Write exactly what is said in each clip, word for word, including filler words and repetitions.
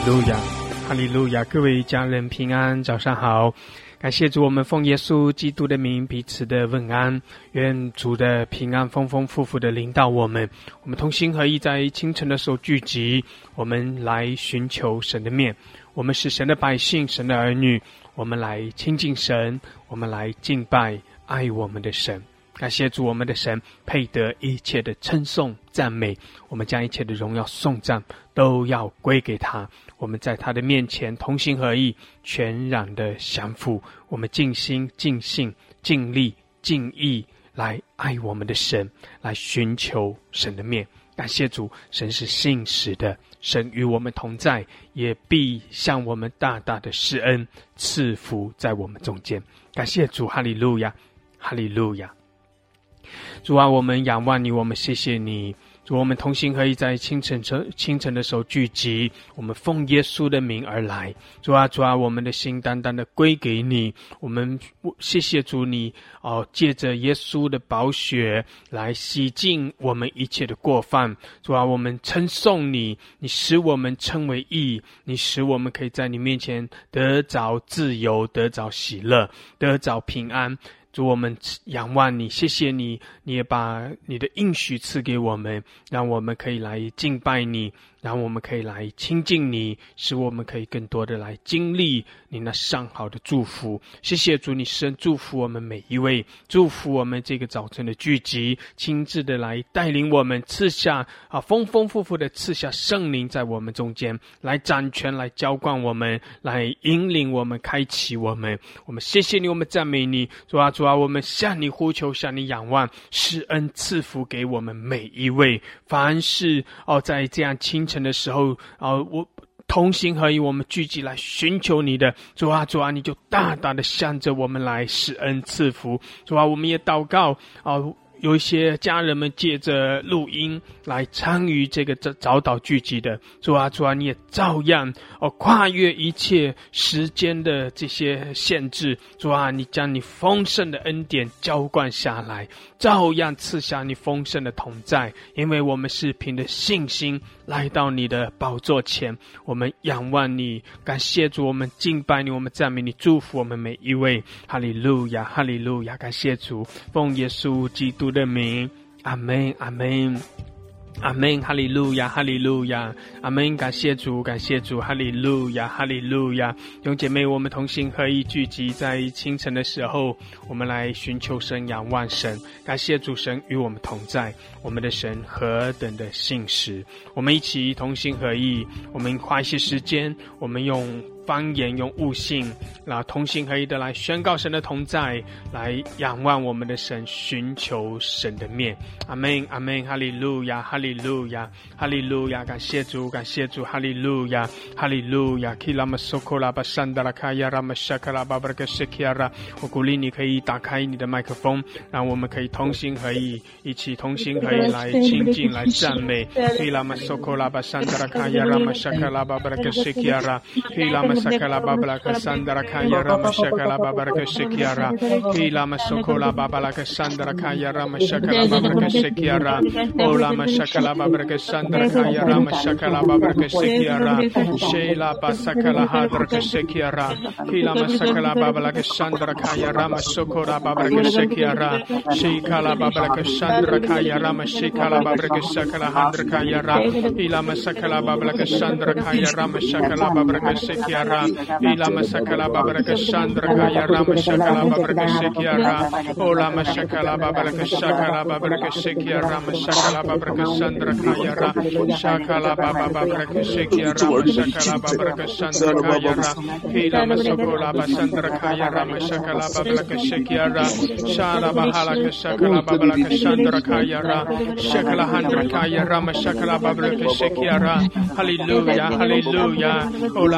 路亚，哈利路亚！各位家人平安，早上好！感谢主，我们奉耶稣基督的名彼此的问安，愿主的平安丰丰富富的临到我们。我们同心合意，在清晨的时候聚集，我们来寻求神的面。我们是神的百姓，神的儿女，我们来亲近神，我们来敬拜爱我们的神。感谢主，我们的神配得一切的称颂赞美，我们将一切的荣耀颂赞都要归给他。我们在他的面前同心合意，全然的降服，我们尽心尽性尽力尽意来爱我们的神，来寻求神的面。感谢主，神是信实的，神与我们同在，也必向我们大大的施恩赐福在我们中间。感谢主，哈利路亚，哈利路亚。主啊，我们仰望你，我们谢谢你。主，我们同心合意在清晨清晨的时候聚集，我们奉耶稣的名而来。主啊，主啊，我们的心单单的归给你。我们谢谢主你，哦，借着耶稣的宝血来洗净我们一切的过犯。主啊，我们称颂你，你使我们称为义，你使我们可以在你面前得着自由，得着喜乐，得着平安。主，我们仰望你，谢谢你，你也把你的应许赐给我们，让我们可以来敬拜你，让我们可以来亲近你，使我们可以更多的来经历你那上好的祝福。谢谢主，你深祝福我们每一位，祝福我们这个早晨的聚集，亲自的来带领我们，赐下啊丰丰富富的赐下圣灵在我们中间，来掌权，来浇灌我们，来引领我们，开启我们。我们谢谢你，我们赞美你。主啊，主啊，我们向你呼求，向你仰望，施恩赐福给我们每一位。凡是哦，在这样清晨的时候，哦，我同心合意，我们聚集来寻求你的。主啊，主啊，你就大大的向着我们来施恩赐福。主啊，我们也祷告哦，有一些家人们借着录音来参与这个早祷聚集的。主啊，主啊，你也照样哦跨越一切时间的这些限制。主啊，你将你丰盛的恩典浇灌下来，照样赐下你丰盛的同在。因为我们是凭着信心来到你的宝座前，我们仰望你，感谢主，我们敬拜你，我们赞美你，祝福我们每一位。哈利路亚，哈利路亚，感谢主，奉耶稣基督的名，阿们，阿们，阿们，哈利路亚，哈利路亚，阿们，感谢主，感谢主，哈利路亚，哈利路亚。弟兄姐妹，我们同心合意聚集在清晨的时候，我们来寻求神，仰望神。感谢主，神与我们同在，我们的神何等的信实。我们一起同心合意，我们花一些时间，我们用方言，用悟性，然后同心合一的来宣告神的同在，来仰望我们的神，寻求神的面。阿们，阿们，哈利路亚，哈利路亚，哈利路亚，感谢主，感谢主，哈利路亚，哈利路亚。我鼓励你可以打开你的麦克风，让我们可以同心合意，一起同心合意来亲近，来赞美。Sakala babala kasandara kaya rama shakala babara shekiara hila masokola babala kasandara kaya rama shakala babara shekiara ola mashakala babara kasandara kaya rama shakala babara shekiara sheila basakala hadra shekiara hila masakala babala kasandara kaya rama sokola babara shekiara sheikala babala kasandara kaya rama shekala babara shakala hadra kaya ra hila masakala babala kasandara kaya rama shakala babara shekiara ila masakala babaraka shandra kaya rama shakala babaraka shekiara ola mashakala babaraka shakala babaraka shekiara mashakala babaraka shandra kaya ra shakala babaraka shekiara mashakala babaraka shandra kaya ra ila masokola basandra kaya rama shakala babaraka shekiara shara bahalaka shakala babaraka shandra kaya ra shakala handra kaya rama shakala babaraka shekiara hallelujah hallelujah ola mashakala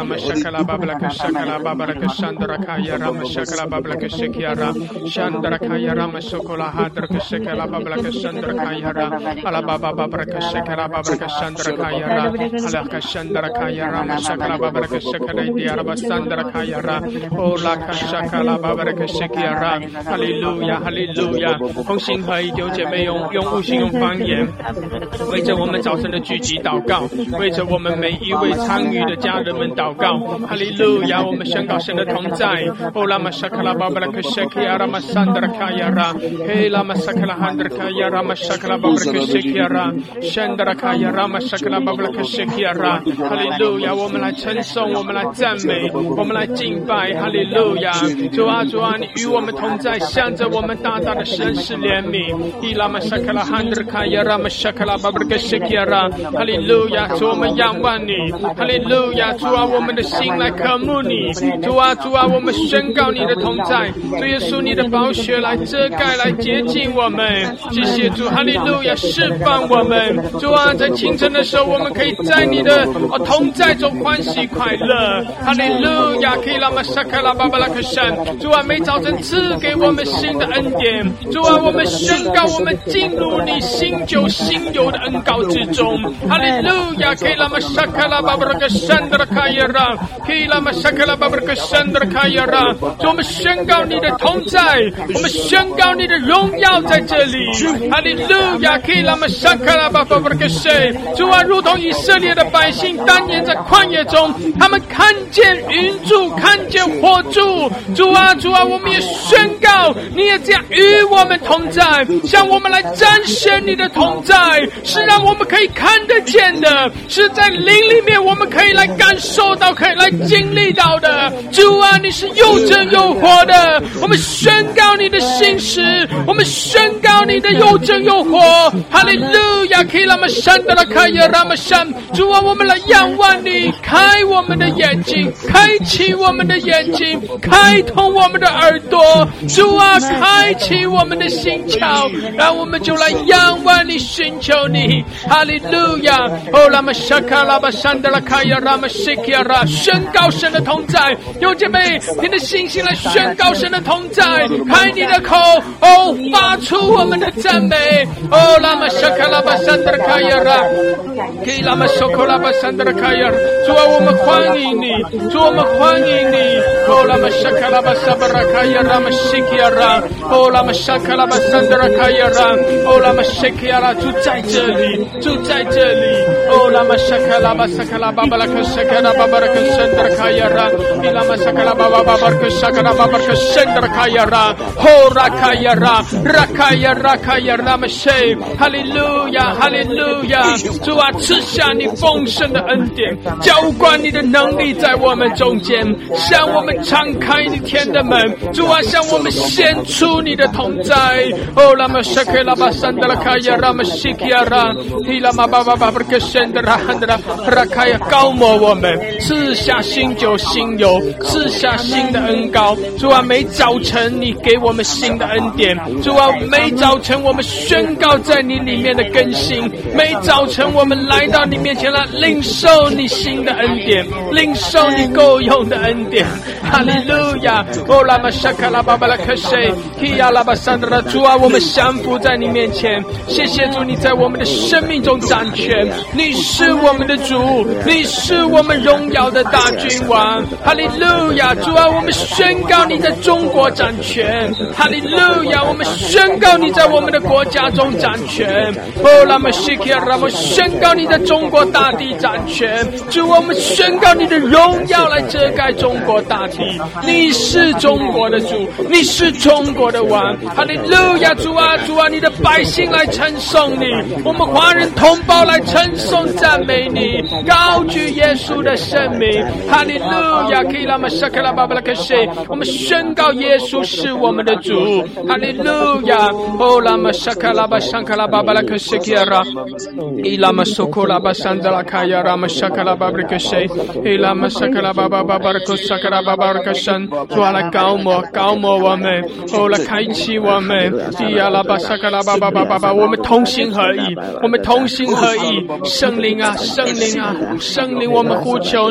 shakala babalaka shakala babalaka shandara kaya rama shakala babalaka shakiara shandara kaya rama sokola hadra shakala babalaka shandara kaya ra ala baba babalaka shakala babalaka shandara kaya ra ala ka shandara kaya rama shakala babalaka shakala diara basandara kaya ra ola ka shakala babalaka shakiara hallelujah hallelujah 同心合一，弟兄姐妹用用悟性用方言，为着我们早晨的聚集祷告，为着我们每一位参与的家人们祷告。哈利路亚！我们宣告神的同在。哦拉玛沙卡拉巴巴拉克谢基亚拉玛桑德拉卡亚拉，嘿拉玛沙卡拉汉德卡亚拉玛沙卡拉巴巴拉克谢基亚拉，山德拉卡亚拉玛沙卡拉巴巴拉克谢基亚拉。哈利路亚！我们来称颂，我们来赞美，我们来敬拜。哈利路亚！主啊主啊，你与我们同在，向着我们大大的神是怜悯。伊拉玛沙卡拉汉德卡亚拉玛沙卡拉巴巴拉克谢基亚拉。哈利路亚！主我们仰望你。哈利路亚！主啊，我们的心来渴慕你。主啊，主啊，我们宣告你的同在。主耶稣，你的宝血来遮盖，来洁净我们。谢谢主，哈利路亚，释放我们。主啊，在清晨的时候，我们可以在你的哦同在中欢喜快乐。哈利路亚，可以拉玛沙卡拉巴巴拉克山。主啊，每早晨赐给我们新的恩典。主啊，我们宣告，我们进入你新酒新油的恩膏之中。哈利路亚，可以拉玛沙卡拉巴巴拉克山的卡耶拉，可以拉玛沙卡拉巴巴拉克山的卡耶拉。主，我们宣告你的同在，我们宣告你的荣耀在这里。哈利路亚，可以拉玛沙卡拉巴巴拉克谁？主啊，如同以色列的百姓当年在旷野中，他们看见云柱，看见火柱。主啊，主啊，我们也宣告，你也这样与我们同在，向我们来彰显你的同在，是让我们可以看得见的，是在灵里面我们可以来感受到，可以来经历到的。主啊，你是又真又活的，我们宣告你的信实，我们宣告你的又真又活。哈利路亚！可以让我们山的拉开呀，让我们山。主啊，我们来仰望你，开我们的眼睛，开启我们的眼睛，开通我们的耳朵。主啊，开启我们的心窍，让我们就来仰望你，寻求你。哈利路亚！哦，拉玛沙卡拉巴山的拉开呀，让我们西基亚拉，宣告神的同在。有姐妹，你的信心来宣告神的同在，开你的口，哦，发出我们的赞美。哦，拉玛沙卡拉巴山的拉开呀，让可以拉玛索克拉巴山的拉开呀。主啊，我们欢迎你，主我们欢迎你。哦，拉玛沙卡拉巴沙巴拉开呀，让我们西基亚拉。哦，拉玛沙卡拉巴山的拉开呀，让哦，拉玛西基亚拉，住在这里，住在这里。哦，拉玛沙卡拉巴沙卡拉巴巴拉克沙卡拉巴巴拉克山的拉开呀，让伊拉玛沙卡拉巴巴巴巴克沙卡拉巴巴克山的拉开呀，让哦，拉开呀，让拉开呀，拉开呀，拉玛西，哈利路亚，哈利路亚。主啊，赐下你丰盛的恩典，浇灌你的能力在我们中间，向我们敞开你天的门。主啊，向我们显出你的同在。哦，拉玛沙卡拉巴山的拉开呀，拉玛西基亚拉，伊拉玛巴巴巴巴克山的拉汉的拉拉开呀，高摩我们，赐下新酒新油，赐下新的恩膏。主啊，每早晨你给我们新的恩典。主啊，每早晨我们宣告在你里面的更新，每早晨我们来到你面前来领受你新的恩典，领受你够用的恩典。哈利路亚！哦，拉玛沙卡拉巴巴拉克谁？基亚拉巴山的拉。主啊，我们降服在你面前，谢谢主，你在我们的生命中掌权，你是我们的主，你是我们荣耀的大君王。哈利路亚！主啊，我们宣告你在中国掌权。哈利路亚！我们宣告你在我们的国家中掌权。哦，拉玛西基亚拉，我们宣告你在中国大地掌权。主，我们宣告你的荣耀来遮盖中国大地。你是中国的主，你是中国的王。哈利路亚！主啊，主啊，你的百姓来称颂你，我们华人同胞来称颂赞美你，高举耶稣的圣名。哈利路亚！可以拉玛沙卡拉巴巴拉克谁？我们宣告耶稣是我们的主。哈利路亚！哦，拉玛沙卡拉巴沙卡拉巴巴拉克谁基亚拉，伊拉玛索库拉巴山德拉卡亚拉玛沙卡拉巴巴拉克谁？伊拉玛沙卡拉巴巴巴巴拉克沙卡拉巴巴拉克山，主啊，来高摩高摩我们，哦，来开启我们。伊亚拉巴沙卡拉巴巴巴巴巴，我们同心合意，我们同心合意。圣灵啊，圣灵啊，圣灵，我们呼求你，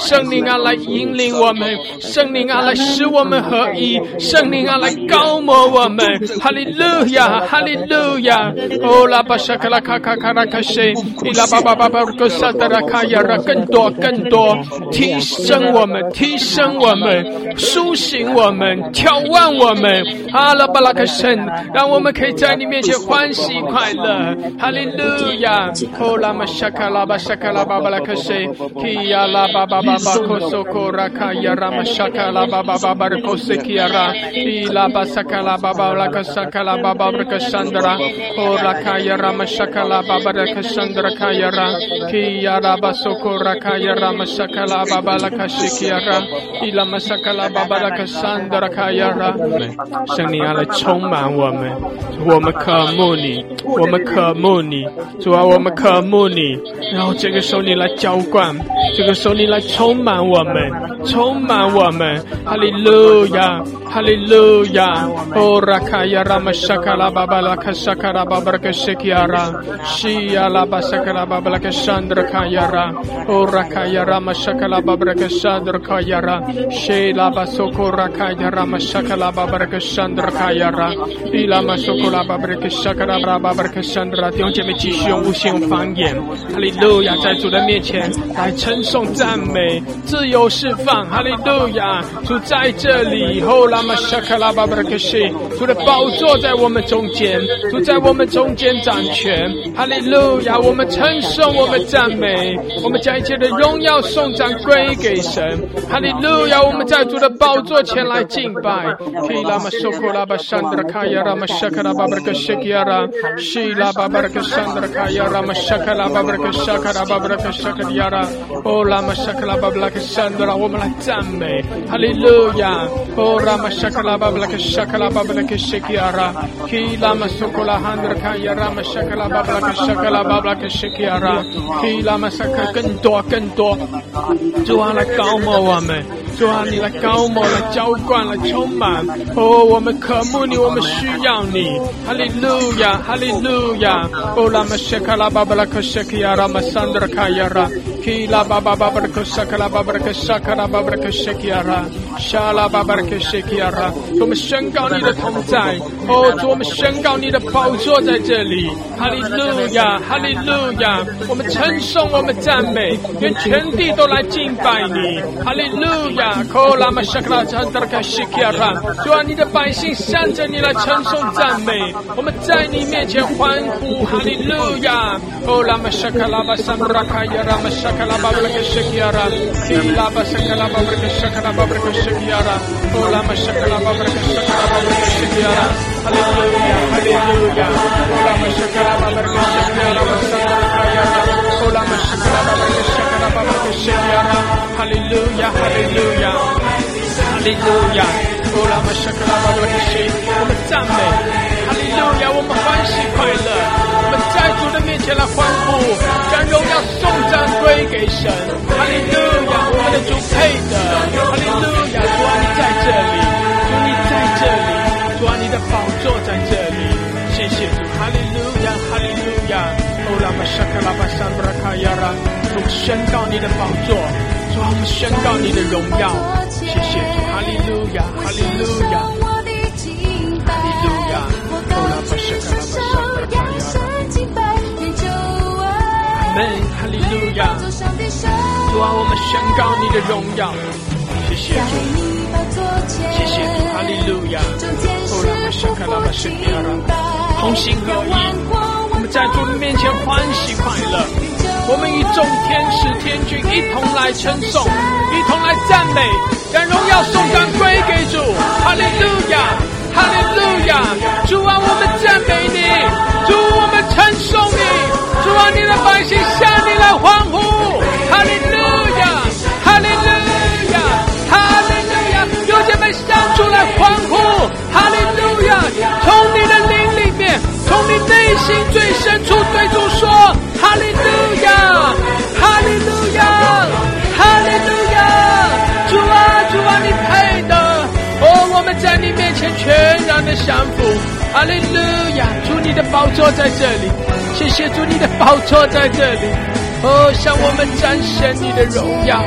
圣灵啊来引领我们，圣灵啊来使我们合一，圣灵啊来高摩我们。哈利路亚，哈利路亚。哦拉巴沙卡拉卡卡卡拉卡西，伊拉巴巴巴巴格萨达拉卡亚拉，更多更多提升我们，提升我们，苏醒我们，眺望我们。阿拉巴拉克神，让我们可以在你面前欢喜快乐。哈利路亚。哦拉玛沙卡拉巴沙卡拉巴巴拉克西，基亚拉巴巴巴巴科索科拉卡亚拉玛沙卡拉巴巴巴巴科西基亚拉，伊拉巴沙卡拉巴巴拉克沙卡拉巴巴巴克山德拉，哦拉卡亚拉玛沙卡拉巴巴拉克山德拉卡亚拉，基亚拉巴索科拉卡亚拉玛沙卡拉巴巴拉克西基亚拉，伊拉玛沙卡拉巴巴拉克山德拉卡亚拉。圣灵啊来充满我们，我们渴慕你，我们渴慕你，主啊我们渴慕你。然后这个时候你来浇灌，这个时候你来充满我们，充满我们。哈利路亚，哈利路亚。哦拉卡亚拉玛沙卡拉巴巴拉克沙卡拉巴巴拉克西基亚拉，西亚拉巴沙卡拉巴巴拉克山德拉卡亚拉，哦拉卡亚拉玛沙卡拉巴巴拉克山德拉卡亚拉，西拉巴索科拉卡亚拉玛沙卡拉巴巴拉克山德拉卡亚拉，伊拉玛索科拉巴巴拉克沙卡拉巴巴拉克山德拉。弟兄姐妹继续用无限用方言，哈利路亚，在主的面前来称颂赞美，自由释放。哈利路亚，主在这里。后拉玛沙卡拉巴巴拉克西，主的宝座在我们中间，主在我们中间掌权。哈利路亚，我们称颂，我们赞美，我们将一切的荣耀颂赞归给神。哈利路亚，我们在主的宝座前来敬拜。基拉玛索科拉巴山德拉卡亚拉玛沙卡拉巴巴拉克西基亚拉，西拉巴巴拉克山德拉卡亚拉玛沙卡拉巴巴拉克沙卡拉巴巴拉克沙卡利亚拉，哦拉玛沙卡拉巴巴拉克山德拉，我们来赞美。哈利路亚，哦拉玛沙卡拉巴巴拉克沙卡拉巴巴拉克西基亚拉，基拉玛索科拉汉德拉卡亚拉玛沙卡拉巴巴拉克沙卡拉巴巴拉克西基亚拉，基拉玛沙卡更多更多。主啊来高摩我们，主啊你来高摩，来浇灌，来充满。哦我们渴慕你，我们需要你。哈利路亚，哈利路亚。哦拉玛沙卡拉巴巴拉克西基亚拉玛山德拉卡亚拉，基拉巴巴巴巴拉克沙卡拉巴巴拉克沙卡拉巴巴拉克西基亚拉，沙拉巴巴拉克西基亚拉。我们宣告你的同在，哦主，我们宣告你的宝座在这里。哈利路亚，哈利路亚。我们称颂，我们赞美，愿全地都来敬拜你。哈利路亚，科拉玛沙卡拉山德拉卡西基亚拉。主啊，你的百姓向着你来称颂赞美，我们在你面前欢呼。哈利路亚，哦拉玛沙卡拉巴山德拉卡亚拉玛沙卡拉巴巴拉克西基亚拉，基拉巴沙卡拉巴巴拉克沙卡拉巴巴拉克西基亚拉，哦拉玛沙卡拉巴巴拉克沙卡拉巴巴拉克西基亚拉。哈利路亚，哈利路亚，哦拉玛沙卡拉巴巴拉克西基亚拉玛山德拉卡亚拉，哦拉玛沙卡拉巴巴拉克沙卡拉巴巴拉克西基亚拉。哈利路亚，哈利路亚，哈利路亚。哦拉玛沙卡拉巴巴拉克西，我们赞美。哈利路亚，我们欢喜快乐，我们在主的面前来欢呼，将荣耀颂赞归给神。哈利路亚，我们的主配的。哈利路亚，主啊你在这里，主你在这里，主啊你的宝座在这里。谢谢主，哈利路亚，哈利路亚。哦拉玛沙卡拉巴山德拉卡亚拉，主宣告你的宝座，主啊我们宣告你的荣耀。谢谢主，哈利路亚，哈利路亚，哈利路亚。哦拉玛沙卡拉巴山德拉卡亚拉，阿门，哈利路亚。主啊，我们宣告你的荣耀。谢谢主，谢谢主，哈利路亚。哦拉玛沙卡拉巴沙基亚拉，同心合一，我们在主的面前欢喜快乐。我们与众天使天君一同来称颂，一同来赞美，将荣耀颂赞归给主。哈利路亚，哈利路亚。主啊，我们赞美你，主我们称颂你，主啊，你的百姓向你来欢呼。哈利路亚，哈利路亚，哈利路亚。有姐妹向主来欢呼。哈利路亚，从你的灵里面，从你内心最深处对主说哈利路亚，哈利路亚，哈利路亚。主啊，主啊，你配的。哦，我们在你面前全然的降服。哈利路亚，主你的宝座在这里，谢谢主你的宝座在这里。哦，向我们展现你的荣耀。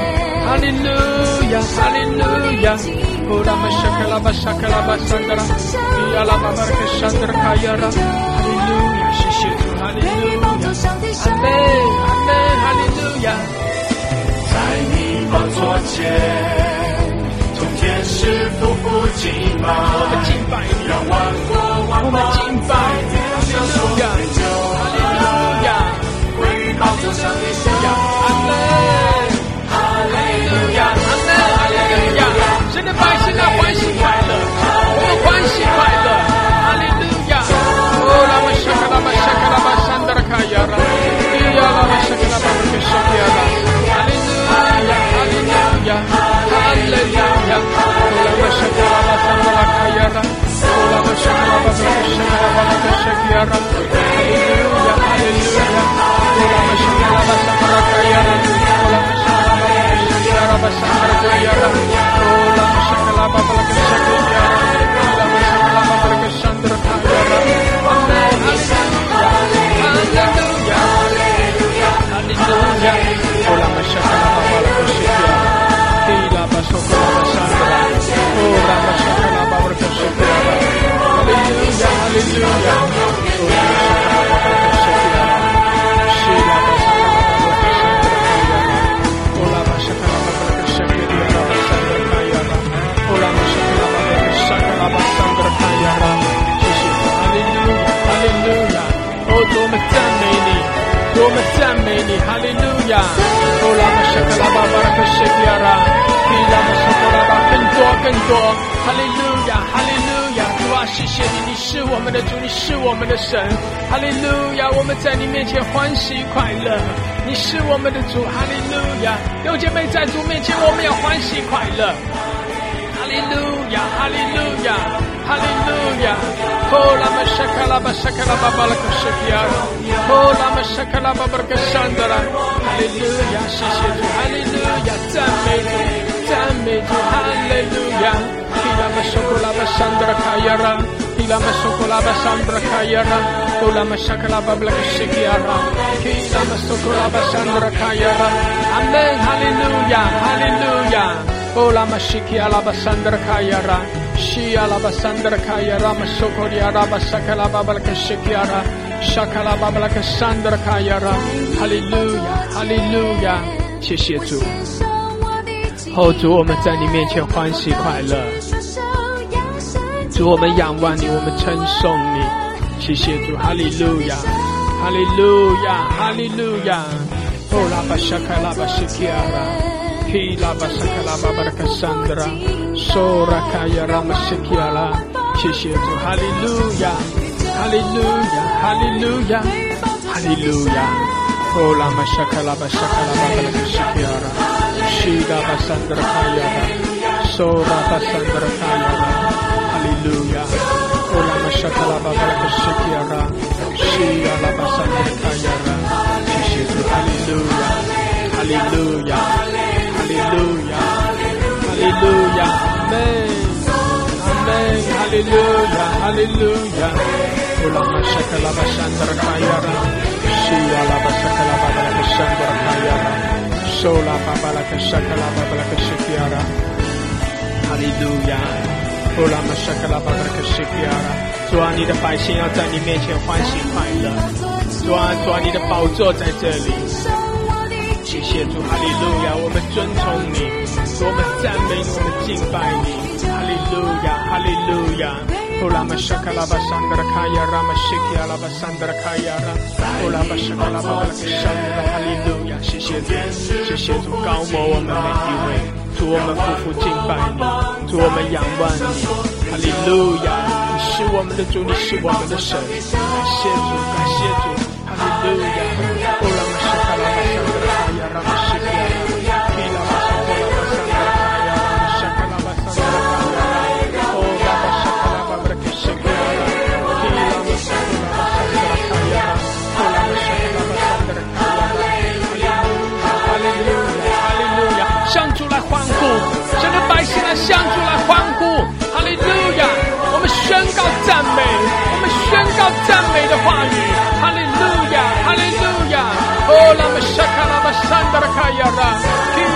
哈利路亚，哈利路亚。哦，拉玛沙卡拉巴沙卡拉巴桑德拉，伊亚拉巴巴克桑德拉卡亚拉，哈利路亚，谢谢主，哈利路亚，阿门，阿门，哈利路亚。 在你宝座前，从天使夫妇敬拜， 我们敬拜你， 让万国万邦敬拜你，哈利路亚，哈利路亚， 归于宝座上的神， 阿门，哈利路亚，阿门，哈利路亚。神的百姓啊，欢喜快乐，我们欢喜快乐，哈利路亚。哦，拉玛沙卡拉巴沙卡拉巴桑德拉卡亚拉，伊亚拉玛沙卡拉巴克沙卡亚拉，哈利路亚，哈利路亚，哈利路亚。哦，拉玛沙卡拉巴桑德拉卡亚拉，哦，拉玛沙卡拉巴克沙卡拉巴克沙卡亚拉，哈利路亚，哈利路亚。哦，拉玛沙卡拉巴桑德拉卡亚拉，哦，拉玛沙卡拉巴克沙卡拉巴桑德拉卡亚拉。我们赞美你，哈利路亚！哦，拉玛沙卡拉巴巴拉克谢基亚拉，比拉玛沙卡拉巴更多更多，哈利路亚，哈利路亚！主啊，谢谢你，你是我们的主，你是我们的神，哈利路亚！我们在你面前欢喜快乐，你是我们的主，哈利路亚！弟兄姐妹在主面前，我们要欢喜快乐，哈利路亚，哈利路亚，哈利路亚！哦，拉玛沙卡拉巴沙卡拉巴巴拉克谢基亚拉。哦，拉玛沙卡拉巴巴拉克桑德拉，哈利路亚，谢谢主，哈利路亚，赞美主，赞美主，哈利路亚。提拉玛苏库拉巴桑德拉卡亚拉，提拉玛苏库拉巴桑德拉卡亚拉，哦，拉玛沙卡拉巴巴拉克谢基亚拉，提拉玛苏库拉巴桑德拉卡亚拉，阿门，哈利路亚，哈利路亚。哦，拉玛西基亚拉巴桑德拉卡亚拉。Shia la basandra kaya rama sokoria raba sakala babala kashikiara shakala babala kasandra kaya ra Hallelujah Hallelujah 谢谢主哦主我们在你面前欢喜快乐主我们仰望你我们称颂你谢谢主哈利路亚哈利路亚哈利路亚哦拉巴sakala bashikiara Kila basakala babaraka sandra sora kaya ramasikiala 谢谢主哈利路亚哈利路亚哈利路亚哈利路亚 Oh lama shakala basakala babaraka sikiara shida basandra kaya sora basandra kaya hallelujah Oh lama shakala babaraka sikiara shida basandra kaya 谢谢主哈利路亚哈利路亚Hallelujah, Hallelujah, Amen, Amen, Hallelujah, Hallelujah. Ulama shakala basandra kayara, shia la basakala babala basandra kayara, sola babala shakala babala shikiara. Hallelujah, ulama shakala babala shikiara. 主啊，你的百姓要在你面前欢喜快乐。主啊，主啊，你的宝座在这里。谢谢主，哈利路亚！我们尊崇你，我们赞美你，我们敬拜你，哈利路亚，哈利路亚！哦拉玛沙卡拉巴桑德拉卡亚拉玛西基亚拉巴桑德拉卡亚拉，哦拉玛沙卡拉巴巴拉克桑德拉，哈利路亚！谢谢主，谢谢主，高摩我们每一位，主我们夫妇敬拜你，主我们仰望你，哈利路亚！你是我们的主，你是我们的神，感谢主，感谢主，哈利路亚！哦拉玛沙卡拉巴桑德拉。向主来欢呼，神的百姓来向主来欢呼，哈利路亚！我们宣告赞美，我们宣告赞美的话语，哈利路亚，哈利路亚！哦，拉玛沙卡拉巴桑德拉卡亚拉，基拉玛索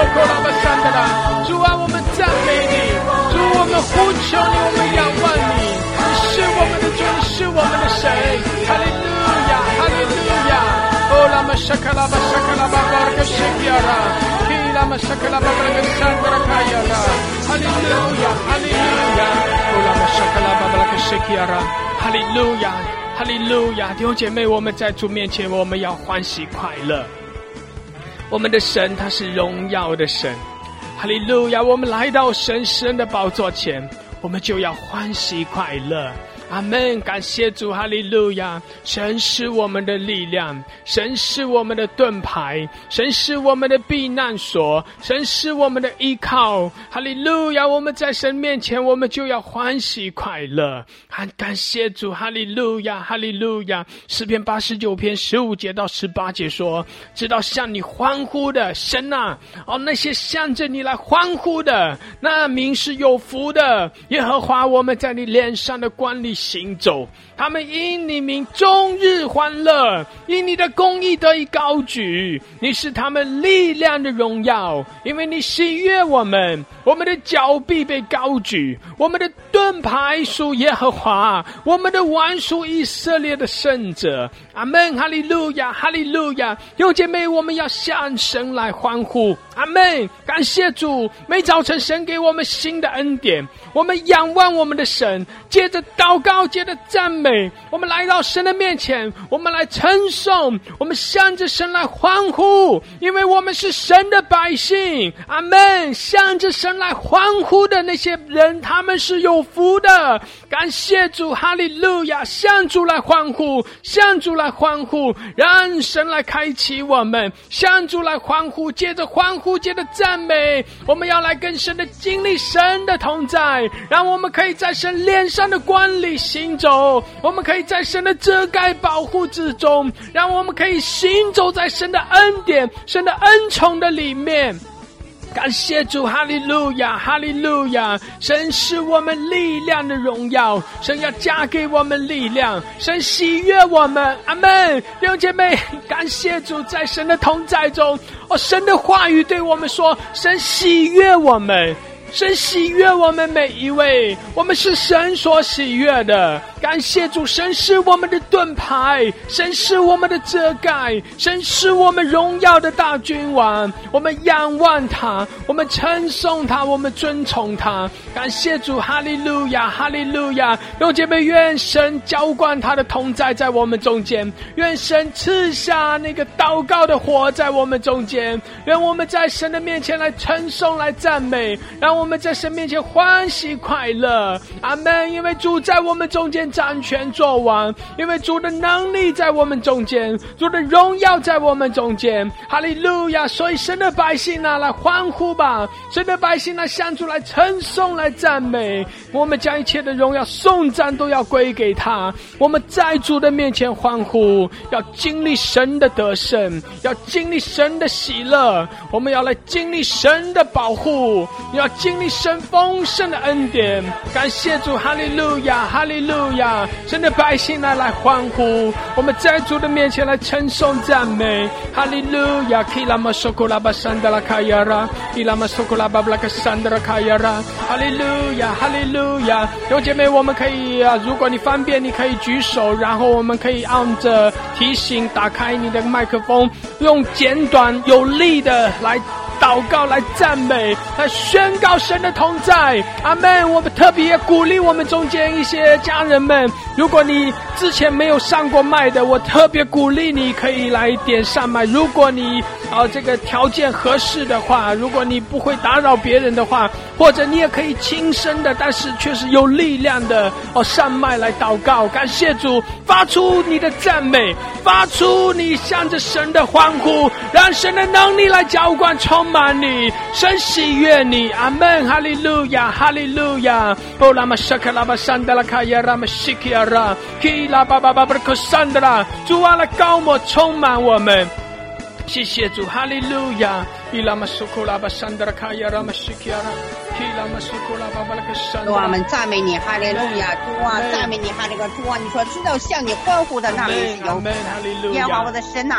克拉巴山的啦，主啊，我们赞美你，主，我们呼求你，我们仰望你，你是我们的主，你是我们的神，哈利路亚，哈利路亚。哦，拉玛沙卡拉巴沙卡拉巴巴拉克西比亚拉，基拉玛沙卡拉巴巴拉克山德拉卡亚拉，哈利路亚，哈利路亚。哦，拉玛沙卡拉巴巴拉克西比亚拉，哈利路亚。哈利路亚，弟兄姐妹，我们在主面前，我们要欢喜快乐。我们的神他是荣耀的神，哈利路亚！我们来到神施恩的宝座前，我们就要欢喜快乐。阿们，感谢主，哈利路亚！神是我们的力量，神是我们的盾牌，神是我们的避难所，神是我们的依靠。哈利路亚！我们在神面前，我们就要欢喜快乐。很感谢主，哈利路亚，哈利路亚！诗篇八十九篇十五节到十八节说：知道向你欢呼的神啊，哦，那些向着你来欢呼的，那民是有福的。耶和华，我们在你脸上的光里行走，他们因你名终日欢乐，因你的公义得以高举。你是他们力量的荣耀，因为你喜悦我们，我们的脚必被高举，我们的盾牌属耶和华，我们的王属以色列的圣者。阿们，哈利路亚，哈利路亚！弟兄姐妹，我们要向神来欢呼。阿们，感谢主，每早晨神给我们新的恩典，我们仰望我们的神，接着祷告，接着赞美，我们来到神的面前，我们来称颂，我们向着神来欢呼，因为我们是神的百姓。阿们，向着神来欢呼的那些人，他们是有福的。感谢主，哈利路亚！向主来欢呼，向主来欢呼，让神来开启我们，向主来欢呼，接着欢呼，接着赞美。我们要来跟神的经历神的同在，让我们可以在神脸上的光里行走，我们可以在神的遮盖保护之中，让我们可以行走在神的恩典、神的恩宠的里面。感谢主，哈利路亚，哈利路亚！神是我们力量的荣耀，神要加给我们力量，神喜悦我们。阿们，弟兄姐妹，感谢主，在神的同在中，哦，神的话语对我们说，神喜悦我们，神喜悦我们每一位，我们是神所喜悦的。感谢主，神是我们的盾牌，神是我们的遮盖，神是我们荣耀的大君王。我们仰望他，我们称颂他，我们尊崇他。感谢主，哈利路亚，哈利路亚！弟兄姐妹，愿神浇灌他的同在在我们中间，愿神赐下那个祷告的火在我们中间，愿我们在神的面前来称颂，来赞美，让我们在神面前欢喜快乐。阿们！因为主在我们中间掌权作王，因为主的能力在我们中间，主的荣耀在我们中间。哈利路亚！所以神的百姓啊，来欢呼吧！神的百姓啊，向主来称颂，来赞美。我们将一切的荣耀颂赞都要归给他。我们在主的面前欢呼，要经历神的得胜，要经历神的喜乐，我们要来经历神的保护，要经历神丰盛的恩典。感谢主，哈利路亚，哈利路亚！神的百姓啊，来欢呼，我们在主的面前来称颂赞美。哈利路亚！基拉玛索库拉巴山德拉卡亚拉，基拉玛索库拉巴布拉克山德拉卡亚拉。哈利路亚，哈利路亚！弟兄姐妹，我们可以啊，如果你方便，你可以举手，然后我们可以按着提醒打开你的麦克风，用简短有力的来祷告，来赞美，来宣告神的同在。阿们！我们特别鼓励我们中间一些家人们，如果你之前没有上过麦的，我特别鼓励你可以来点上麦。如果你啊这个条件合适的话，如果你不会打扰别人的话，或者你也可以轻声的，但是却是有力量的哦上麦来祷告。感谢主，发出你的赞美，发出你向着神的欢呼，让神的能力来浇灌充满你，神喜悦你。阿们！哈利路亚，哈利路亚！哦拉玛沙卡拉巴山德拉卡亚拉玛西基亚拉，基拉巴巴巴巴克山德拉，主啊，来高摩充满我们。谢谢主，哈利路亚！伊拉玛苏库拉巴山德拉卡亚拉玛西基亚拉，基拉玛苏库拉巴巴拉克山德拉。 主啊，我们赞美你，哈利路亚！主啊，赞美你，哈利路亚！主啊，你说知道向你欢呼的那人是有福。耶和华我的神呐、啊，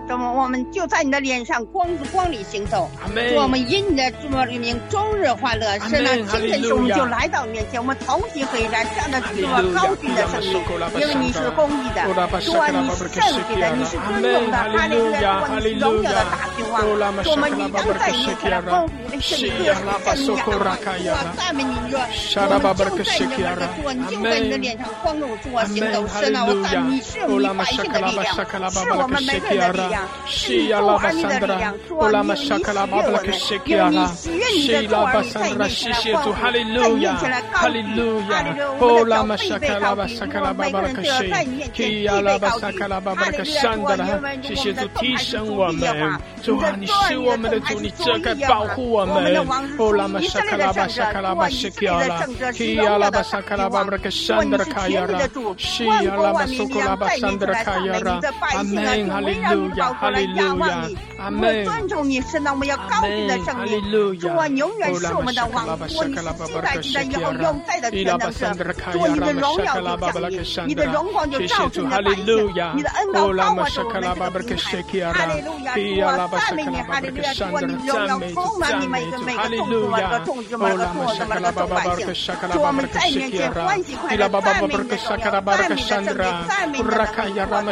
主我们就在你的脸上光光里行走。主我们因你的主的名终日欢乐。神啊，今天主我们就来到面前，我们同心合一站，这样的主啊高举的声音，因为你是公义的，主啊你是圣洁的，你是尊荣的，哈利路亚，主你是荣耀的大君王。主我们你当在你面前的丰富的圣歌，圣名主啊赞美你，主啊我们就在你的主啊你就在你的脸上光荣，主啊行走。神啊我赞美你是我们百姓的力量，是我们每个人的力量，是你父儿女的力量。主啊你你喜悦我们，因为你喜悦你的父儿女在你面前来光荣，在你面前来高举，哈利路亚，我们的脚背背高举，我们每个人都要在你面前背背高举，哈利路亚，主啊因为谢谢主提升我们，主啊你是我们的主，你遮盖保护我们。哦拉玛沙卡拉巴沙卡拉巴西基亚拉，基亚拉巴沙卡拉巴布克山德卡亚拉，西亚拉巴苏库拉巴山德卡亚拉，阿门，哈利路亚，哈利路亚，阿门。 尊重你，神啊，我们要高举的圣名，主啊，永远是我们的王，主啊，你是现在现在以后永在的全能者，主啊，你的荣耀就降临，你的荣光就照进了百姓，你的恩膏高过我们的这个平台，哈利路亚，主啊，赞美你，哈利路亚，主啊，你荣耀充满你每个每个动作，每个动作，每个做的每个众百姓，主我们在面前欢喜快乐，赞美你的荣耀，赞美你的圣名，赞美你的荣耀，赞美你的荣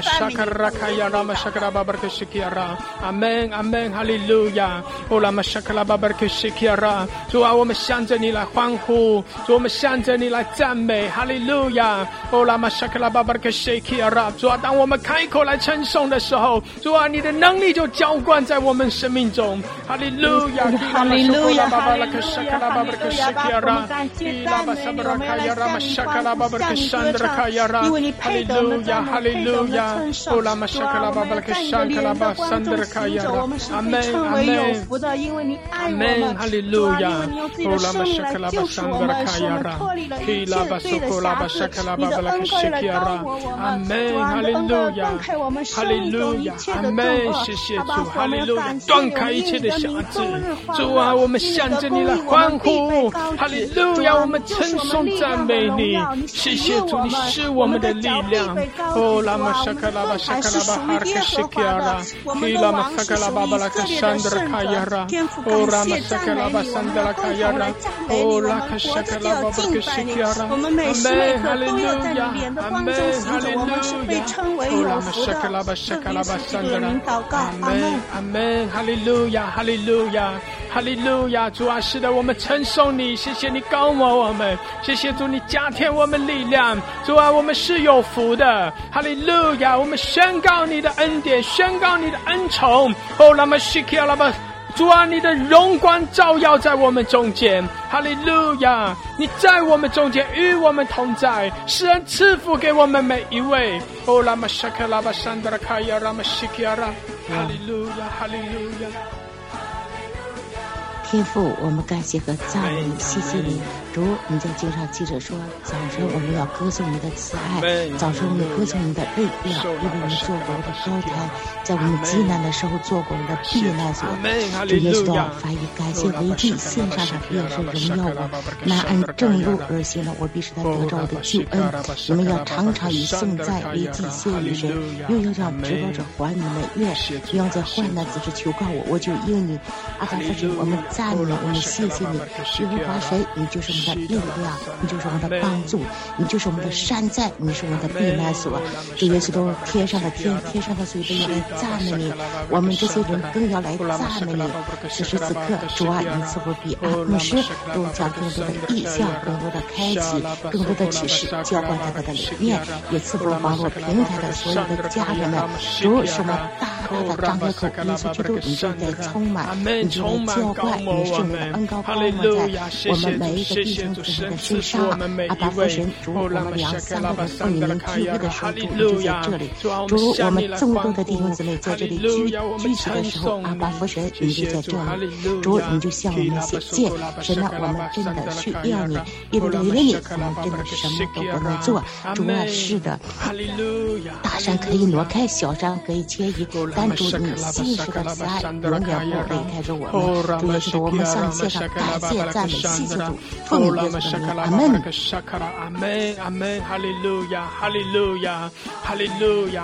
耀。 阿门，阿门，哈利路亚！哦拉玛沙卡拉巴巴克西基亚，主啊，我们向着你来欢呼，主我们向着你来赞美，哈利路亚！哦拉玛沙卡拉巴巴克西基亚，主啊，当我们开口来称颂的时候，主啊，你的能力就浇灌在我们生命中，哈利路亚！ 哈利路亚！哈利路亚！哈利路亚！ 哈利路亚！哈利路亚！哦拉玛沙卡拉巴巴克西基亚。 我们是被称为有福的，因为你爱我们， 哈利路亚！ 因为你用自己的生命来救赎我们，使我们脱离了一切罪的瑕疵，你的恩高来高过我们，主啊，你的恩高断开我们生命中一切的罪恶， 谢谢主， 把哈利路亚， 断开一切的瑕疵，主啊，我们向着你来欢呼，哈利路亚，我们称颂赞美你，谢谢主，你是我们的力量，哦拉玛沙卡拉巴沙卡拉巴哈克西基亚拉。 基拉玛萨卡拉巴巴拉克山德卡亚拉，哦拉玛萨卡拉巴山德拉卡亚拉，哦拉克萨卡拉巴巴克西基亚拉，我们每时每刻都要在你脸的光中行走，我们是被称为有福的。特别是这名祷告，阿门， 阿门，哈利路亚，哈利路亚，哈利路亚，主啊，是的，我们称颂你，谢谢你高摩我们，谢谢主，你加添我们力量，主啊，我们是有福的，哈利路亚，我们宣告你的恩典，宣告你的恩宠，哦，那么西基亚拉巴，主啊，你的荣光照耀在我们中间，哈利路亚，你在我们中间与我们同在，施恩赐福给我们每一位，哦，那么沙克拉巴山德拉卡亚拉么西基亚拉，哈利路亚，哈利路亚。 天父，我们感谢和赞美你，谢谢你，主，你在经上记着说，早晨我们要歌颂你的慈爱，早晨我们歌颂你的力量，因为你做过我的高台，在我们极难的时候做过我的避难所。主耶稣的发以感谢为祭献上的便是荣耀我，那按正路而行的，我必使他得着我的救恩。你们要常常以颂赞为祭献于神，又要让指导者还你们愿，不要在患难之时求告我，我就应你。阿爸父神，我们赞美我们谢谢你，耶和华神，你就是我们的力量，你就是我们的帮助，你就是我们的山寨，你是我们的避难所。主耶稣都天上的天，天上的水都要来赞美你，我们这些人更要来赞美你。此时此刻，主啊，因赐福彼岸牧师都将更多的意象，更多的开启，更多的启示浇灌在他的里面，也赐福网络平台的所有的家人们。主是我们大大的张开口，耶稣基督，你就在充满，你就在浇灌，你是我们的恩膏高满在我们每一个弟兄姊妹的身上。阿爸父神，主，我们两三个人奉你们聚会的时候，主你就在这里。主，我们众多的弟兄姊妹在这里聚聚集的时候，阿爸父神，你就在这里。主，你就向我们显现，神啊，我们真的需要你，因为离了你，我们真的什么都不能做。主啊，是的，大山可以挪开，小山可以迁移， 单独你信实的慈爱永远不离开着我们。主耶稣，我们向你献上感谢赞美，谢谢主，奉你耶稣的名，阿门。 阿门，阿门，哈利路亚，哈利路亚，哈利路亚，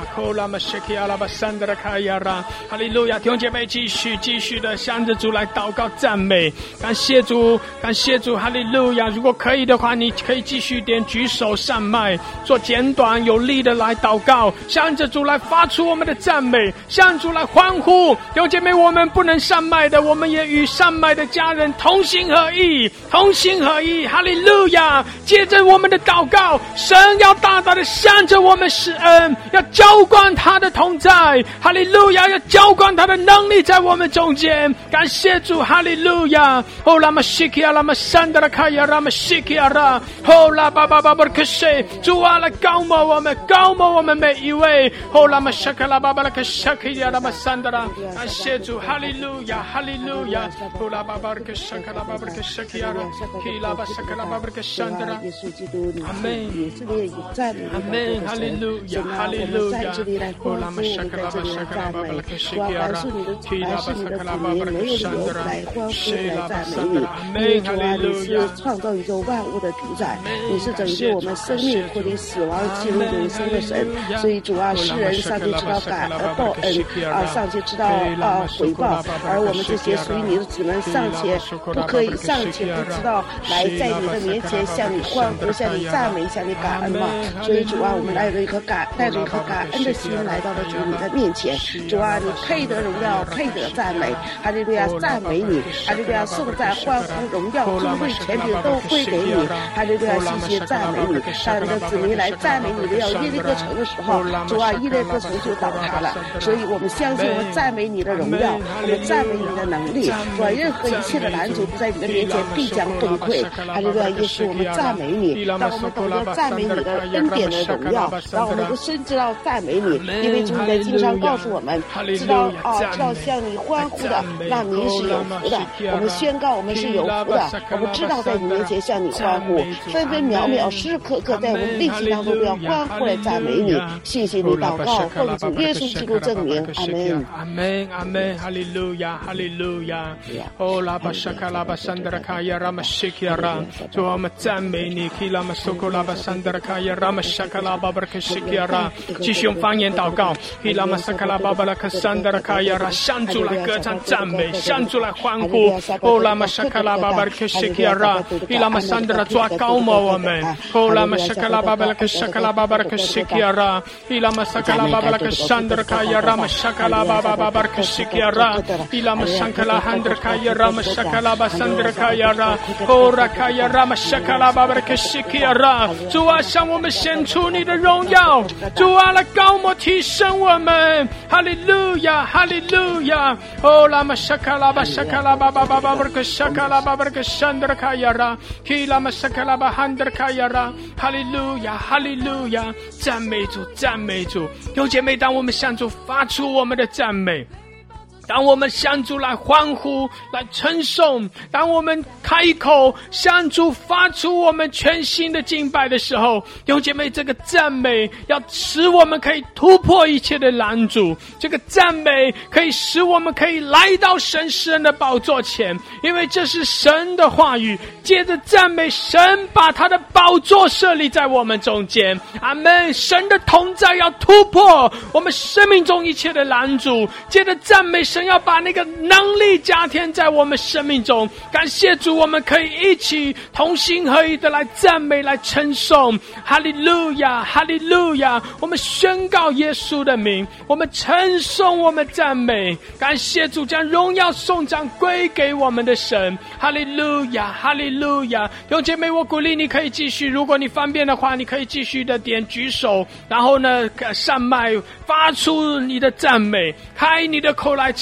哈利路亚！弟兄姐妹，继续继续的向着主来祷告赞美，感谢主，感谢主，哈利路亚！如果可以的话，你可以继续点举手上麦，做简短有力的来祷告，向着主来发出我们的赞美，向主来欢呼。弟兄姐妹，我们不能上麦的，我们也与上麦的家人同心合意，同心合意，哈利路亚！接着我们的祷告，神要大大的向着我们施恩，要浇灌他的同在，哈利路亚！要浇灌他的能力在我们中间，感谢主，哈利路亚！哦拉玛西基亚拉玛山德拉卡亚拉玛西基亚拉，哦拉巴巴巴巴克西，主啊来高摩我们，高摩我们每一位，哦拉玛沙卡拉巴巴拉克沙基亚拉玛山德拉，感谢主，哈利路亚，哈利路亚！哦拉巴巴拉克沙卡拉巴巴拉克沙基亚拉，基拉巴沙卡拉巴巴拉克山德拉，阿门，阿门，哈利路亚，哈利路亚！哦拉玛沙卡拉巴沙卡拉巴巴拉克西基亚拉，基拉巴沙卡拉巴巴拉克山德拉，谁来赞美你？阿门，哈利路亚！ 你是创造宇宙万物的主宰，你是拯救我们生命脱离死亡进入永生的神。所以主啊，世人上帝知道感恩报恩啊，上帝知道啊回报，而我们这些属于你的子民尚且不可以，尚且不知道来在你的面前向你欢呼，向你赞美，向你感恩嘛。所以主啊，我们带着一颗感带着一颗感恩的心来到了主你的面前。主啊，你配得荣耀，配得赞美，哈利路亚，赞美你，哈利路亚，颂赞欢呼荣耀尊贵权柄都归给你，哈利路亚，谢谢赞美你。当你的子民来赞美你的要耶利哥城的时候，主啊，耶利哥城就倒塌了。所以我们相信，我们赞美你的荣耀，我们赞美你的能力。主啊，任何一切的拦阻不在你的面前必将崩溃。哈利路亚，耶稣，我们赞美你。让我们懂得赞美你的恩典的荣耀，让我们都深知道赞美你，因为主你在经上告诉我们，知道啊，知道向你欢呼的，那民是有福的。我们宣告我们是有福的，我们知道在你面前向你欢呼，分分秒秒时时刻刻在我们内心当中都要欢呼来赞美你。谢谢你祷告，奉主耶稣基督证明，阿门， 阿门，阿门，哈利路亚，哈利路亚。哦拉巴沙卡拉巴山德拉卡亚拉玛西基亚拉，主我们赞美你，基拉玛苏库拉巴山德拉卡亚拉玛沙卡拉巴巴克西基亚拉，继续用方言祷告，基拉玛沙卡拉巴巴拉克山德拉卡亚拉，向主来歌唱赞美，向主来欢呼。哦拉玛沙卡拉巴巴克西基亚拉，基拉玛山德拉抓高摩我们，哦拉玛沙卡拉巴巴拉克沙卡拉巴巴拉克西基亚拉，基拉玛沙卡拉巴巴拉克山德拉卡亚拉玛沙卡拉巴巴巴巴克西基亚拉，基拉玛沙卡拉汉德卡亚拉玛沙卡拉巴山德拉卡亚拉，哦拉卡亚拉玛沙卡拉巴巴拉克西基亚拉，主啊，向我们显出你的荣耀，主啊，来高摩提升我们，哈利路亚，哈利路亚，哦拉玛沙卡拉巴沙卡拉巴巴巴巴巴克沙卡拉巴巴克山德拉卡亚拉，基拉玛沙卡拉巴汉德卡亚拉，哈利路亚，哈利路亚，赞美主，赞美主。弟兄姐妹，当我们向主发出我们的赞美，当我们向主来欢呼来称颂，当我们开口向主发出我们全新的敬拜的时候，弟兄姐妹，这个赞美要使我们可以突破一切的拦阻，这个赞美可以使我们可以来到神施恩的宝座前，因为这是神的话语。接着赞美，神把他的宝座设立在我们中间，阿们。神的同在要突破我们生命中一切的拦阻，接着赞美，神要把那个能力加添在我们生命中。感谢主，我们可以一起同心合一的来赞美，来称颂，哈利路亚，哈利路亚。我们宣告耶稣的名，我们称颂，我们赞美，感谢主，将荣耀颂赞归给我们的神，哈利路亚，哈利路亚。弟兄姐妹，我鼓励你可以继续，如果你方便的话，你可以继续的点举手，然后呢上麦发出你的赞美，开你的口来称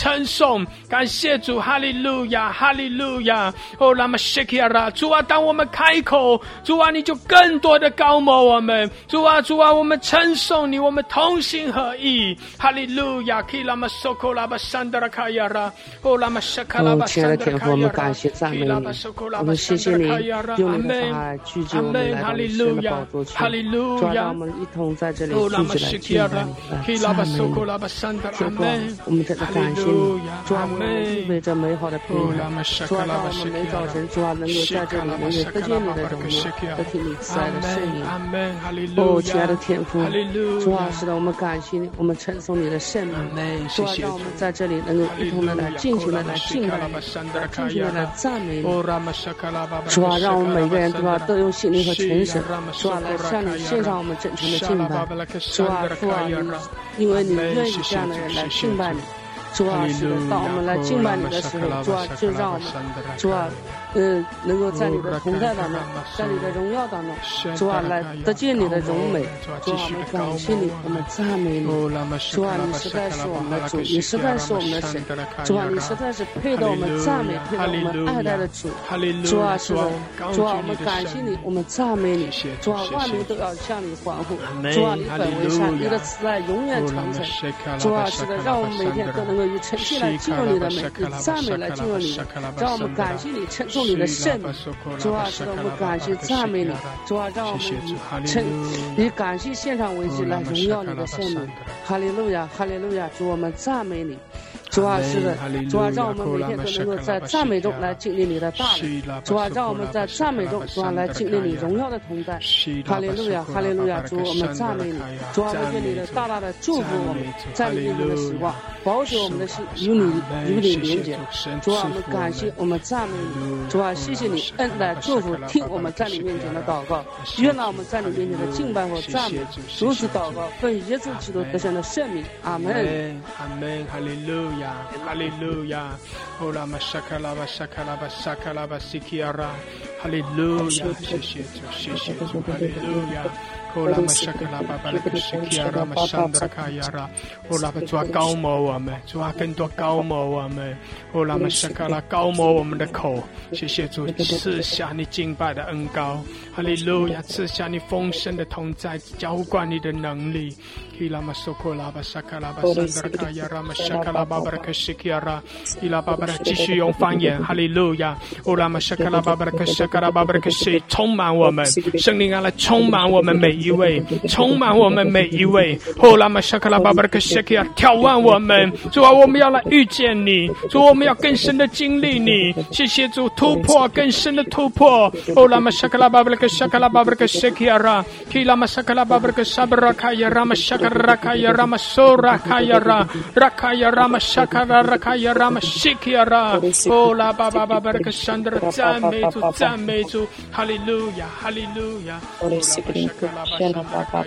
称颂，感谢主，哈利路亚，哈利路亚。哦，拉玛谢基亚拉，主啊，当我们开口，主啊，你就更多的高摩我们，主啊，主啊，我们称颂你，我们同心合意，哈利路亚。基拉玛索科拉巴山德拉卡亚拉，哦，拉玛谢卡拉巴山德拉卡亚拉， 我们感谢赞美你，我们谢谢你用你的话聚集我们来到你神的宝座前，主啊，让我们一同在这里聚集来敬拜你，赞美你，主啊，我们真的感谢你，主啊，我们预备着美好的平安，主啊，让我们每早晨，主啊，能够在这里能够得见你的荣耀，得听你慈爱的圣言。哦，亲爱的天父，主啊，是的，我们感谢你，我们称颂你的圣名，主啊，让我们在这里能够一同的来尽情的来敬拜你，尽情的来赞美你。主啊，让我们每个人主啊都用心灵和诚实，主啊，来向你献上我们真诚的敬拜。主啊，父啊，因为你愿意这样的人来敬拜你。主啊，是的，当我们来敬拜你的时候，主啊，就让我们，主啊，呃，能够在你的同在当中，在你的荣耀当中，主啊，来得见你的荣美。主啊，我们感谢你，我们赞美你。主啊，你实在是我们的主，你实在是我们的神。主啊，你实在是配得我们赞美，配得我们爱戴的主。主啊，是的，主啊，我们感谢你，我们赞美你。主啊，万民都要向你欢呼。主啊，你本为善，你的慈爱永远长存。主啊，是的，让我们每天都能够以诚心来进入你的美，以赞美来进入你的，让我们感谢你，称颂你的圣名。主啊，是的，我们感谢赞美你。主啊，让我们以称以感谢献上为祭来荣耀你的圣名。哈利路亚，哈利路亚！主，我们赞美你。主啊，是的，主啊，让我们每天都能够在赞美中来经历你的大能。主啊，让我们在赞美中，主啊，来经历你荣耀的同在。哈利路亚，哈利路亚！主，我们赞美你。主啊，我愿你的大大的祝福我们，在你面前的时光，保守我们的心与你与你连接。主啊，我们感谢，我们赞美你。主啊，谢谢你恩待祝福，听我们在你面前的祷告。愿让我们在你面前的敬拜和赞美，如此祷告，奉耶稣基督得胜的圣名。阿门。 阿门。哈利路亚。哈利路亚，哦拉玛沙卡拉巴沙卡拉巴沙卡拉巴西基亚拉，哈利路亚，谢谢主，谢谢主，哈利路亚。哦拉玛沙卡拉巴巴拉克西基亚拉玛山德卡亚拉，哦拉巴主啊高摩我们，主啊更多高摩我们，哦拉玛沙卡拉高摩我们的口，谢谢主赐下你敬拜的恩膏，哈利路亚，赐下你丰盛的同在，浇灌你的能力。Ila masokola basakala basandra yara mashakala babaraka shikiara ila babara 继续用方言哈利路亚 Ola mashakala babaraka shakala babaraka shi 充满我们圣灵啊来充满我们每一位充满我们每一位 Ola mashakala babaraka shikiara 眺望我们主啊我们要来遇见你主我们要更深的经历你谢谢主突破更深的突破 Ola mashakala babaraka shakala babaraka shikiara ila mashakala babaraka sabraka yara mashakala Rakaya Rama Sora Kayara Rakaya Rama Shakara Rakaya Rama Shikiara Ola Baba Baraka Shandra 赞美主赞美主哈利路亚哈利路亚 Ola Shakala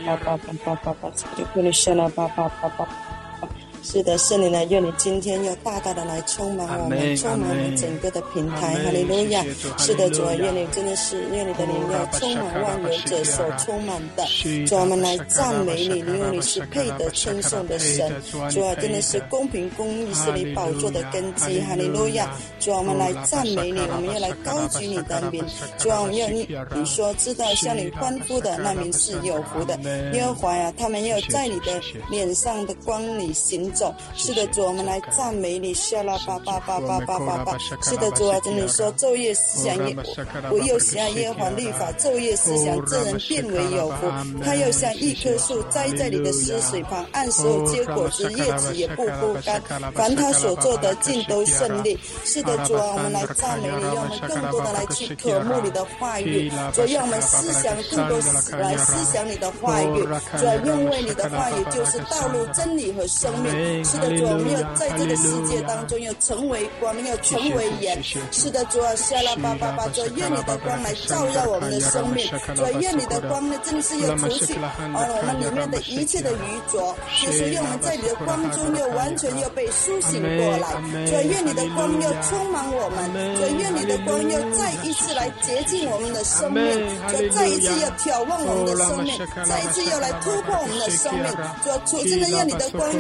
Baba 是的，圣灵呢，愿你今天要大大的来充满我们，充满我们整个的平台，哈利路亚！是的，主啊，愿你真的是，愿你的灵要充满万有者所充满的，主啊，我们来赞美你，因为你是配得称颂的神，主啊，真的是公平公义是你宝座的根基，哈利路亚！主啊，我们来赞美你，我们要来高举你的名，主啊，我们要你你说知道向你欢呼的那名是有福的，耶和华呀，他们要在你的脸上的光里行。是的，主，我们来赞美你，沙拉巴巴巴巴巴巴巴。是的，主啊，真的说昼夜思想耶，我又喜爱耶和华律法，昼夜思想，这人变为有福。他又像一棵树栽在你的溪水旁，按时候结果子，叶子也不枯干。凡他所做的尽都顺利。是的，主啊，我们来赞美你，让我们更多的来去渴慕你的话语，主，让我们思想更多来思想你的话语，主，因为你的话语就是道路、真理和生命。是的，主啊，我们要在这个世界当中要成为光，要成为盐。是的，主啊，沙拉巴巴巴，主，愿你的光来照耀我们的生命。主，愿你的光呢，真的是要除去啊我们里面的一切的愚拙，就是让我们在你的光中又完全又被苏醒过来。主，愿你的光要充满我们，主，愿你的光要再一次来洁净我们的生命，主，再一次要挑望我们的生命，再一次要来突破我们的生命。主，主真的让你的光要照耀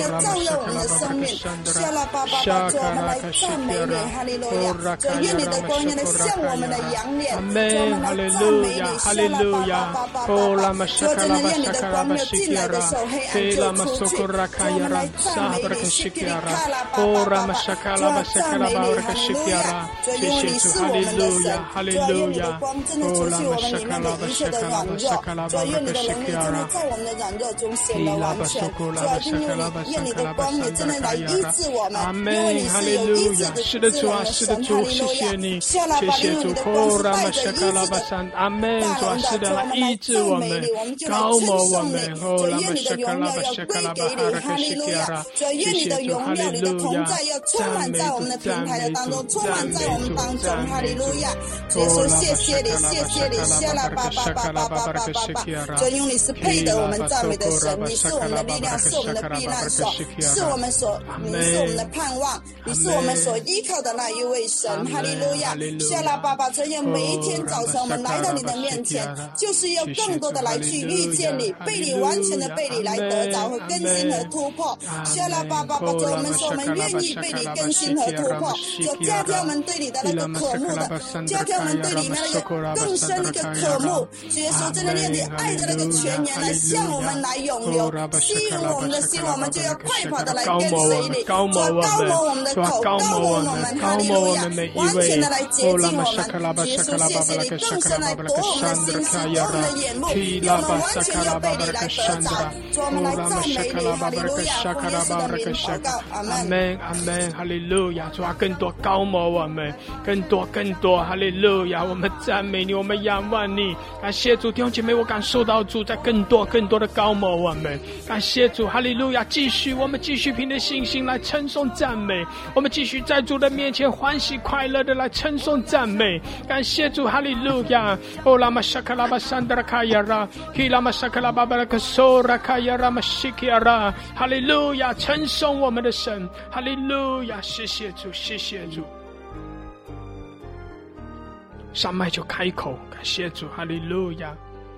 了我们的生命。下拉巴巴巴，主我们来赞美你，哈利路亚！主愿你的光来向我们的仰脸，主我们来赞美你，下拉巴巴巴巴巴。主真的愿你的光没有进来的时候，黑暗就出去。主我们来赞美你，西基里卡拉巴巴巴巴，主要赞美你，哈利路亚！主因为你是我们的神，主愿你的光真的除去我们里面的一切的软弱，主愿你的能力真的在我们的软弱中显得完全，主因为你愿你的光也真的来医治我们，因为你是有医治的治我们的神，哈利路亚！下拉巴，因为你的光是带着医治的， 阿门！主啊，是的，来医治我们，高摩我们，主愿你的荣耀要归给你，哈利路亚！主愿你的荣耀、你的同在要充满在我们的平台的当中，充满在我们当中，哈利路亚！主耶稣，谢谢你，谢谢你，下拉巴巴巴巴巴巴巴巴，主因为你是配得我们赞美的神，你是我们的力量，是我们的避难所，是我们所，你是我们的盼望，你是我们所依靠的那一位神，哈利路亚！下拉巴巴，主愿每一天早晨我们来到你的面前，就是要更多的来去遇见你，被你完全的被你来得着和更新和突破。下拉巴巴巴，主我们说我们愿意被你更新和突破，就加添我们对你的那个渴慕的，加添我们对你那个更深的一个渴慕。主耶稣，真的愿你爱的那个泉源来向我们来涌流，吸引我们的心，我们就要快跑的来跟随你，高摩我们的口，高摩我们，哈利路亚，完全的来洁净我们。耶稣，谢谢你更深来夺我们的心思，夺我们的眼目，让我们完全要被你来得着。主，我们来赞美你，哈利路亚，奉耶稣的名祷告，阿门， 阿门，哈利路亚！主啊，更多高摩我们，更多更多，哈利路亚！我们赞美你，我们仰望你，感谢主，弟兄姐妹，我感受到主在更多更多的高摩我们，感谢主，哈利路亚！继续，我们继续凭着信心来称颂赞美，我们继续在主的面前欢喜快乐的来称颂赞美，感谢主，哈利路亚！哦，拉玛沙卡拉巴山德拉卡亚拉，希拉玛沙卡拉巴巴拉克索拉卡亚拉玛西基亚拉，哈利路亚！称颂我们的神，哈利路亚！谢谢主，谢谢主。山脉就开口，感谢主，哈利路亚！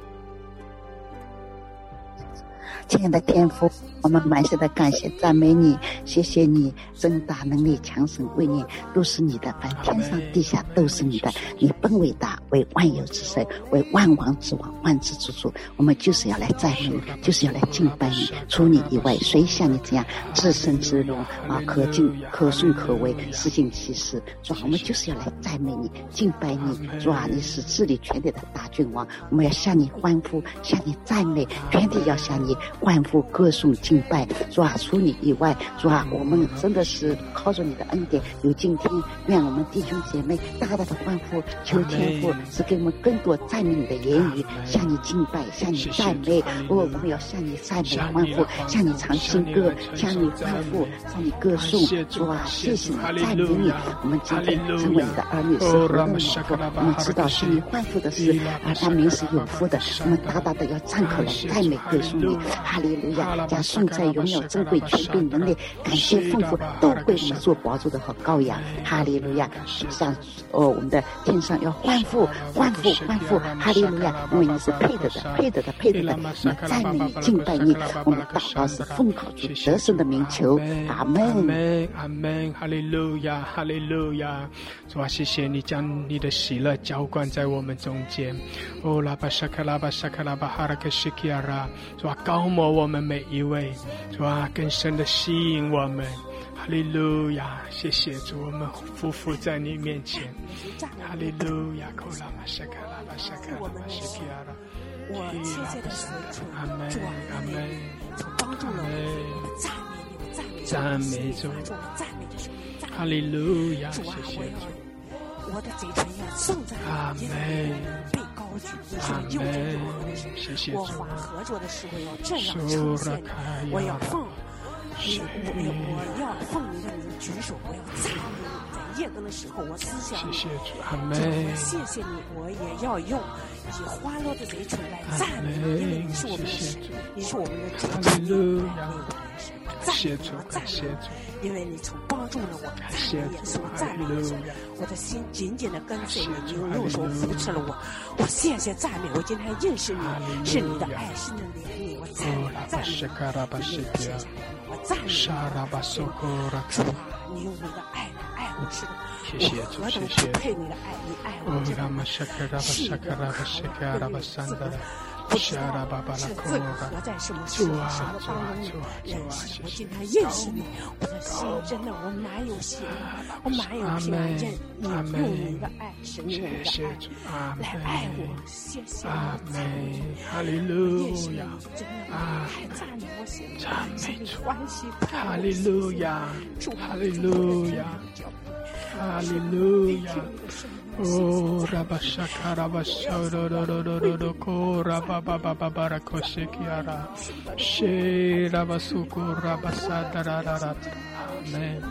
亲爱的天父，我们满心的感谢赞美你，谢谢你真大能力强盛为你都是你的，凡天上地下都是你的，你本伟大，为万有之神，为万王之王，万之之主。我们就是要来赞美你，就是要来敬拜你，除你以外谁像你这样至圣至荣啊，可敬可颂可畏，施行其事。主啊，我们就是要来赞美你，敬拜你。主啊，你是治理全地的大君王，我们要向你欢呼，向你赞美，全体要向你欢呼歌颂敬拜。主啊，除你以外，主啊，我们真的是靠着你的恩典有今天。愿我们弟兄姐妹大大的欢呼，求天父是给我们更多赞美你的言语，向你敬拜，向你赞美。哦，我们要向你赞美欢呼，向你唱新歌，向你欢呼，向你歌颂。主啊，谢谢你，赞美你。我们今天成为你的儿女是何等的福，我们知道向你欢呼的是啊，他名是有福的。我们大大的要张口来赞美歌颂你，哈利路亚！将颂赞荣耀珍贵权柄能力感谢丰富都归我们做宝座的和羔羊，哈利路亚！像哦，我们的天上要欢呼欢呼欢呼，哈利路亚！因为你是配得的配得的配得的，我们赞美你敬拜你，我们祷告是奉靠主得胜的名求，阿门阿门阿门，哈利路亚哈利路亚！主啊，谢谢你将你的喜乐浇灌在我们中间，哦，拉巴沙卡拉巴沙卡拉巴哈拉克西基亚拉，主啊，高摩我们每一位，主啊，更深的吸引我们，哈利路亚！谢谢主，我们匍匐在你面前，哈利路亚！口拉玛沙卡拉巴沙卡拉巴西基亚拉， 我切切的说出， 阿门阿门， 帮助了我， 赞美你，赞美主， 赞美的时候， 哈利路亚！谢谢主。 我的嘴唇要颂赞你，被高举，你是右中我的神。我缓和着的时候要这样呈现，我要放，我我要奉你的名举手，我要赞美你。在夜更的时候，我思想你， 谢谢主，阿门。 谢谢你，我也要用以欢乐的嘴唇来赞美你，因为你是我们的神，你是我们的主， 哈利路亚。 赞美你，我赞美你，因为你曾帮助了我，赞美耶稣，赞美耶稣，我的心紧紧的跟随你，你用右手扶持了我，我谢谢赞美，我今天认识你，是你的爱，是你的怜悯，我赞美，赞美，我赞美，主啊，你用你的爱来爱我，是的，我何等不配你的爱，你爱我这样，是一个可悲的死的。不知道是罪何在什么时候什么当中认识我今天认识你，我的心真的我满有喜乐，我满有平安，认你用你的爱，神用你的爱来爱我，谢谢你， 哈利路亚， 真的太赞美我心， 赞美主， 欢喜， 哈利路亚，哈利路亚，哈利路亚。Oh, Rabashaka, Rabashado, Dodoko, Rababa, Barakoshikiara, She, Rabasuku, Rabasada, Amen,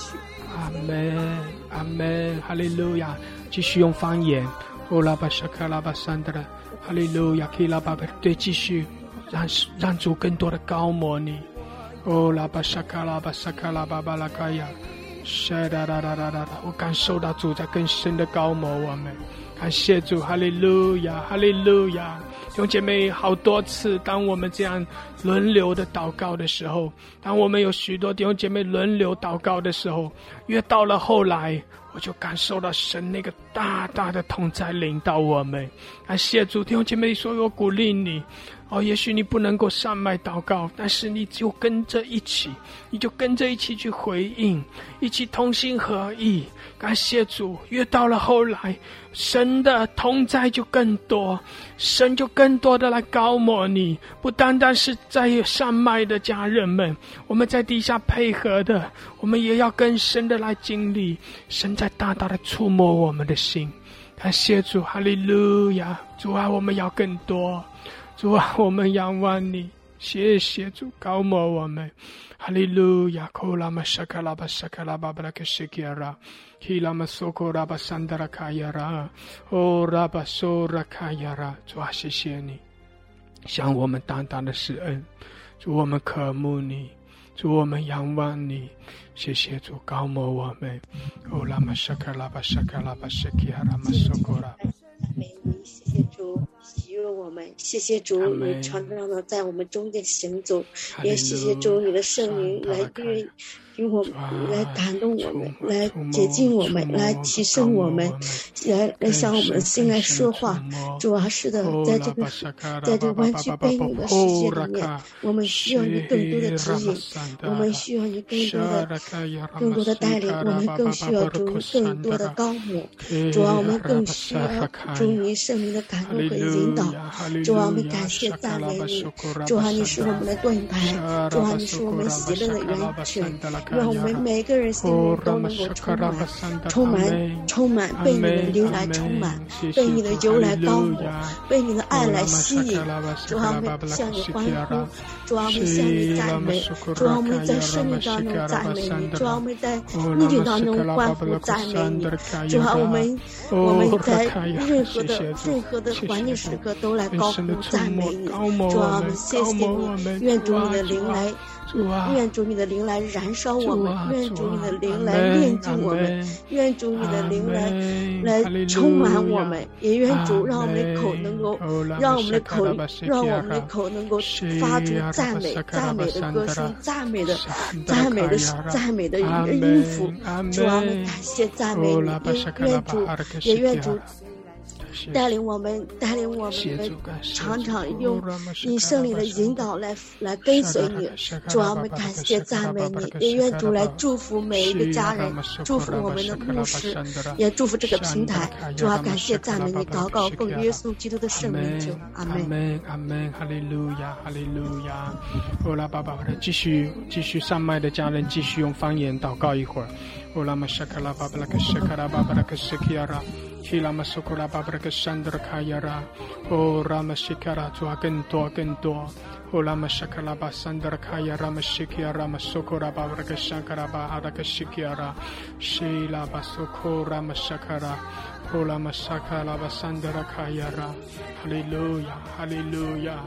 Amen, Amen, Hallelujah. 继续用方言 Oh, Rabashaka, Rabasandra, Hallelujah, Kilaba, 对，继续让让主更多的高摩你 Oh, Rabashaka, Rabasaka, Rababalakaya。是的da da da da da，我感受到主在更深的高摩我们，感谢主，哈利路亚，哈利路亚。弟兄姐妹，好多次当我们这样轮流的祷告的时候，当我们有许多弟兄姐妹轮流祷告的时候，越到了后来，我就感受到神那个大大的同在领导我们。感谢主，弟兄姐妹，所以我鼓励你哦，也许你不能够上麦祷告，但是你就跟着一起，你就跟着一起去回应，一起同心合意。感谢主，越到了后来，神的同在就更多，神就更多的来高摩你，不单单是在上麦的家人们，我们在底下配合的，我们也要更深的来经历神在大大的触摸我们的心。感谢主，哈利路亚，主啊，我们要更多，主啊，我们仰望你，谢谢主高摩我们，哈利路亚。库拉玛沙卡拉巴沙卡拉巴巴拉克西基拉，基拉玛索库拉巴桑德拉卡亚拉，哦拉巴索拉卡亚拉，主啊，谢谢你，向我们大大的施恩，主我们渴慕你，主我们仰望你，谢谢主高摩我们，哦拉玛沙卡拉巴沙卡拉巴西基拉玛索库拉。 谢谢主喜悦我们，谢谢主你常常的在我们中间行走，也谢谢主你的圣灵来对与我们来感动我们，来洁净我们，来提升我们，来来向我们的心来说话。主啊，是的，在这个在这个弯曲背扭的世界里面，我们需要你更多的指引，我们需要你更多的更多的带领，我们更需要主更多的高摩。主啊，我们更需要主你圣灵的感动和引导。主啊，我们感谢赞美你。主啊，你是我们的盾牌。主啊，你是我们喜乐的源泉。让我们每个人心里都能够充满充满充满被你的灵来充满，被你的油来高抹，被你的爱来吸引。主啊，我们向你欢呼，主啊，我们向你赞美，主啊，我们在生命当中赞美你，主啊，我们在逆境当中欢呼赞美你，主啊，我们我们在任何的任何的环境时刻都来高呼赞美你。主啊，我们谢谢你，愿主你的灵来愿主你的灵来燃烧我们，愿主你的灵来炼净我们，愿主你的灵来来充满我们，也愿主让我们的口能够让我们的口让我们的口能够发出赞美赞美的歌声，赞美的赞美的赞美的音符。主啊，我们感谢赞美你，也愿主也愿主带领我们，带领我们的常常用你圣灵的引导来来跟随你。主啊，我们感谢赞美你，也愿主来祝福每一个家人，祝福我们的牧师，也祝福这个平台。主啊，感谢赞美你，祷告奉耶稣基督的圣名求，阿门， 阿门，阿门，哈利路亚，哈利路亚。欧拉爸爸，继续继续上麦的家人，继续用方言祷告一会儿。欧拉玛沙卡拉巴巴拉克沙卡拉巴巴拉克沙基亚拉。希拉玛苏库拉巴布拉克山德卡亚拉，哦拉玛西卡拉，主啊，更多更多，哦拉玛沙卡拉巴山德卡亚拉玛西基亚拉玛苏库拉巴布拉克山卡拉巴哈达克西基亚拉，希拉巴苏库拉玛沙卡拉，哦拉玛沙卡拉巴山德卡亚拉，哈利路亚，哈利路亚。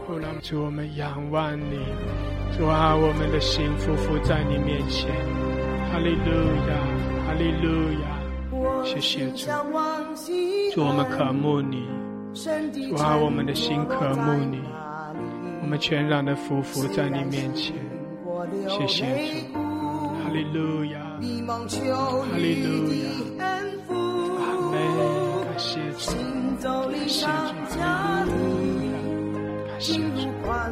主，我们仰望你，主啊，我们的心匍匐在你面前。哈利路亚，哈利路亚，谢谢主。主，我们渴慕你，主啊，我们的心渴慕你，我们全然的匍匐在你面前。谢谢主，哈利路亚，哈利路亚，阿门。感谢主，感谢主，哈利路亚，感谢主。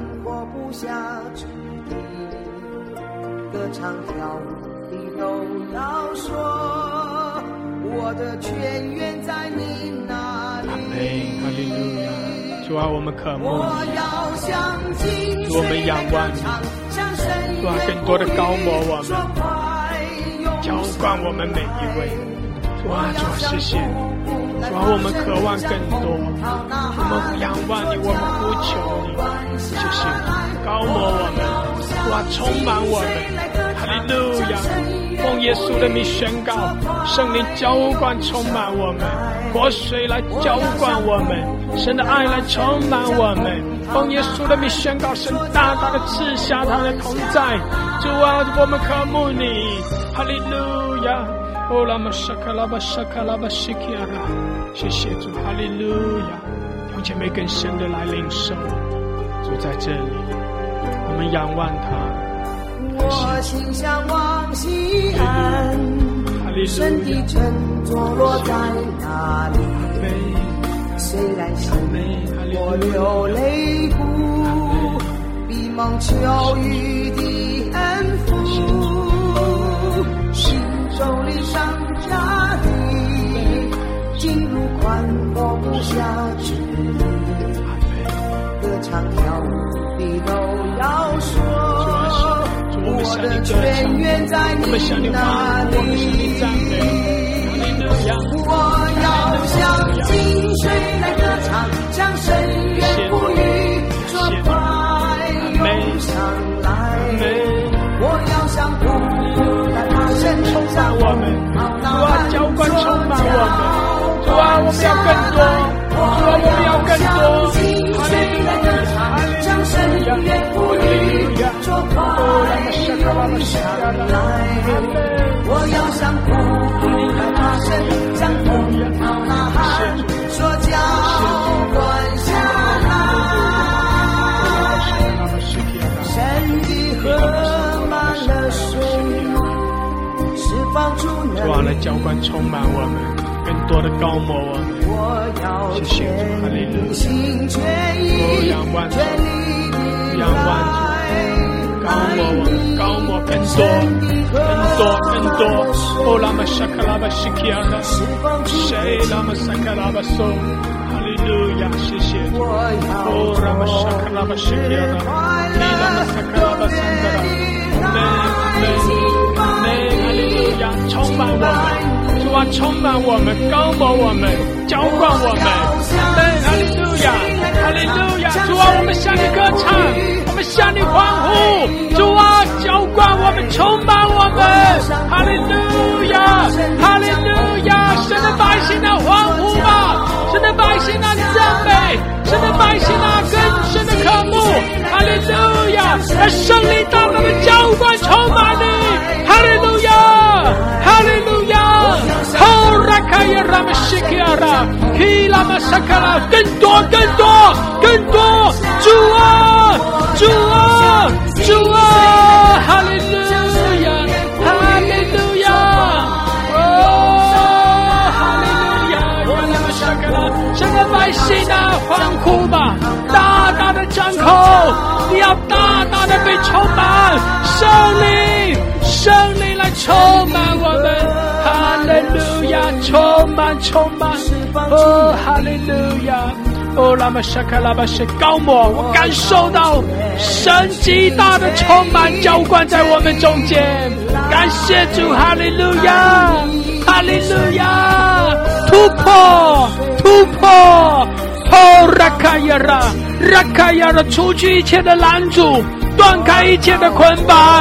歌唱跳舞的都要说，我的泉源在你那里。 阿门，哈利路亚。主啊，我们渴慕你，主，我们仰望你，主啊，更多的高摩我们，浇灌我们每一位。主啊，主啊，谢谢你，主啊，我们渴望更多，我们仰望你，我们呼求你，谢谢你，高摩我们，主啊，充满我们，哈利路亚。奉耶稣的名宣告，圣灵浇灌充满我们，活水来浇灌我们，神的爱来充满我们。奉耶稣的名宣告，神大大的赐下他的同在。主啊，我们渴慕你，哈利路亚。哦，拉玛沙卡拉巴沙卡拉巴西基亚拉，谢谢主，哈利路亚。弟兄姐妹更深的来领受，主在这里，我们仰望他。 我心向往西安，神的城坐落在哪里？虽然心我流泪不比蒙秋雨的恩福，心手里上家的进入宽阔不下之地，歌唱跳舞的都要说，我的泉源在你那里。我要像井水来歌唱，像深渊不语说快涌上来。我要像瀑布来发声冲上我们，主啊，浇灌充满我们，主啊，我们要更多，主啊，我们要更多。井水来歌唱，像深渊不语说快涌上来。我要像瀑布来发声，像风涛呐喊，说浇灌下来。神的河满了水，释放出能力。 主啊，来浇灌充满我们，更多的高摩我们。谢谢主，哈利路亚。仰望主，仰望主。高摩我们，高摩更多，更多，更多。哦，拉玛沙卡拉巴西基亚拉，谁拉玛沙卡拉巴松，哈利路亚，谢谢主。哦，拉玛沙卡拉巴西基亚拉，你拉玛沙卡拉巴桑德拉，阿门，阿门，哈利路亚，充满我们，主啊，充满我们，高摩我们，浇灌我们，阿门，哈利路亚，哈利路亚，主啊，我们向你歌唱。我们向你欢呼，主啊，浇灌我们，充满我们，哈利路亚，哈利路亚，神的百姓啊，欢呼吧，神的百姓啊，赞美，神的百姓啊，更深的渴慕，哈利路亚，让圣灵大大的浇灌充满你，哈利路亚，哈利路亚，吼拉卡耶拉玛西基亚拉，希拉玛萨卡拉，更多，更多，更多，主啊。主啊，主啊，哈利路亚，哈利路亚，哦，哈利路亚，我们下个了，神的百姓啊，欢呼吧，大大的张口，你要大大的被充满，圣灵，圣灵来充满我们，哈利路亚，充满，充满，哦，哈利路亚。哦，拉玛沙卡拉巴是高摩，我感受到神极大的充满浇灌在我们中间，感谢主，哈利路亚，哈利路亚，突破，突破，哦，拉卡亚拉，拉卡亚拉，除去一切的拦阻，断开一切的捆绑，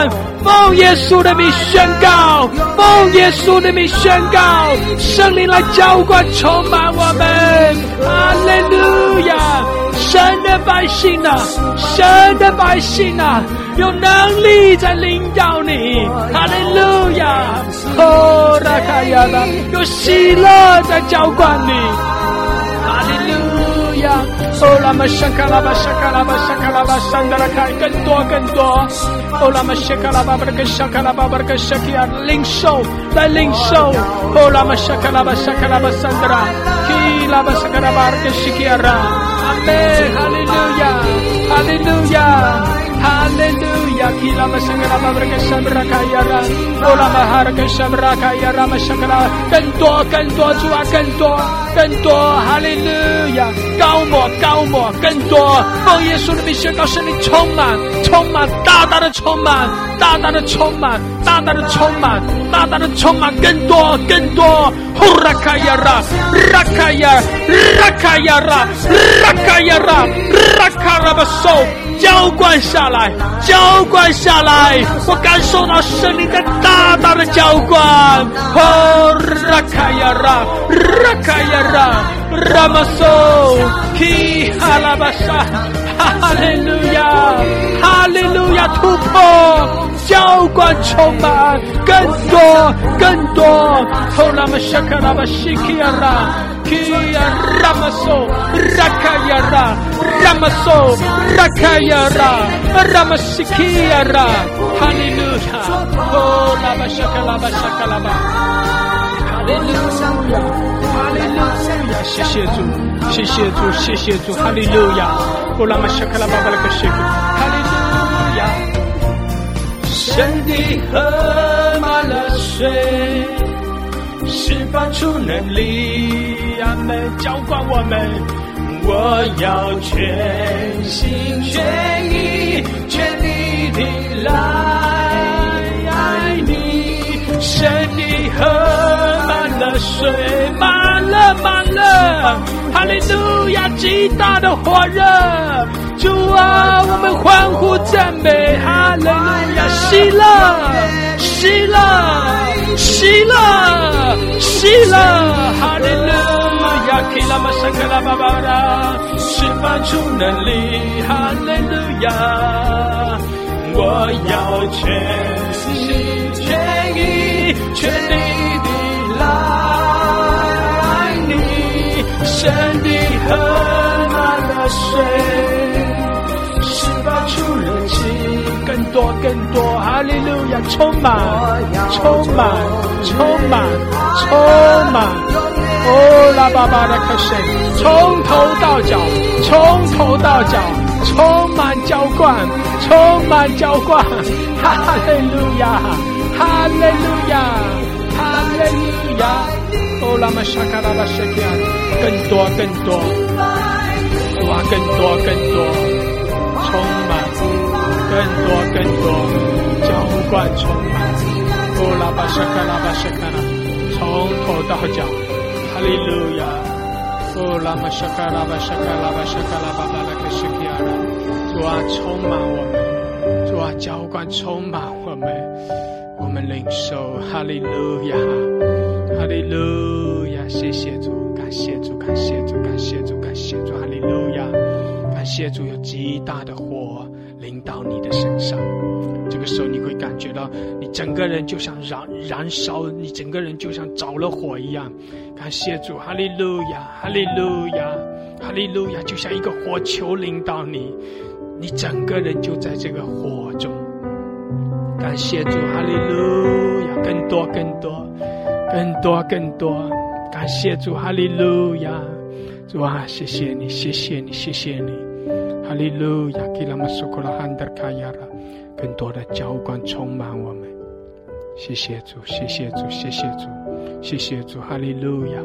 奉耶稣的名宣告，奉耶稣的名宣告，圣灵来浇灌充满我们。哈利路亚！神的百姓啊，神的百姓啊，有能力在领导你。哈利路亚！哦，拉卡亚拉，有喜乐在浇灌你。哈利路亚！哦，拉玛沙卡拉巴沙卡拉巴沙卡拉巴山德拉开，更多更多。哦，拉玛沙卡拉巴巴拉克沙卡拉巴巴拉克沙基亚，领受来领受。哦，拉玛沙卡拉巴沙卡拉巴山德拉，基拉巴沙卡拉巴拉克沙基亚拉。阿门，哈利路亚，哈利路亚，哈利路亚，基拉巴沙卡拉巴巴拉克沙德拉开亚拉。哦，拉玛哈拉克沙德拉开亚拉玛沙卡拉，更多更多，主啊，更多更多，哈利路亚，高摩高摩，更多，奉耶稣的名宣告，圣灵充满充满，大大的充满，大大的充满，大大的充满，大大的充满，更多更多。呼拉卡亚拉拉卡亚拉卡亚拉拉卡亚拉拉卡拉巴手浇灌下来，浇灌下来，我感受到圣灵的大大的浇灌。哦，拉卡亚拉拉卡亚拉拉玛手基哈拉巴沙，哈利路亚，哈利路亚，突破，浇灌充满，更多更多。哦，拉玛沙卡拉巴西基亚拉基亚拉玛手拉卡亚拉拉玛手拉卡亚拉拉玛西基亚拉，哈利路亚。哦，拉玛沙卡拉巴沙卡拉巴，哈利路亚，哈利路亚，谢谢主，谢谢主，谢谢主，哈利路亚。哦，拉玛沙卡拉巴巴拉克谢主，哈利路亚。神的河满了水，释放出能力，阿们浇灌我们。我要全心全意全力地来爱你。神的河满了水，满了满了，哈利路亚，极大的火热。主啊，我们欢呼赞美，哈利路亚，喜乐喜乐喜乐喜乐，哈利路亚，基拉玛沙克拉巴巴拉，释放出能力，哈利路亚。我要全心全意全力地来爱你。神的河满了水，释放出热情，更多更多，哈利路亚，充满充满充满充满。哦，拉巴巴的克神，从头到脚，从头到脚，充满浇灌，充满浇灌，哈利路亚，哈利路亚，哈利路亚。哦，拉玛沙卡拉巴沙卡，更多更多，哇，更多更多，充满，更多更多，浇灌充满。哦，拉巴沙卡拉巴沙卡拉，从头到脚。哈利路亚，哦，拉玛沙卡拉巴沙卡拉巴沙卡拉巴巴拉克西基亚拉，主啊，充满我们，主啊，浇灌充满我们，我们领受，哈利路亚，哈利路亚，谢谢主，感谢主，感谢主，感谢主，感谢主，哈利路亚，感谢主，有极大的火临到你的身上。这个时候你会感觉到你整个人就像燃燃烧，你整个人就像着了火一样。感谢主，哈利路亚，哈利路亚，哈利路亚，就像一个火球临到你，你整个人就在这个火中。感谢主，哈利路亚，更多更多更多更多，感谢主，哈利路亚，主啊，谢谢你，谢谢你，谢谢你，哈利路亚，基拉玛苏库拉汉德卡亚拉，更多的浇灌充满我们。谢谢主，谢谢主，谢谢主，谢谢主，哈利路亚，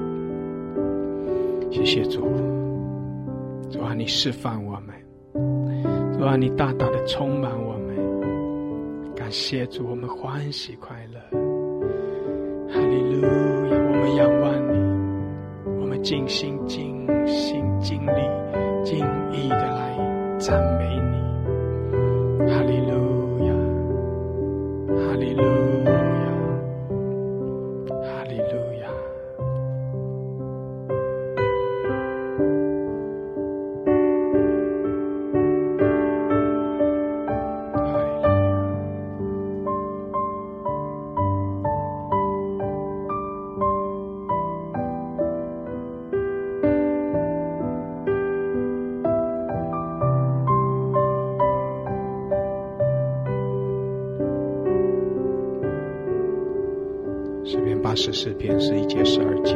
谢谢主，主啊，你释放我们，主啊，你大大的充满我们。感谢主，我们欢喜快乐，哈利路亚，我们仰望你，我们尽心尽心尽力尽意的来赞美你，哈利路亚， 八十四篇十一节十二节。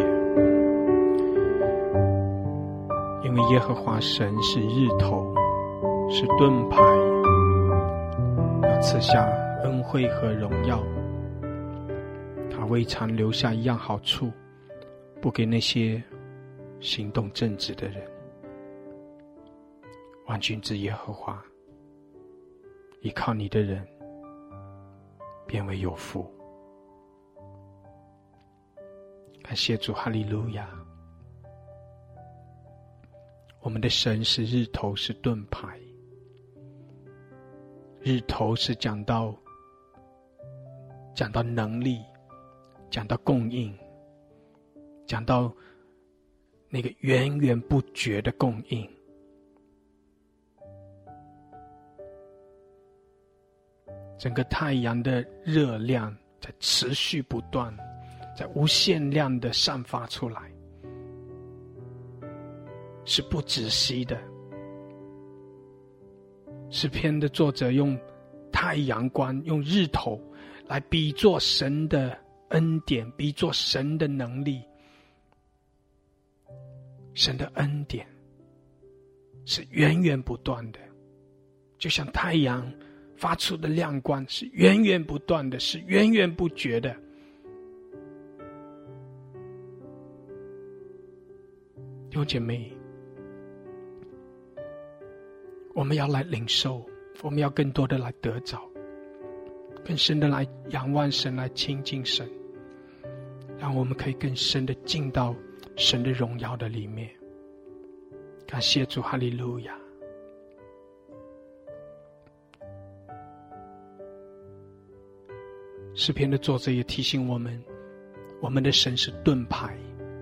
因为耶和华神是日头，是盾牌，要赐下恩惠和荣耀。他未尝留下一样好处，不给那些行动正直的人。万军之耶和华，依靠你的人便为有福。感谢主，哈利路亚。我们的神是日头，是盾牌。日头是讲到讲到能力，讲到供应，讲到那个源源不绝的供应。整个太阳的热量在持续不断，在无限量的散发出来，是不止息的。诗篇的作者用太阳光，用日头来比作神的恩典，比作神的能力。神的恩典是源源不断的，就像太阳发出的亮光是源源不断的，是源源不绝的。弟兄姐妹，我们要来领受，我们要更多的来得着，更深的来仰望神，来亲近神，让我们可以更深的进到神的荣耀的里面。感谢主，哈利路亚。诗篇的作者也提醒我们，我们的神是盾牌。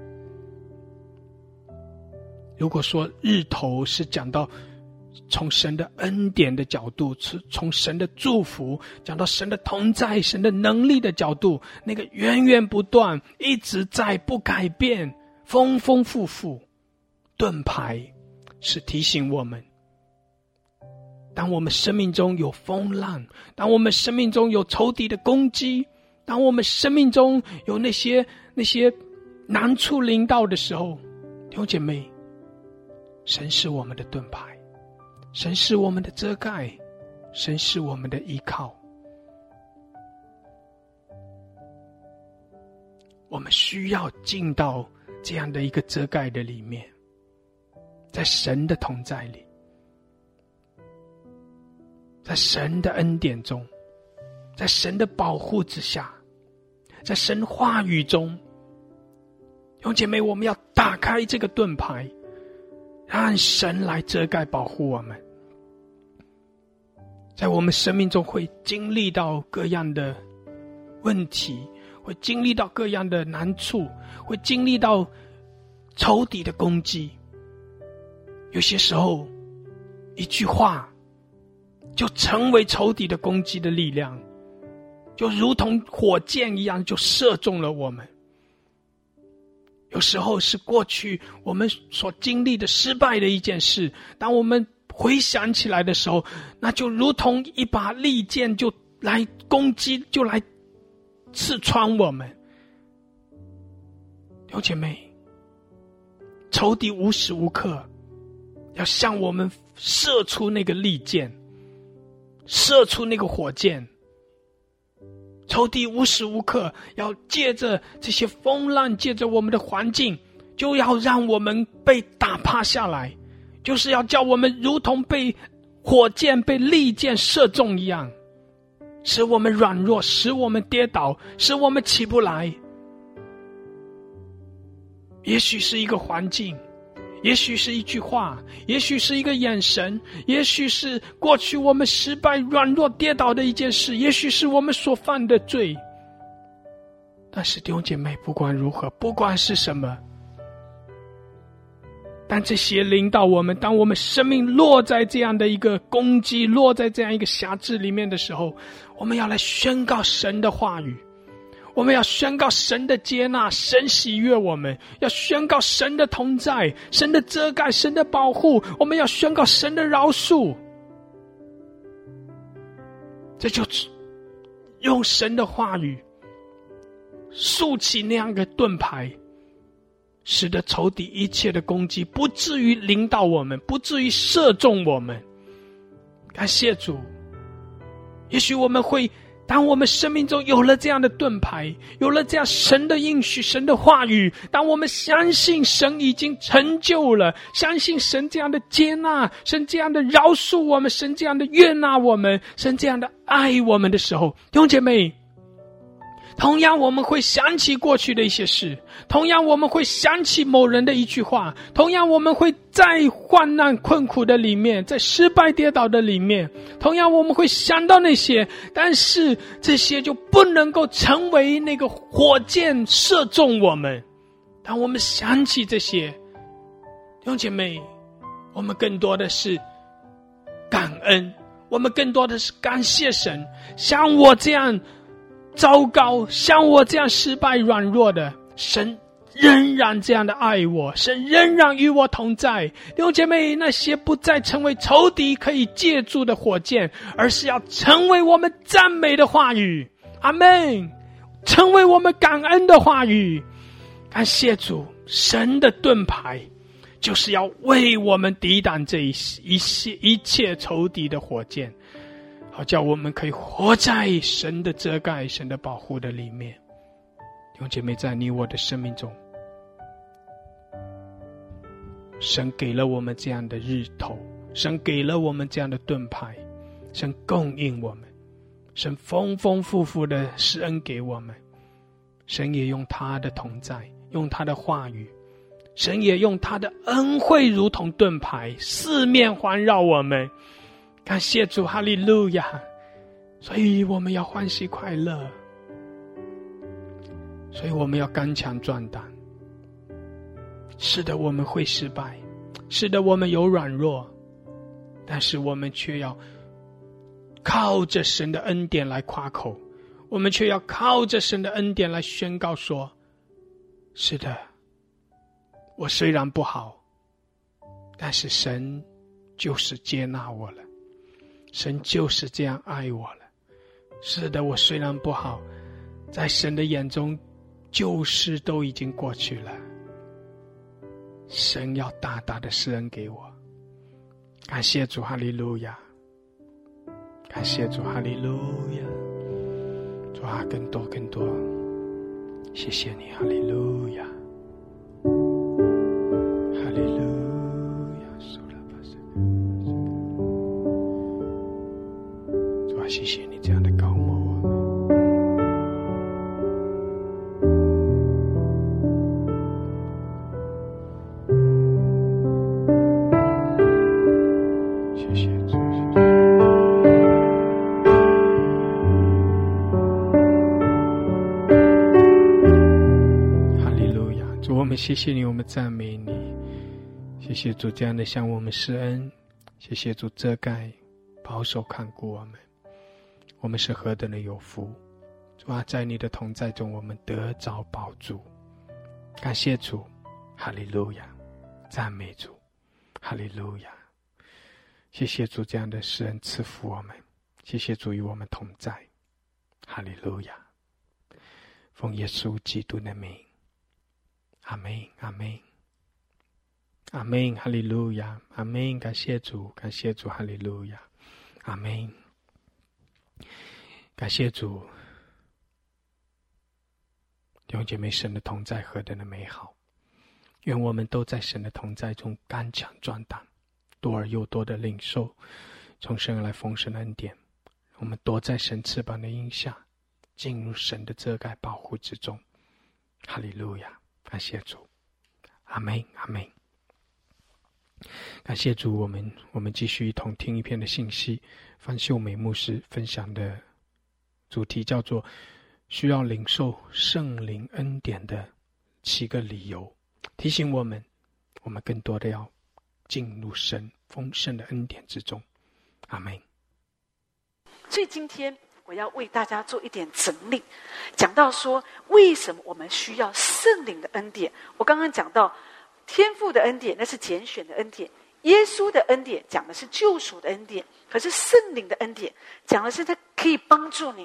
如果说日头是讲到从神的恩典的角度，从神的祝福讲到神的同在，神的能力的角度，那个源源不断，一直在不改变，丰丰富富。盾牌是提醒我们，当我们生命中有风浪，当我们生命中有仇敌的攻击，当我们生命中有那些那些难处临到的时候，弟兄姐妹，神是我们的盾牌，神是我们的遮盖，神是我们的依靠。我们需要进到这样的一个遮盖的里面，在神的同在里，在神的恩典中，在神的保护之下，在神话语中。弟兄姐妹，我们要打开这个盾牌，让神来遮盖保护我们。在我们生命中会经历到各样的问题，会经历到各样的难处，会经历到仇敌的攻击。有些时候一句话就成为仇敌的攻击的力量，就如同火箭一样，就射中了我们。有时候是过去我们所经历的失败的一件事，当我们回想起来的时候，那就如同一把利剑就来攻击，就来刺穿我们。弟兄姐妹，仇敌无时无刻要向我们射出那个利剑，射出那个火箭。仇敌无时无刻要借着这些风浪，借着我们的环境，就要让我们被打趴下来，就是要叫我们如同被火箭被利箭射中一样，使我们软弱，使我们跌倒，使我们起不来。也许是一个环境，也许是一句话，也许是一个眼神，也许是过去我们失败软弱跌倒的一件事，也许是我们所犯的罪。但是弟兄姐妹，不管如何，不管是什么，当这些临到我们，当我们生命落在这样的一个攻击，落在这样一个辖制里面的时候，我们要来宣告神的话语，我们要宣告神的接纳，神喜悦我们，要宣告神的同在，神的遮盖，神的保护，我们要宣告神的饶恕。这就用神的话语竖起那样的盾牌，使得仇敌一切的攻击不至于临到我们，不至于射中我们。感谢主，也许我们会，当我们生命中有了这样的盾牌，有了这样神的应许，神的话语，当我们相信神已经成就了，相信神这样的接纳，神这样的饶恕我们，神这样的悦纳我们，神这样的爱我们的时候，弟兄姐妹，同样我们会想起过去的一些事，同样我们会想起某人的一句话，同样我们会在患难困苦的里面，在失败跌倒的里面，同样我们会想到那些，但是这些就不能够成为那个火箭射中我们。当我们想起这些，弟兄姐妹，我们更多的是感恩，我们更多的是感谢神。像我这样糟糕，像我这样失败软弱的，神仍然这样的爱我，神仍然与我同在。弟兄姐妹，那些不再成为仇敌可以借助的火箭，而是要成为我们赞美的话语。阿们，成为我们感恩的话语。感谢主，神的盾牌就是要为我们抵挡这一一切一切仇敌的火箭，好叫我们可以活在神的遮盖、神的保护的里面。弟兄姐妹，在你我的生命中，神给了我们这样的日头，神给了我们这样的盾牌，神供应我们，神丰丰富富的施恩给我们，神也用他的同在，用他的话语，神也用他的恩惠如同盾牌，四面环绕我们。感谢主，哈利路亚！所以我们要欢喜快乐，所以我们要刚强壮胆。是的，我们会失败，是的，我们有软弱，但是我们却要靠着神的恩典来夸口，我们却要靠着神的恩典来宣告说，是的，我虽然不好，但是神就是接纳我了，神就是这样爱我了。是的，我虽然不好，在神的眼中旧事都已经过去了，神要大大的施恩给我。感谢主，哈利路亚！感谢主，哈利路亚！主啊，更多更多，谢谢你，哈利路亚！哈利路亚！主啊，谢谢你这样的高摩我们。谢谢主，谢谢。哈利路亚！主，我们谢谢你，我们赞美你。谢谢主这样的向我们施恩，谢谢主遮盖保守看顾我们，我们是何等的有福。主啊，在你的同在中我们得着保住。感谢主，哈利路亚！赞美主，哈利路亚！谢谢主这样的施恩赐福我们，谢谢主与我们同在，哈利路亚！奉耶稣基督的名，阿们，阿们，阿们，哈利路亚，阿们！感谢主，感谢主，哈利路亚，阿们！感谢主，弟兄姐妹，神的同在何等的美好！愿我们都在神的同在中刚强壮胆，多而又多的领受从神而来丰盛的恩典。我们躲在神翅膀的荫下，进入神的遮盖保护之中。哈利路亚！感谢主，阿们，阿们。感谢主，我们我们继续一同听一篇的信息。范秀美牧师分享的主题叫做需要领受圣灵恩典的七个理由，提醒我们我们更多的要进入神丰盛的恩典之中。阿们。 所以今天我要为大家做一点整理，讲到说为什么我们需要圣灵的恩典。我刚刚讲到天父的恩典，那是拣选的恩典；耶稣的恩典讲的是救赎的恩典，可是圣灵的恩典讲的是他可以帮助你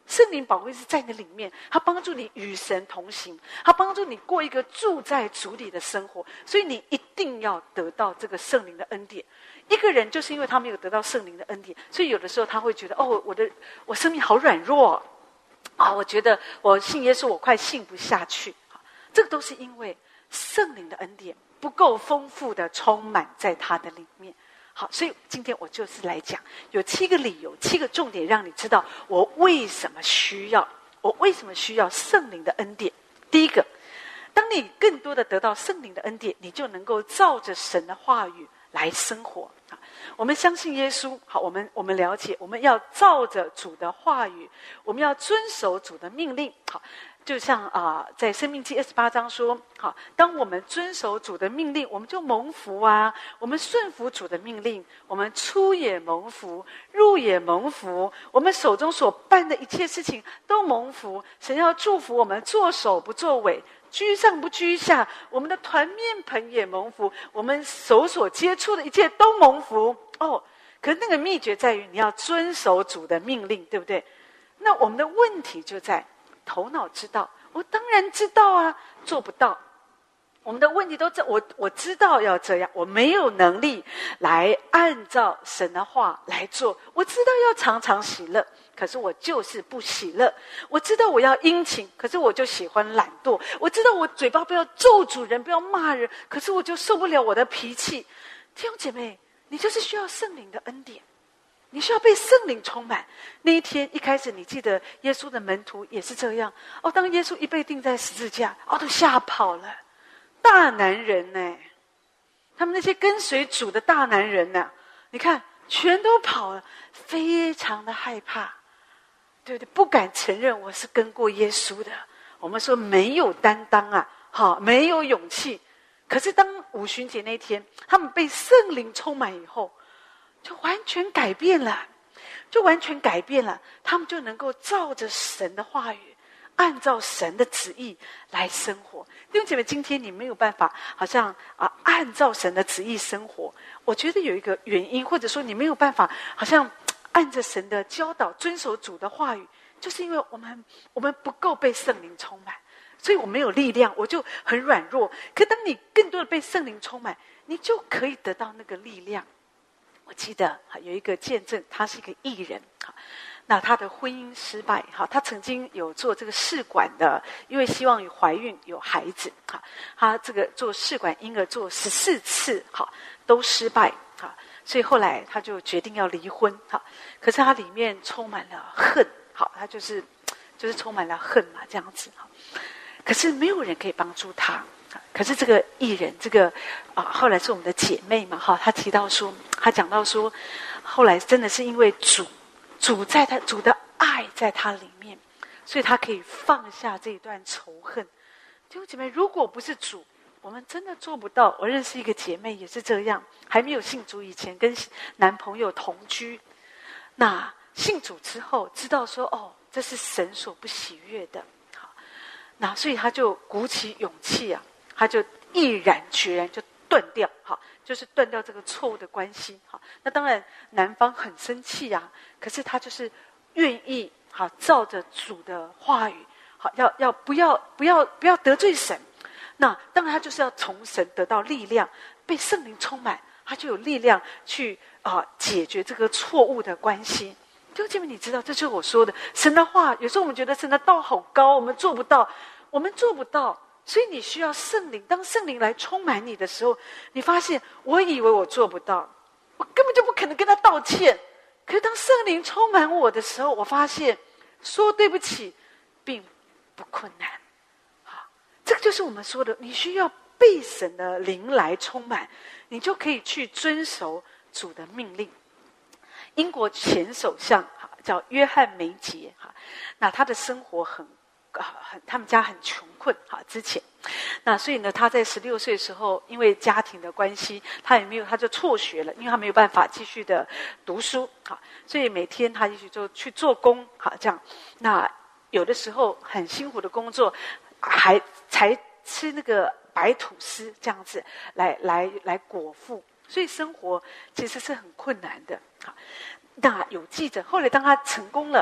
圣灵宝贵是在你里面，他帮助你与神同行，他帮助你过一个住在主里的生活，所以你一定要得到这个圣灵的恩典。一个人就是因为他没有得到圣灵的恩典，所以有的时候他会觉得，哦，我的我生命好软弱啊、哦，我觉得我信耶稣我快信不下去。这个都是因为圣灵的恩典不够丰富的充满在他的里面。好，所以今天我就是来讲有七个理由，七个重点，让你知道我为什么需要，我为什么需要圣灵的恩典。第一个，当你更多的得到圣灵的恩典，你就能够照着神的话语来生活。我们相信耶稣，好，我们我们了解，我们要照着主的话语，我们要遵守主的命令。好，就像啊、呃，在申命记二十八章说，好，当我们遵守主的命令，我们就蒙福啊。我们顺服主的命令，我们出也蒙福，入也蒙福，我们手中所办的一切事情都蒙福。神要祝福我们，做首不做尾，居上不居下，我们的团面盆也蒙福，我们手所接触的一切都蒙福。哦，可是那个秘诀在于你要遵守主的命令，对不对？那我们的问题就在头脑知道，我当然知道啊，做不到。我们的问题都在我我知道要这样，我没有能力来按照神的话来做。我知道要常常喜乐，可是我就是不喜乐。我知道我要殷勤，可是我就喜欢懒惰。我知道我嘴巴不要咒诅人，不要骂人，可是我就受不了我的脾气。弟兄姐妹，你就是需要圣灵的恩典，你需要被圣灵充满。那一天一开始，你记得耶稣的门徒也是这样哦。当耶稣一被钉在十字架，哦，都吓跑了。大男人呢，他们那些跟随主的大男人呢，你看全都跑了，非常的害怕，对不对？不敢承认我是跟过耶稣的。我们说没有担当啊，好，没有勇气。可是当五旬节那天，他们被圣灵充满以后，就完全改变了，就完全改变了。他们就能够照着神的话语，按照神的旨意来生活。弟兄姐妹，今天你没有办法好像啊按照神的旨意生活，我觉得有一个原因，或者说你没有办法好像按着神的教导遵守主的话语，就是因为我们我们不够被圣灵充满，所以我没有力量，我就很软弱。可当你更多的被圣灵充满，你就可以得到那个力量。我记得有一个见证，他是一个艺人，那他的婚姻失败，他曾经有做这个试管的，因为希望有怀孕有孩子，他这个做试管婴儿做十四次都失败，所以后来他就决定要离婚。可是他里面充满了恨，他就是就是充满了恨嘛，这样子。可是没有人可以帮助他。可是这个艺人，这个啊，后来是我们的姐妹嘛，哈，她提到说，她讲到说，后来真的是因为主，主在他主的爱在他里面，所以他可以放下这一段仇恨。弟兄姐妹，如果不是主，我们真的做不到。我认识一个姐妹也是这样，还没有信主以前跟男朋友同居，那信主之后知道说，哦，这是神所不喜悦的，好，那所以他就鼓起勇气啊。他就毅然决然就断掉，好，就是断掉这个错误的关系，好。那当然男方很生气啊，可是他就是愿意，好，照着主的话语，好，要要不要不要不要得罪神。那当然他就是要从神得到力量，被圣灵充满，他就有力量去啊、呃、解决这个错误的关系。弟兄姐妹，你知道，这就是我说的神的话。有时候我们觉得神的道好高，我们做不到，我们做不到。所以你需要圣灵，当圣灵来充满你的时候，你发现我以为我做不到，我根本就不可能跟他道歉。可是当圣灵充满我的时候，我发现说对不起并不困难。好，这个就是我们说的，你需要被神的灵来充满，你就可以去遵守主的命令。英国前首相叫约翰梅杰，那他的生活很啊，很，他们家很穷困哈，之前，那所以呢，他在十六岁的时候，因为家庭的关系，他也没有，他就辍学了，因为他没有办法继续的读书，哈，所以每天他也许就去做工，哈，这样，那有的时候很辛苦的工作，还才吃那个白吐司这样子来来来果腹，所以生活其实是很困难的，哈。那有记者后来当他成功了。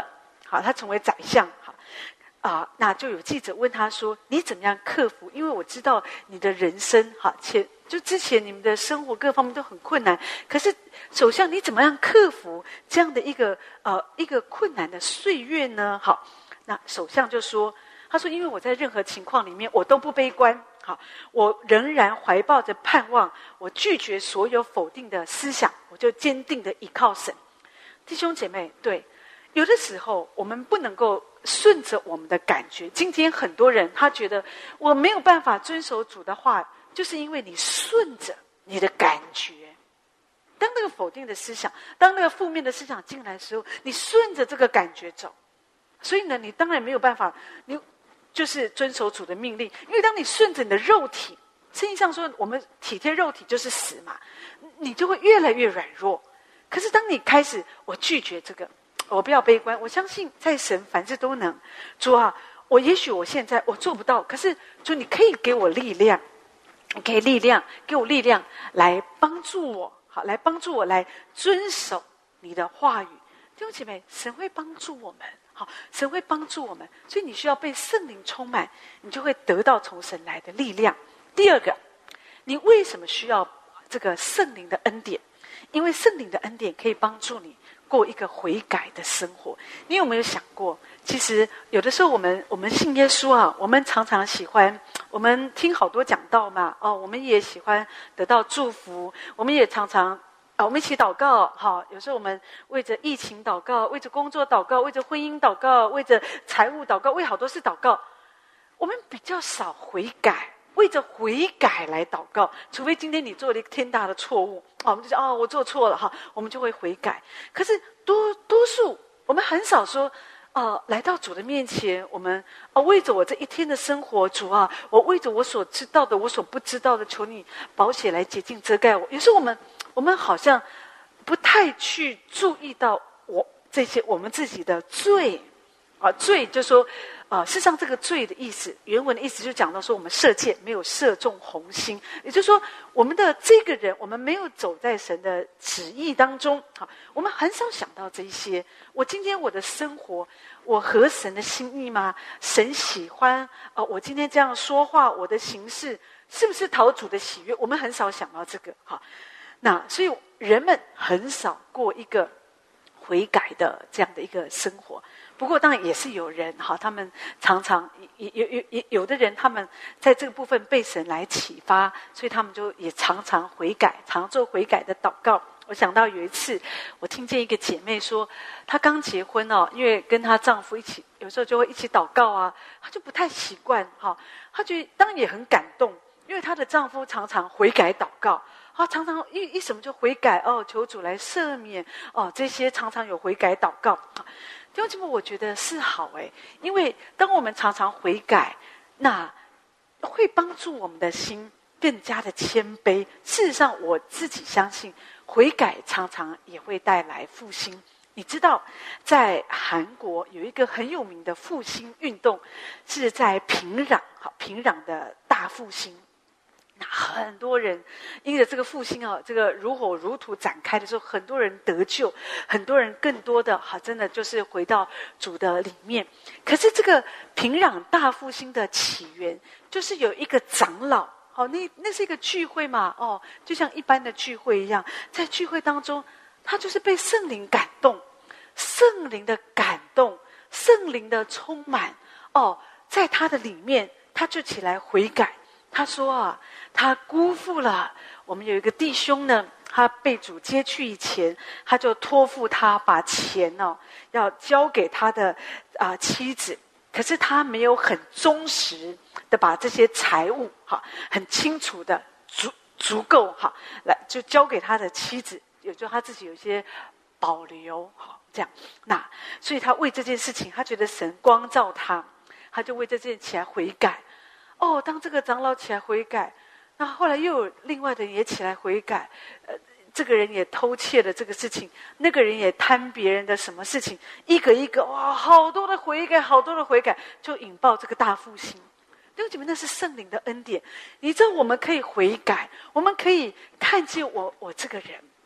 好，他成为宰相，好啊，那就有记者问他说：“你怎么样克服？因为我知道你的人生，好前就之前你们的生活各方面都很困难，可是首相你怎么样克服这样的一个呃一个困难的岁月呢？”好，那首相就说：“他说，因为我在任何情况里面我都不悲观，好，我仍然怀抱着盼望，我拒绝所有否定的思想，我就坚定的依靠神。”弟兄姐妹，对，有的时候我们不能够顺着我们的感觉。今天很多人他觉得我没有办法遵守主的话，就是因为你顺着你的感觉。当那个否定的思想，当那个负面的思想进来的时候，你顺着这个感觉走，所以呢，你当然没有办法，你就是遵守主的命令。因为当你顺着你的肉体，圣经上说我们体贴肉体就是死嘛，你就会越来越软弱。可是当你开始，我拒绝这个，我不要悲观，我相信在神凡事都能。主啊，我也许我现在我做不到，可是主你可以给我力量，你可以力量给我力量来帮助我，好，来帮助我来遵守你的话语。弟兄姐妹，神会帮助我们，好，神会帮助我们，所以你需要被圣灵充满，你就会得到从神来的力量。第二个，你为什么需要这个圣灵的恩典？因为圣灵的恩典可以帮助你过一个悔改的生活。你有没有想过，其实有的时候我们我们信耶稣啊，我们常常喜欢，我们听好多讲道嘛，哦，我们也喜欢得到祝福，我们也常常啊，我们一起祷告，好，有时候我们为着疫情祷告，为着工作祷告，为着婚姻祷告，为着财务祷告，为好多事祷告。我们比较少悔改，为着悔改来祷告，除非今天你做了一个天大的错误，哦，我们就说哦，我做错了哈，我们就会悔改。可是多多数我们很少说，呃，来到主的面前，我们哦，为着我这一天的生活，主啊，我为着我所知道的，我所不知道的，求你宝血来洁净遮盖我。有时候我们我们好像不太去注意到我这些我们自己的罪啊，罪就说。啊、呃，事实上，这个罪的意思，原文的意思就讲到说，我们射箭没有射中红心，也就是说，我们的这个人，我们没有走在神的旨意当中。好，我们很少想到这一些。我今天我的生活，我合神的心意吗？神喜欢啊、呃，我今天这样说话，我的行事是不是讨主的喜悦？我们很少想到这个。好，那所以人们很少过一个悔改的这样的一个生活。不过当然也是有人哈，他们常常有有有有的人，他们在这个部分被神来启发，所以他们就也常常悔改，常做悔改的祷告。我想到有一次，我听见一个姐妹说，她刚结婚哦，因为跟她丈夫一起，有时候就会一起祷告啊，她就不太习惯哈，她觉得当然也很感动，因为她的丈夫常常悔改祷告。啊，常常一一什么就悔改哦，求主来赦免哦，这些常常有悔改祷告。弟兄姐妹，我觉得是好诶，因为当我们常常悔改，那会帮助我们的心更加的谦卑。事实上，我自己相信，悔改常常也会带来复兴。你知道，在韩国有一个很有名的复兴运动，是在平壤，好，平壤的大复兴。那很多人因着这个复兴啊，这个如火如荼展开的时候，很多人得救，很多人更多的哈，真的就是回到主的里面。可是这个平壤大复兴的起源，就是有一个长老，好，那那是一个聚会嘛，哦，就像一般的聚会一样，在聚会当中，他就是被圣灵感动，圣灵的感动，圣灵的充满，哦，在他的里面，他就起来悔改。他说啊，他辜负了我们有一个弟兄呢，他被主接去以前，他就托付他把钱哦要交给他的啊、呃、妻子，可是他没有很忠实的把这些财物哈很清楚的足足够哈来就交给他的妻子，也就他自己有一些保留哈这样。那所以他为这件事情，他觉得神光照他，他就为这件起来悔改。哦，当这个长老起来悔改，那后来又有另外的人也起来悔改，呃，这个人也偷窃了这个事情，那个人也贪别人的什么事情，一个一个哇，好多的悔改，好多的悔改，就引爆这个大复兴。弟兄姐妹，那是圣灵的恩典。你知道我们可以悔改，我们可以看见我我这个人，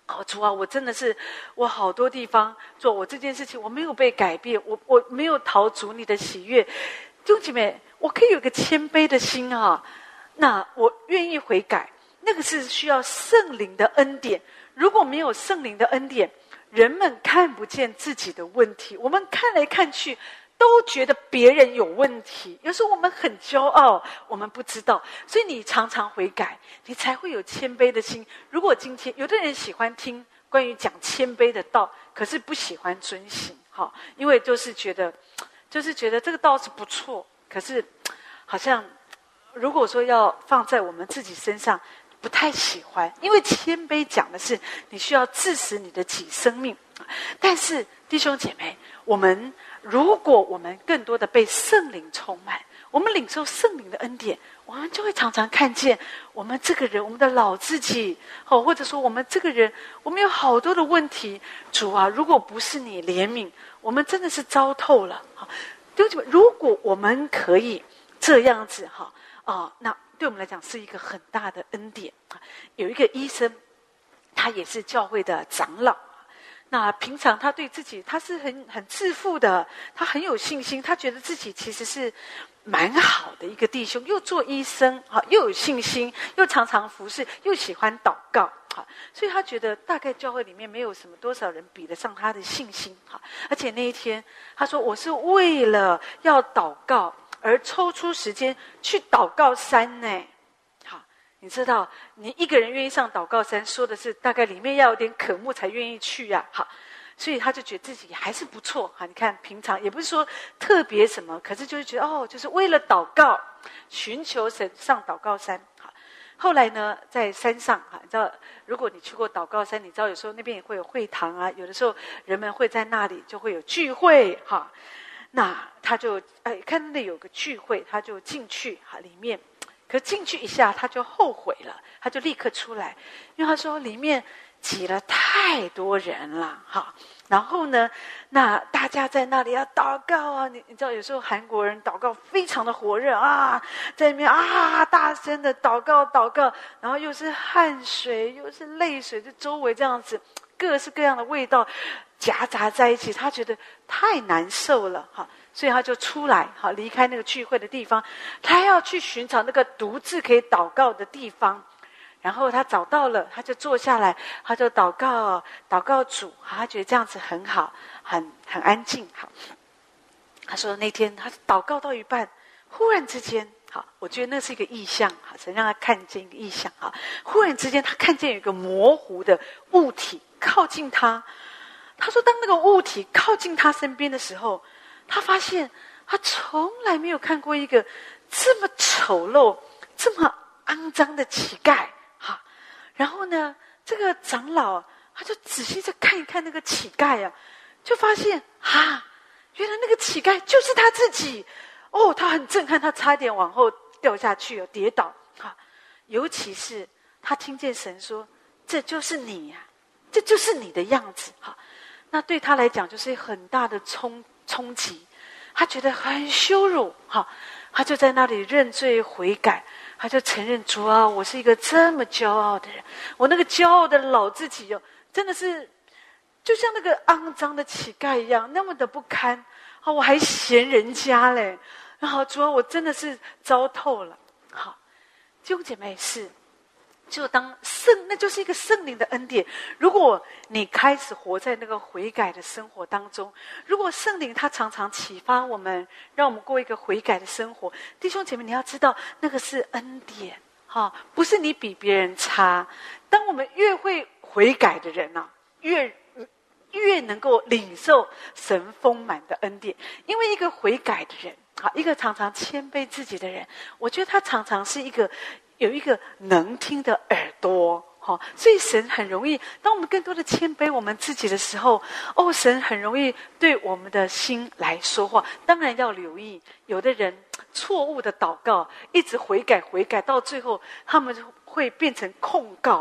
哦，主啊，我真的是，我好多地方做我这件事情，我没有被改变，我我没有讨主你的喜悦。弟兄姐妹，我可以有个谦卑的心啊，那我愿意悔改，那个是需要圣灵的恩典。如果没有圣灵的恩典，人们看不见自己的问题，我们看来看去都觉得别人有问题，有时候我们很骄傲，我们不知道，所以你常常悔改，你才会有谦卑的心。如果今天有的人喜欢听关于讲谦卑的道，可是不喜欢遵行，哈，因为就是觉得，就是觉得这个道是不错，可是好像如果说要放在我们自己身上，不太喜欢，因为谦卑讲的是你需要致死你的己生命。但是弟兄姐妹，我们如果我们更多的被圣灵充满，我们领受圣灵的恩典，我们就会常常看见我们这个人，我们的老自己，哦，或者说我们这个人，我们有好多的问题。主啊，如果不是你怜悯，我们真的是糟透了。弟兄姐妹，如果我们可以这样子，哈啊，那对我们来讲是一个很大的恩典。有一个医生，他也是教会的长老。那平常他对自己他是很很自负的，他很有信心，他觉得自己其实是蛮好的一个弟兄，又做医生啊，又有信心，又常常服侍，又喜欢祷告啊，所以他觉得大概教会里面没有什么多少人比得上他的信心啊。而且那一天他说，我是为了要祷告而抽出时间去祷告山呢。你知道，你一个人愿意上祷告山，说的是大概里面要有点渴慕才愿意去呀、啊。好，所以他就觉得自己还是不错哈。你看，平常也不是说特别什么，可是就是觉得哦，就是为了祷告，寻求神上祷告山。好，后来呢，在山上哈，你知道，如果你去过祷告山，你知道有时候那边也会有会堂啊，有的时候人们会在那里就会有聚会哈。那他就哎看那里有个聚会，他就进去哈里面。可进去一下他就后悔了，他就立刻出来，因为他说里面挤了太多人了哈。然后呢，那大家在那里要祷告啊，你你知道有时候韩国人祷告非常的火热啊，在那边啊大声的祷告祷告，然后又是汗水又是泪水，就周围这样子各式各样的味道夹杂在一起，他觉得太难受了哈。所以他就出来，好离开那个聚会的地方，他要去寻找那个独自可以祷告的地方。然后他找到了，他就坐下来，他就祷告，祷告主，他觉得这样子很好，很很安静。好，他说那天他祷告到一半，忽然之间，好，我觉得那是一个异象，好，神让他看见一个异象，好，忽然之间他看见有一个模糊的物体靠近他。他说，当那个物体靠近他身边的时候，他发现他从来没有看过一个这么丑陋、这么肮脏的乞丐哈。然后呢，这个长老他就仔细再看一看那个乞丐啊，就发现哈，原来那个乞丐就是他自己哦。他很震撼，他差点往后掉下去哦，跌倒哈。尤其是他听见神说：“这就是你呀、啊，这就是你的样子哈。”那对他来讲就是很大的冲。冲击，他觉得很羞辱，哈，他就在那里认罪悔改，他就承认主啊，我是一个这么骄傲的人，我那个骄傲的老自己哦，真的是就像那个肮脏的乞丐一样，那么的不堪啊！我还嫌人家嘞，然后主啊，我真的是糟透了。好，弟兄姐妹是。就当圣，那就是一个圣灵的恩典。如果你开始活在那个悔改的生活当中，如果圣灵他常常启发我们，让我们过一个悔改的生活，弟兄姐妹，你要知道那个是恩典，哈，不是你比别人差。当我们越会悔改的人啊，越越能够领受神丰满的恩典。因为一个悔改的人，啊，一个常常谦卑自己的人，我觉得他常常是一个。有一个能听的耳朵，哦，所以神很容易，当我们更多的谦卑我们自己的时候，哦，神很容易对我们的心来说话。当然要留意，有的人错误的祷告，一直悔改悔改，到最后他们会变成控告，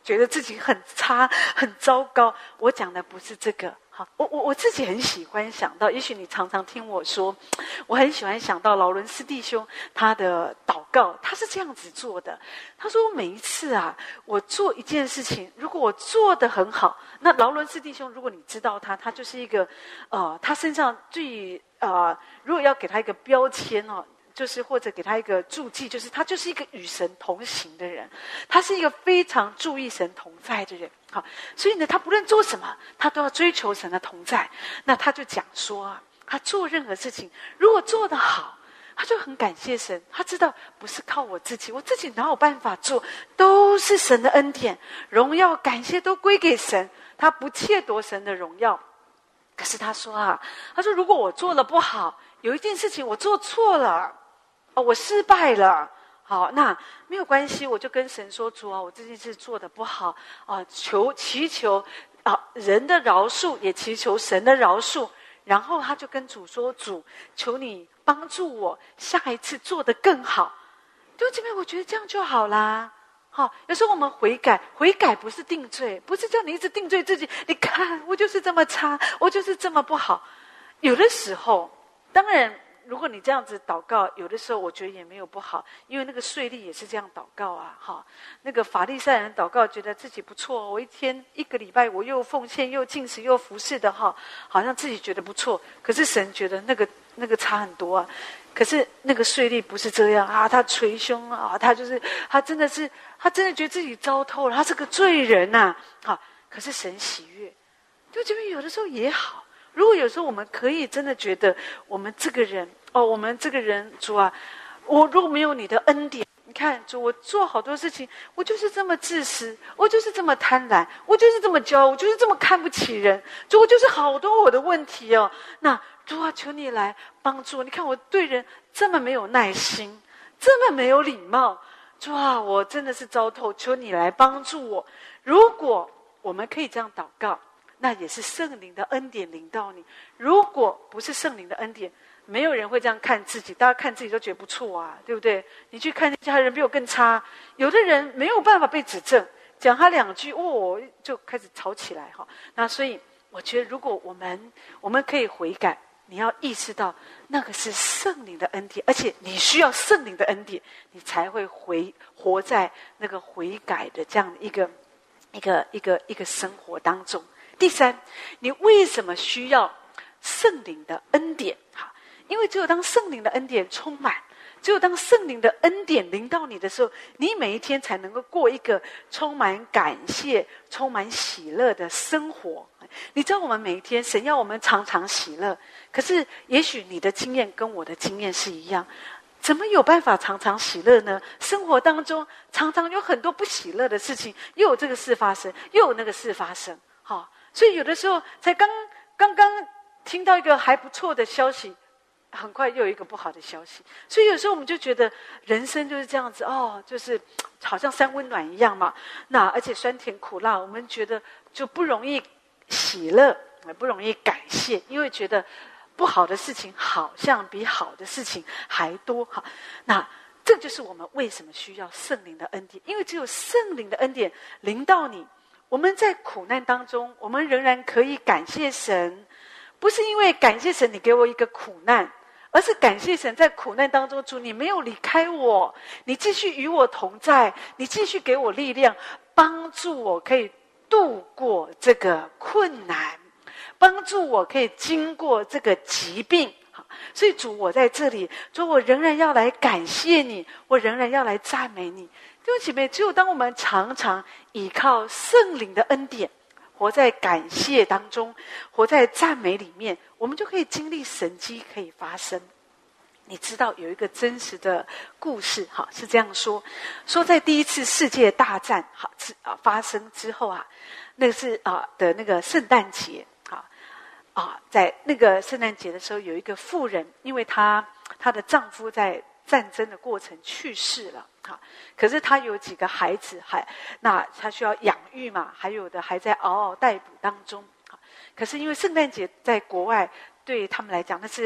觉得自己很差很糟糕。我讲的不是这个。好，我我我自己很喜欢想到，也许你常常听我说，我很喜欢想到劳伦斯弟兄他的祷告，他是这样子做的。他说每一次啊，我做一件事情，如果我做得很好，那劳伦斯弟兄，如果你知道他，他就是一个，呃，他身上最呃，如果要给他一个标签哦。就是或者给他一个注记，就是他就是一个与神同行的人，他是一个非常注意神同在的人。好，所以呢，他不论做什么，他都要追求神的同在。那他就讲说啊，他做任何事情，如果做得好，他就很感谢神。他知道不是靠我自己，我自己哪有办法做，都是神的恩典，荣耀感谢都归给神。他不窃夺神的荣耀。可是他说啊，他说如果我做得不好，有一件事情我做错了。哦，我失败了，好，那没有关系，我就跟神说，主啊，我这件事做得不好啊，求祈求啊人的饶恕，也祈求神的饶恕。然后他就跟主说，主，求你帮助我下一次做得更好。弟兄姐妹，我觉得这样就好啦。好，有时候我们悔改，悔改不是定罪，不是叫你一直定罪自己。你看，我就是这么差，我就是这么不好。有的时候，当然。如果你这样子祷告，有的时候我觉得也没有不好，因为那个税吏也是这样祷告啊，哈，那个法利赛人祷告，觉得自己不错，我一天一个礼拜我又奉献又禁食又服侍的哈，好像自己觉得不错，可是神觉得那个那个差很多啊。可是那个税吏不是这样啊，他捶胸啊，他就是他真的是他真的觉得自己糟透了，他是个罪人呐、啊，好，可是神喜悦，就这边有的时候也好。如果有时候我们可以真的觉得我们这个人哦，我们这个人主啊，我如果没有你的恩典，你看主，我做好多事情，我就是这么自私，我就是这么贪婪，我就是这么骄傲，我就是这么看不起人，主，我就是好多我的问题哦。那主啊，求你来帮助我。你看我对人这么没有耐心，这么没有礼貌，主啊，我真的是糟透，求你来帮助我。如果我们可以这样祷告，那也是圣灵的恩典临到你。如果不是圣灵的恩典，没有人会这样看自己，大家看自己都觉得不错啊，对不对？你去看其他人比我更差，有的人没有办法被指正，讲他两句哦就开始吵起来哈。那所以我觉得，如果我们我们可以悔改，你要意识到那个是圣灵的恩典，而且你需要圣灵的恩典，你才会回活在那个悔改的这样的一个一个一个一个生活当中。第三，你为什么需要圣灵的恩典？哈，因为只有当圣灵的恩典充满，只有当圣灵的恩典临到你的时候，你每一天才能够过一个充满感谢、充满喜乐的生活。你知道，我们每一天，神要我们常常喜乐，可是也许你的经验跟我的经验是一样，怎么有办法常常喜乐呢？生活当中常常有很多不喜乐的事情，又有这个事发生，又有那个事发生，好。所以有的时候才刚刚刚听到一个还不错的消息，很快又有一个不好的消息。所以有时候我们就觉得人生就是这样子哦，就是好像三温暖一样嘛。那而且酸甜苦辣，我们觉得就不容易喜乐，也不容易感谢，因为觉得不好的事情好像比好的事情还多哈。那这就是我们为什么需要圣灵的恩典，因为只有圣灵的恩典临到你。我们在苦难当中，我们仍然可以感谢神，不是因为感谢神你给我一个苦难，而是感谢神在苦难当中，主你没有离开我，你继续与我同在，你继续给我力量，帮助我可以度过这个困难，帮助我可以经过这个疾病。所以主，我在这里，主，我仍然要来感谢你，我仍然要来赞美你。弟兄姐妹，只有当我们常常依靠圣灵的恩典，活在感谢当中，活在赞美里面，我们就可以经历神迹可以发生。你知道有一个真实的故事，哈，是这样说：说在第一次世界大战好啊发生之后啊，那个是啊的那个圣诞节啊啊，在那个圣诞节的时候，有一个妇人，因为她她的丈夫在战争的过程去世了。好，可是他有几个孩子，还那他需要养育嘛，还有的还在嗷嗷待哺当中。好，可是因为圣诞节在国外对他们来讲那是很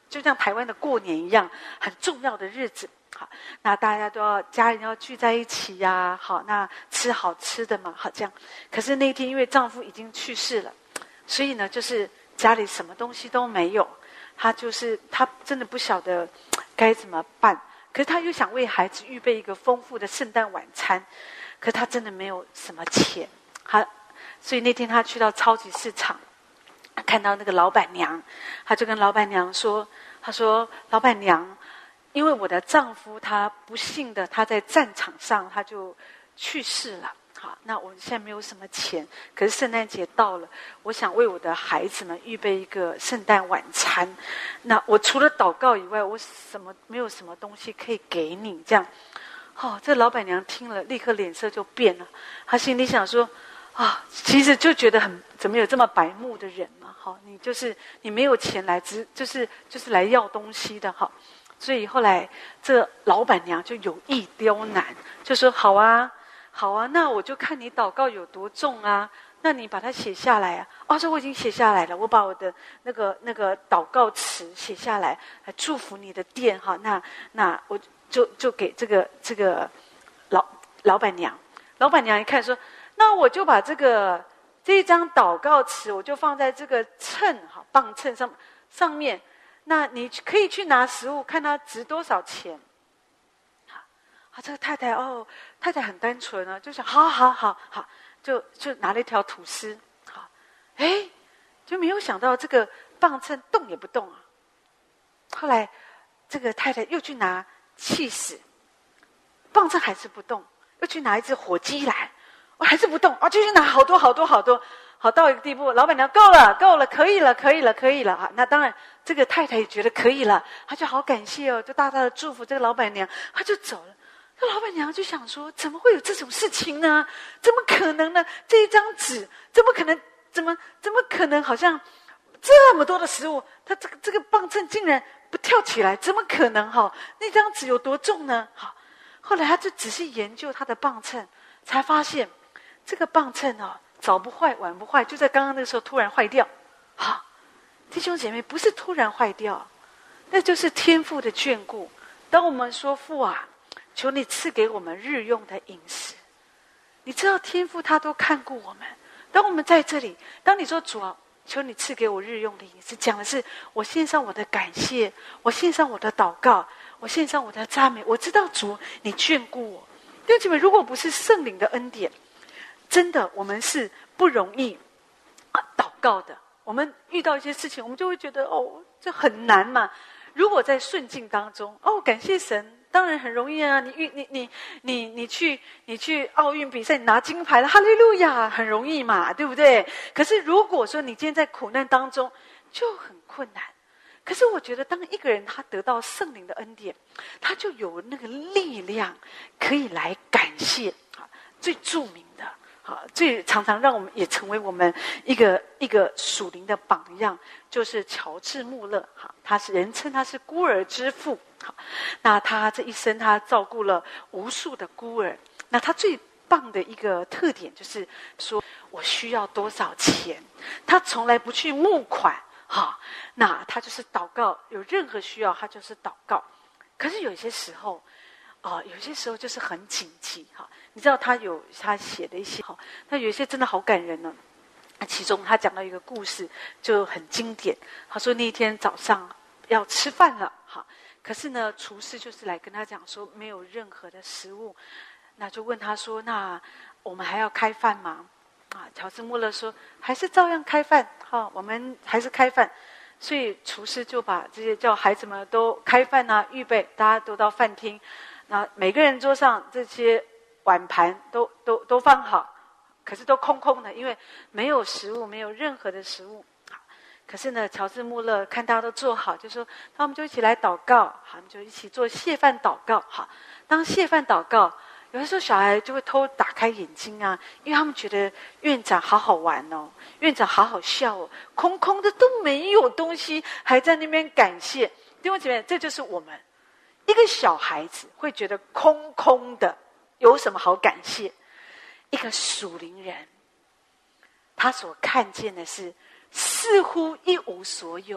就像台湾的过年一样，很重要的日子。好，那大家都要家人要聚在一起呀、啊，好，那吃好吃的嘛，好这样。可是那天因为丈夫已经去世了，所以呢，就是家里什么东西都没有。她就是她真的不晓得该怎么办，可是她又想为孩子预备一个丰富的圣诞晚餐，可是她真的没有什么钱。她所以那天她去到超级市场，看到那个老板娘，她就跟老板娘说：“她说老板娘。”因为我的丈夫他不幸的他在战场上他就去世了，好，那我现在没有什么钱，可是圣诞节到了，我想为我的孩子们预备一个圣诞晚餐，那我除了祷告以外，我什么没有什么东西可以给你这样。哦，这老板娘听了立刻脸色就变了，她心里想说啊，其实就觉得很怎么有这么白目的人嘛，好，你就是你没有钱来只就是就是来要东西的哈。所以后来这老板娘就有意刁难，就说好啊好啊，那我就看你祷告有多重啊，那你把它写下来啊。哦，说我已经写下来了，我把我的那个那个祷告词写下来，来祝福你的店哈。那那我就就给这个这个老老板娘，老板娘一看说，那我就把这个这一张祷告词，我就放在这个秤哈磅秤上上面。那你可以去拿食物，看它值多少钱。好，啊，这个太太哦，太太很单纯啊，就想好好好好，就就拿了一条吐司，好，哎，就没有想到这个磅秤动也不动啊。后来这个太太又去拿起司，磅秤还是不动，又去拿一只火鸡来，哦，还是不动啊，继续拿好多好多好多。好，到一个地步，老板娘够了，够了，可以了，可以了，可以了啊！那当然，这个太太也觉得可以了，她就好感谢哦，就大大的祝福这个老板娘，她就走了。这老板娘就想说，怎么会有这种事情呢？怎么可能呢？这一张纸怎么可能？怎么怎么可能？好像这么多的食物，它这个这个磅秤竟然不跳起来，怎么可能？哈，那张纸有多重呢？好，后来他就仔细研究他的磅秤，才发现这个磅秤哦。早不坏晚不坏，就在刚刚那个时候突然坏掉。好，弟兄姐妹，不是突然坏掉，那就是天父的眷顾。当我们说父啊，求你赐给我们日用的饮食，你知道天父他都看顾我们。当我们在这里，当你说主啊，求你赐给我日用的饮食，讲的是我献上我的感谢，我献上我的祷告，我献上我的赞美。我知道主你眷顾我。弟兄姐妹，如果不是圣灵的恩典，真的，我们是不容易啊祷告的。我们遇到一些事情，我们就会觉得哦，这很难嘛。如果在顺境当中，哦，感谢神，当然很容易啊。你遇你你你你去你去奥运比赛，你拿金牌了，哈利路亚，很容易嘛，对不对？可是如果说你今天在苦难当中，就很困难。可是我觉得，当一个人他得到圣灵的恩典，他就有那个力量可以来感谢啊。最著名的。好，最常常让我们也成为我们一个一个属灵的榜样，就是乔治穆勒。好，他是人称他是孤儿之父。好，那他这一生他照顾了无数的孤儿。那他最棒的一个特点就是说，我需要多少钱，他从来不去募款。好，那他就是祷告，有任何需要他就是祷告。可是有些时候。哦，有些时候就是很紧急哈，你知道他有他写的一些哈，那有一些真的好感人呢。其中他讲到一个故事就很经典，他说那一天早上要吃饭了哈，可是呢厨师就是来跟他讲说没有任何的食物，那就问他说，那我们还要开饭吗？啊，乔治穆勒说还是照样开饭哈，我们还是开饭。所以厨师就把这些叫孩子们都开饭啊，预备，大家都到饭厅。那每个人桌上这些碗盘都都都放好，可是都空空的，因为没有食物，没有任何的食物。可是呢，乔治穆勒看大家都做好，就说：“那我们就一起来祷告。”好，我们就一起做谢饭祷告。好，当谢饭祷告，有的时候小孩就会偷打开眼睛啊，因为他们觉得院长好好玩哦，院长好好笑哦，空空的都没有东西，还在那边感谢。弟兄姐妹，这就是我们。一个小孩子会觉得空空的，有什么好感谢？一个属灵人，他所看见的是似乎一无所有，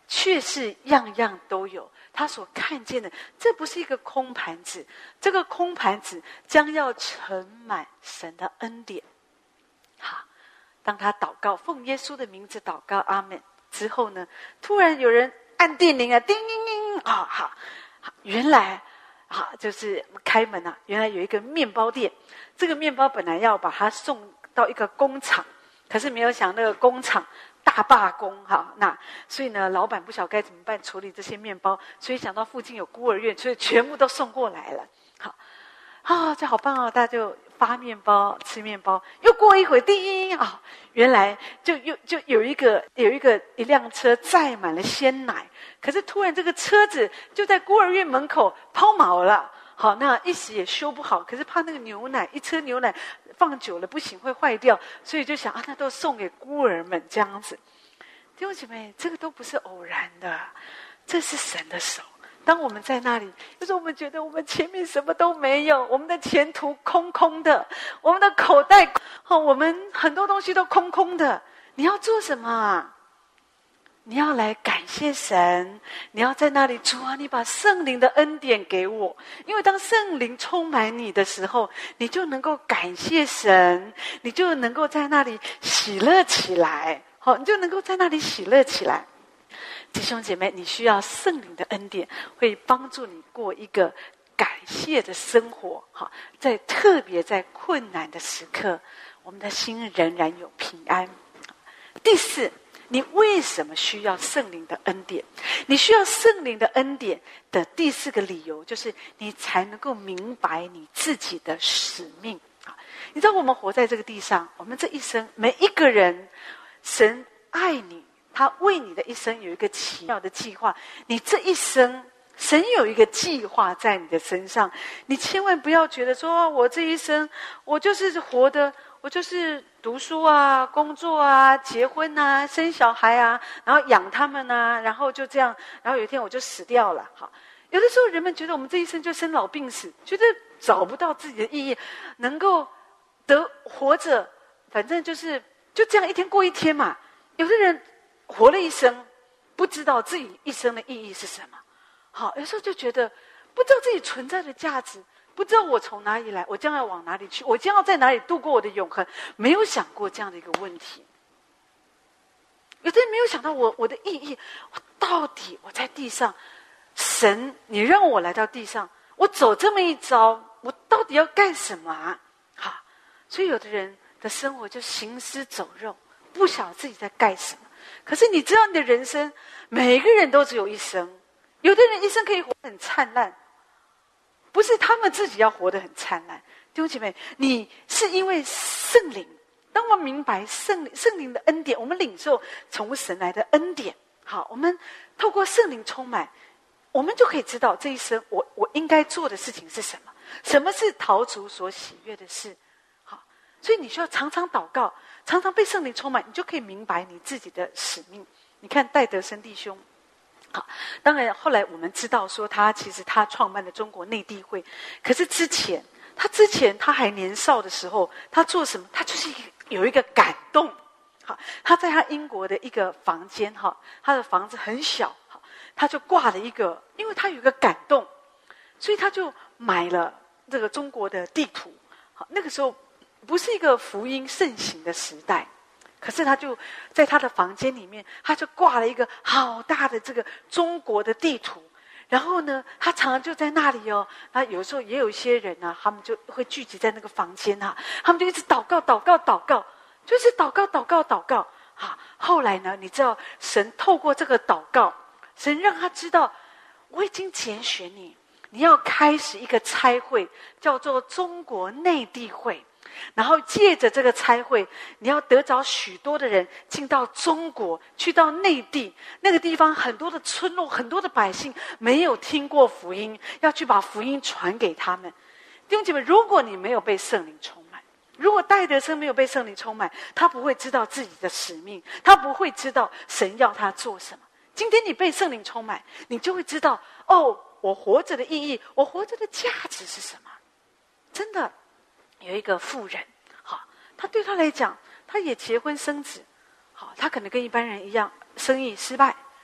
却是样样都有。他所看见的，这不是一个空盘子，这个空盘子将要盛满神的恩典。好，当他祷告，奉耶稣的名字祷告，阿们之后呢，突然有人按电铃啊，叮叮叮啊，好，原来啊就是开门啊，原来有一个面包店，这个面包本来要把它送到一个工厂，可是没有想那个工厂大罢工哈，那所以呢，老板不晓得该怎么办处理这些面包，所以想到附近有孤儿院，所以全部都送过来了。好，啊，这好棒哦！大家就发面包吃面包。又过一会，叮啊，原来就又就有一个有一个一辆车载满了鲜奶，可是突然这个车子就在孤儿院门口抛锚了。好，那一时也修不好，可是怕那个牛奶一车牛奶放久了不行会坏掉，所以就想啊，那都送给孤儿们这样子。弟兄姐妹，这个都不是偶然的，这是神的手。当我们在那里，就是我们觉得我们前面什么都没有，我们的前途空空的，我们的口袋，哦，我们很多东西都空空的。你要做什么啊？你要来感谢神，你要在那里，主啊，你把圣灵的恩典给我，因为当圣灵充满你的时候，你就能够感谢神，你就能够在那里喜乐起来，好，你就能够在那里喜乐起来。弟兄姐妹，你需要圣灵的恩典，会帮助你过一个感谢的生活。好，在特别在困难的时刻，我们的心仍然有平安。第四，你为什么需要圣灵的恩典？你需要圣灵的恩典的第四个理由，就是你才能够明白你自己的使命。你知道我们活在这个地上，我们这一生每一个人，神爱你，他为你的一生有一个奇妙的计划。你这一生，神有一个计划在你的身上，你千万不要觉得说，我这一生我就是活的，我就是读书啊，工作啊，结婚啊，生小孩啊，然后养他们啊，然后就这样，然后有一天我就死掉了。好，有的时候人们觉得我们这一生就生老病死，觉得找不到自己的意义，能够得活着，反正就是就这样一天过一天嘛。有的人活了一生，不知道自己一生的意义是什么。好，有时候就觉得不知道自己存在的价值，不知道我从哪里来，我将要往哪里去，我将要在哪里度过我的永恒，没有想过这样的一个问题。有的人没有想到我我的意义，我到底我在地上，神你让我来到地上，我走这么一遭，我到底要干什么啊？好，所以有的人的生活就行尸走肉，不晓得自己在干什么。可是你知道你的人生，每个人都只有一生，有的人一生可以活得很灿烂，不是他们自己要活得很灿烂。弟兄姐妹，你是因为圣灵，当我们明白圣灵圣灵的恩典，我们领受从神来的恩典，好，我们透过圣灵充满，我们就可以知道这一生我我应该做的事情是什么，什么是陶主所喜悦的事。好，所以你需要常常祷告，常常被圣灵充满，你就可以明白你自己的使命。你看戴德生弟兄，好，当然后来我们知道说他其实他创办了中国内地会，可是之前他之前他还年少的时候，他做什么？他就是有一个感动。好，他在他英国的一个房间，哈，他的房子很小，好，他就挂了一个，因为他有一个感动，所以他就买了这个中国的地图。好，那个时候不是一个福音盛行的时代，可是他就在他的房间里面，他就挂了一个好大的这个中国的地图。然后呢，他常常就在那里哦。那有时候也有一些人啊，他们就会聚集在那个房间啊，他们就一直祷告、祷告、祷告，就是祷告、祷告、祷告啊。后来呢，你知道神透过这个祷告，神让他知道，我已经拣选你，你要开始一个差会，叫做中国内地会。然后借着这个差会，你要得着许多的人进到中国，去到内地那个地方，很多的村落，很多的百姓没有听过福音，要去把福音传给他们。弟兄姐妹，如果你没有被圣灵充满，如果戴德生没有被圣灵充满，他不会知道自己的使命，他不会知道神要他做什么。今天你被圣灵充满，你就会知道，哦，我活着的意义，我活着的价值是什么。真的有一个妇人，好，他对他来讲，他也结婚生子，好，他可能跟一般人一样，生意失败，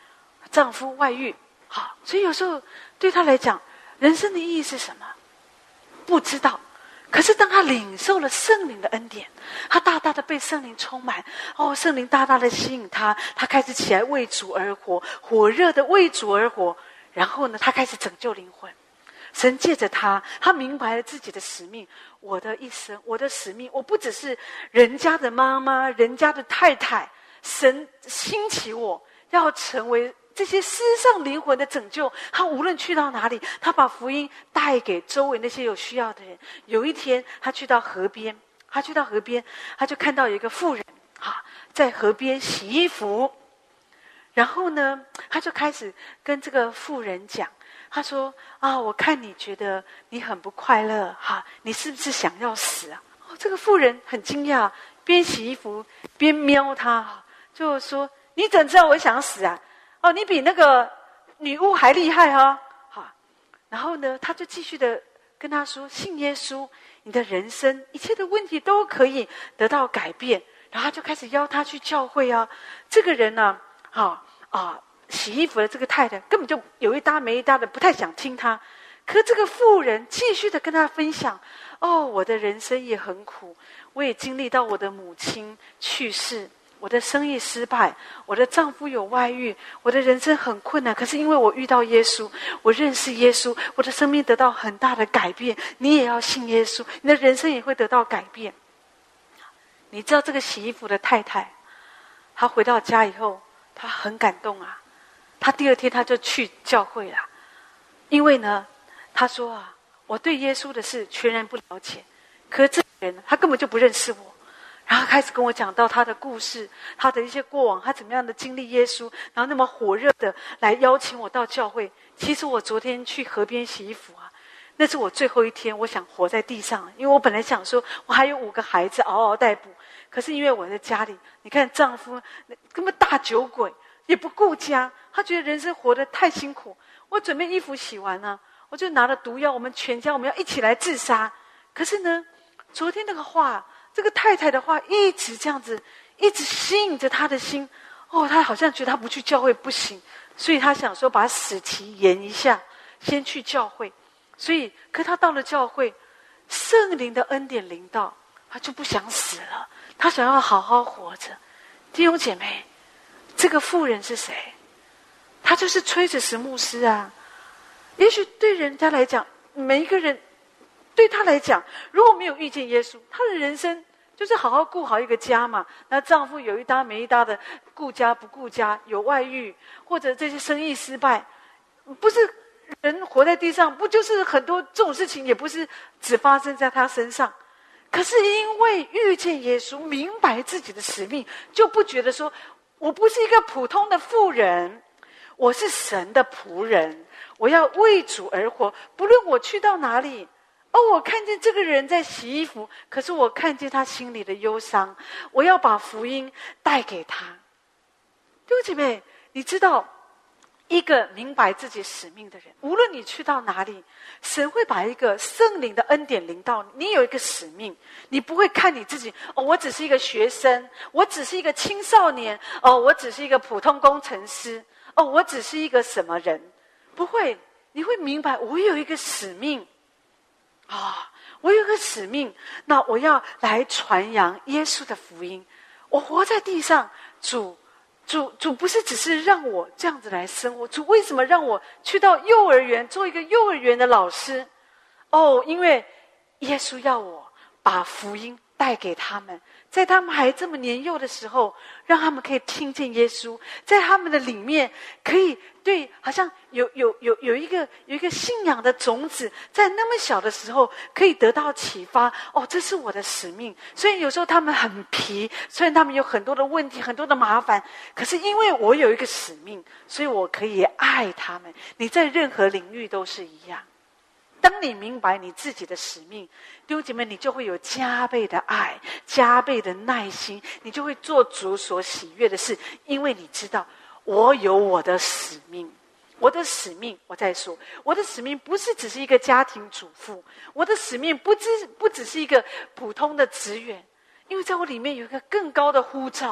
丈夫外遇，好，所以有时候对她来讲，人生的意义是什么？不知道。可是当她领受了圣灵的恩典，她大大的被圣灵充满，哦，圣灵大大的吸引她，她开始起来为主而活，火热的为主而活。然后呢，她开始拯救灵魂。神借着她，她明白了自己的使命。我的一生，我的使命，我不只是人家的妈妈，人家的太太。神兴起我，要成为这些世上灵魂的拯救。他无论去到哪里，他把福音带给周围那些有需要的人。有一天他去到河边，他去到河边，他就看到有一个妇人啊，在河边洗衣服。然后呢，他就开始跟这个妇人讲，他说啊，我看你觉得你很不快乐哈，你是不是想要死啊？哦，这个妇人很惊讶，边洗衣服边瞄他，就说你怎知道我想死啊？哦，你比那个女巫还厉害哈、啊！好，然后呢，他就继续的跟他说，信耶稣，你的人生一切的问题都可以得到改变。然后他就开始邀他去教会啊。这个人呢，啊啊，洗衣服的这个太太根本就有一搭没一搭的，不太想听他。可这个妇人继续的跟他分享，哦，我的人生也很苦，我也经历到我的母亲去世。我的生意失败，我的丈夫有外遇，我的人生很困难。可是因为我遇到耶稣，我认识耶稣，我的生命得到很大的改变。你也要信耶稣，你的人生也会得到改变。你知道这个洗衣服的太太，她回到家以后，她很感动啊。她第二天她就去教会了，因为呢，她说啊，我对耶稣的事全然不了解，可是这个人他根本就不认识我。然后开始跟我讲到他的故事，他的一些过往，他怎么样的经历耶稣，然后那么火热的来邀请我到教会。其实我昨天去河边洗衣服啊，那是我最后一天，我想活在地上，因为我本来想说我还有五个孩子嗷嗷待哺，可是因为我在家里，你看丈夫根本大酒鬼，也不顾家，他觉得人生活得太辛苦。我准备衣服洗完了，我就拿了毒药，我们全家我们要一起来自杀。可是呢，昨天那个话，这个太太的话一直这样子，一直吸引着他的心。哦，他好像觉得他不去教会不行，所以他想说把死期延一下，先去教会。所以，可他到了教会，圣灵的恩典临到，他就不想死了，他想要好好活着。弟兄姐妹，这个妇人是谁？他就是崔子石牧师啊。也许对人家来讲，每一个人对他来讲，如果没有遇见耶稣，他的人生就是好好顾好一个家嘛。那丈夫有一搭没一搭的顾家不顾家，有外遇，或者这些生意失败，不是人活在地上，不就是很多这种事情，也不是只发生在他身上。可是因为遇见耶稣，明白自己的使命，就不觉得说我不是一个普通的妇人，我是神的仆人，我要为主而活，不论我去到哪里。哦，我看见这个人在洗衣服，可是我看见他心里的忧伤，我要把福音带给他。弟兄姐妹，你知道，一个明白自己使命的人，无论你去到哪里，神会把一个圣灵的恩典临到你。你有一个使命，你不会看你自己，哦，我只是一个学生，我只是一个青少年，哦，我只是一个普通工程师，哦，我只是一个什么人，不会，你会明白，我有一个使命。啊，我有个使命，那我要来传扬耶稣的福音。我活在地上，主主主不是只是让我这样子来生活，主为什么让我去到幼儿园做一个幼儿园的老师？哦，因为耶稣要我把福音带给他们，在他们还这么年幼的时候，让他们可以听见耶稣，在他们的里面可以对，好像有有有有一个有一个信仰的种子，在那么小的时候可以得到启发。哦，这是我的使命。所以有时候他们很皮，虽然他们有很多的问题，很多的麻烦，可是因为我有一个使命，所以我可以爱他们。你在任何领域都是一样。当你明白你自己的使命，弟兄姐妹，你就会有加倍的爱，加倍的耐心，你就会做主所喜悦的事，因为你知道我有我的使命。我的使命，我在说，我的使命不是只是一个家庭主妇，我的使命不只不只是一个普通的职员，因为在我里面有一个更高的呼召，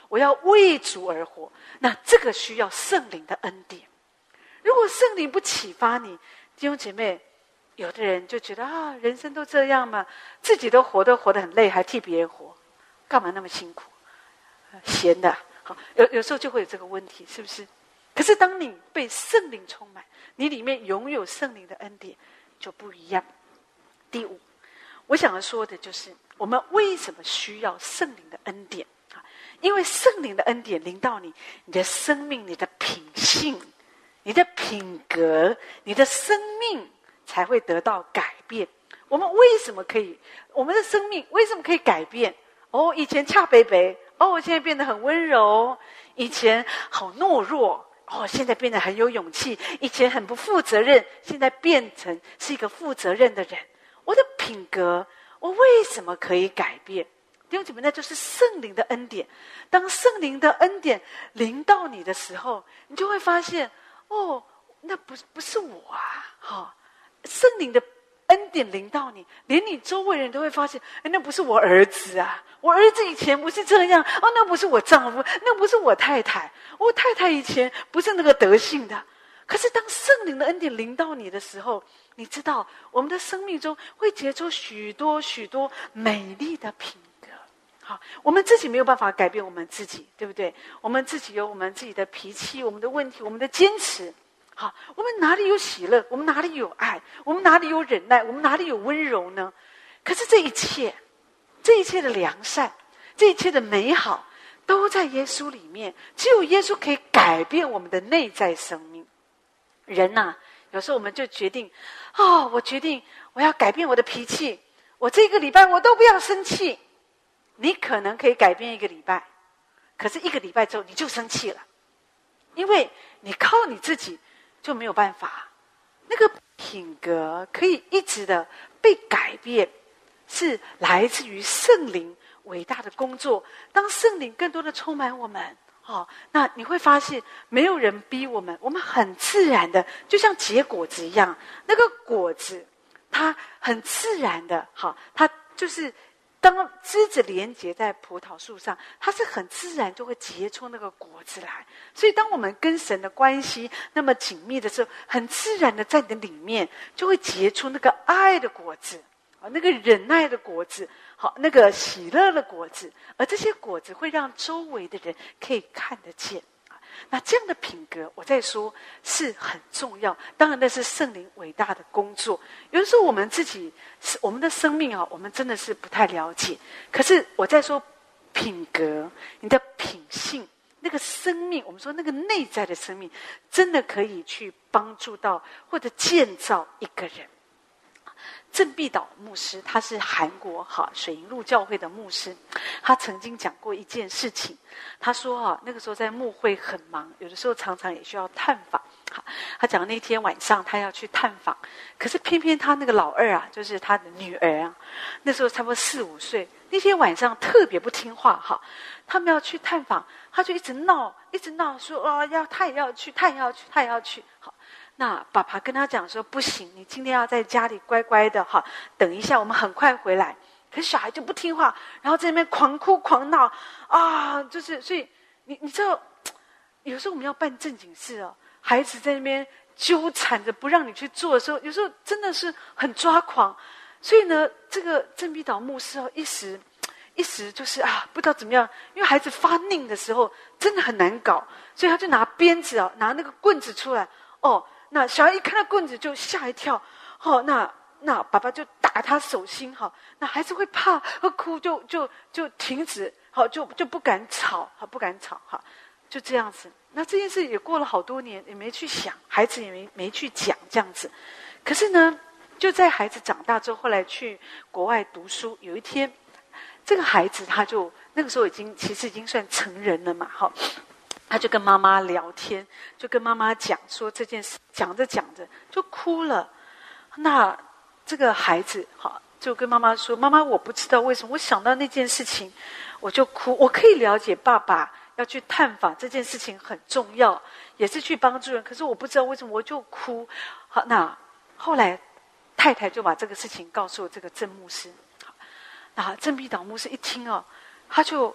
我要为主而活。那这个需要圣灵的恩典。如果圣灵不启发你，弟兄姐妹，有的人就觉得啊，人生都这样嘛，自己都活得活得很累，还替别人活，干嘛那么辛苦？闲的，好，有有时候就会有这个问题，是不是？可是当你被圣灵充满，你里面拥有圣灵的恩典，就不一样。第五，我想要说的就是，我们为什么需要圣灵的恩典？因为圣灵的恩典临到你，你的生命、你的品性、你的品格、你的生命才会得到改变。我们为什么可以？我们的生命为什么可以改变？哦，以前恰北北，哦，我现在变得很温柔；以前好懦弱，哦，现在变得很有勇气；以前很不负责任，现在变成是一个负责任的人。我的品格，我为什么可以改变？弟兄姐妹，那就是圣灵的恩典。当圣灵的恩典临到你的时候，你就会发现，哦，那不不是我啊！哈、哦，圣灵的恩典临到你，连你周围人都会发现，哎，那不是我儿子啊！我儿子以前不是这样哦，那不是我丈夫，那不是我太太，我太太以前不是那个德性的。可是当圣灵的恩典临到你的时候，你知道我们的生命中会结出许多许多美丽的品格。好，我们自己没有办法改变我们自己，对不对？我们自己有我们自己的脾气，我们的问题，我们的坚持。好，我们哪里有喜乐？我们哪里有爱？我们哪里有忍耐？我们哪里有温柔呢？可是这一切，这一切的良善，这一切的美好，都在耶稣里面。只有耶稣可以改变我们的内在生命。人呐、啊，有时候我们就决定，哦，我决定我要改变我的脾气，我这个礼拜我都不要生气。你可能可以改变一个礼拜，可是一个礼拜之后你就生气了，因为你靠你自己就没有办法。那个品格可以一直的被改变，是来自于圣灵伟大的工作。当圣灵更多的充满我们，哦，那你会发现没有人逼我们，我们很自然的，就像结果子一样。那个果子，它很自然的，好，它就是当枝子连结在葡萄树上，它是很自然就会结出那个果子来。所以当我们跟神的关系那么紧密的时候，很自然的在你的里面就会结出那个爱的果子，那个忍耐的果子，好，那个喜乐的果子。而这些果子会让周围的人可以看得见。那这样的品格，我在说是很重要。当然那是圣灵伟大的工作。有的时候我们自己我们的生命啊，我们真的是不太了解。可是我在说品格，你的品性，那个生命，我们说那个内在的生命，真的可以去帮助到或者建造一个人。郑必岛牧师，他是韩国哈水银路教会的牧师，他曾经讲过一件事情。他说啊，那个时候在牧会很忙，有的时候常常也需要探访。好，他讲那天晚上他要去探访，可是偏偏他那个老二啊，就是他的女儿啊，那时候差不多四五岁，那天晚上特别不听话哈。他们要去探访，他就一直闹，一直闹说啊，要他也要去，他也要去，他也要去。好。那爸爸跟他讲说，不行，你今天要在家里乖乖的哈，等一下我们很快回来。可是小孩就不听话，然后在那边狂哭狂闹啊，就是所以你你知道，有时候我们要办正经事哦，孩子在那边纠缠着不让你去做的时候，有时候真的是很抓狂。所以呢，这个郑必岛牧师哦，一时一时就是啊，不知道怎么样，因为孩子发拧的时候真的很难搞，所以他就拿鞭子哦，拿那个棍子出来哦。那小孩一看到棍子就吓一跳，哦，那那爸爸就打他手心，哈，那孩子会怕，会哭，就就就停止，好，就就不敢吵，好，不敢吵，哈，就这样子。那这件事也过了好多年，也没去想，孩子也没没去讲这样子。可是呢，就在孩子长大之后，后来去国外读书，有一天，这个孩子他就那个时候已经其实已经算成人了嘛，哈。他就跟妈妈聊天，就跟妈妈讲说这件事，讲着讲着就哭了。那这个孩子好就跟妈妈说：“妈妈，我不知道为什么，我想到那件事情我就哭。我可以了解爸爸要去探访这件事情很重要，也是去帮助人，可是我不知道为什么我就哭。”好，那后来太太就把这个事情告诉这个郑牧师。好，那郑必岛牧师一听哦，他就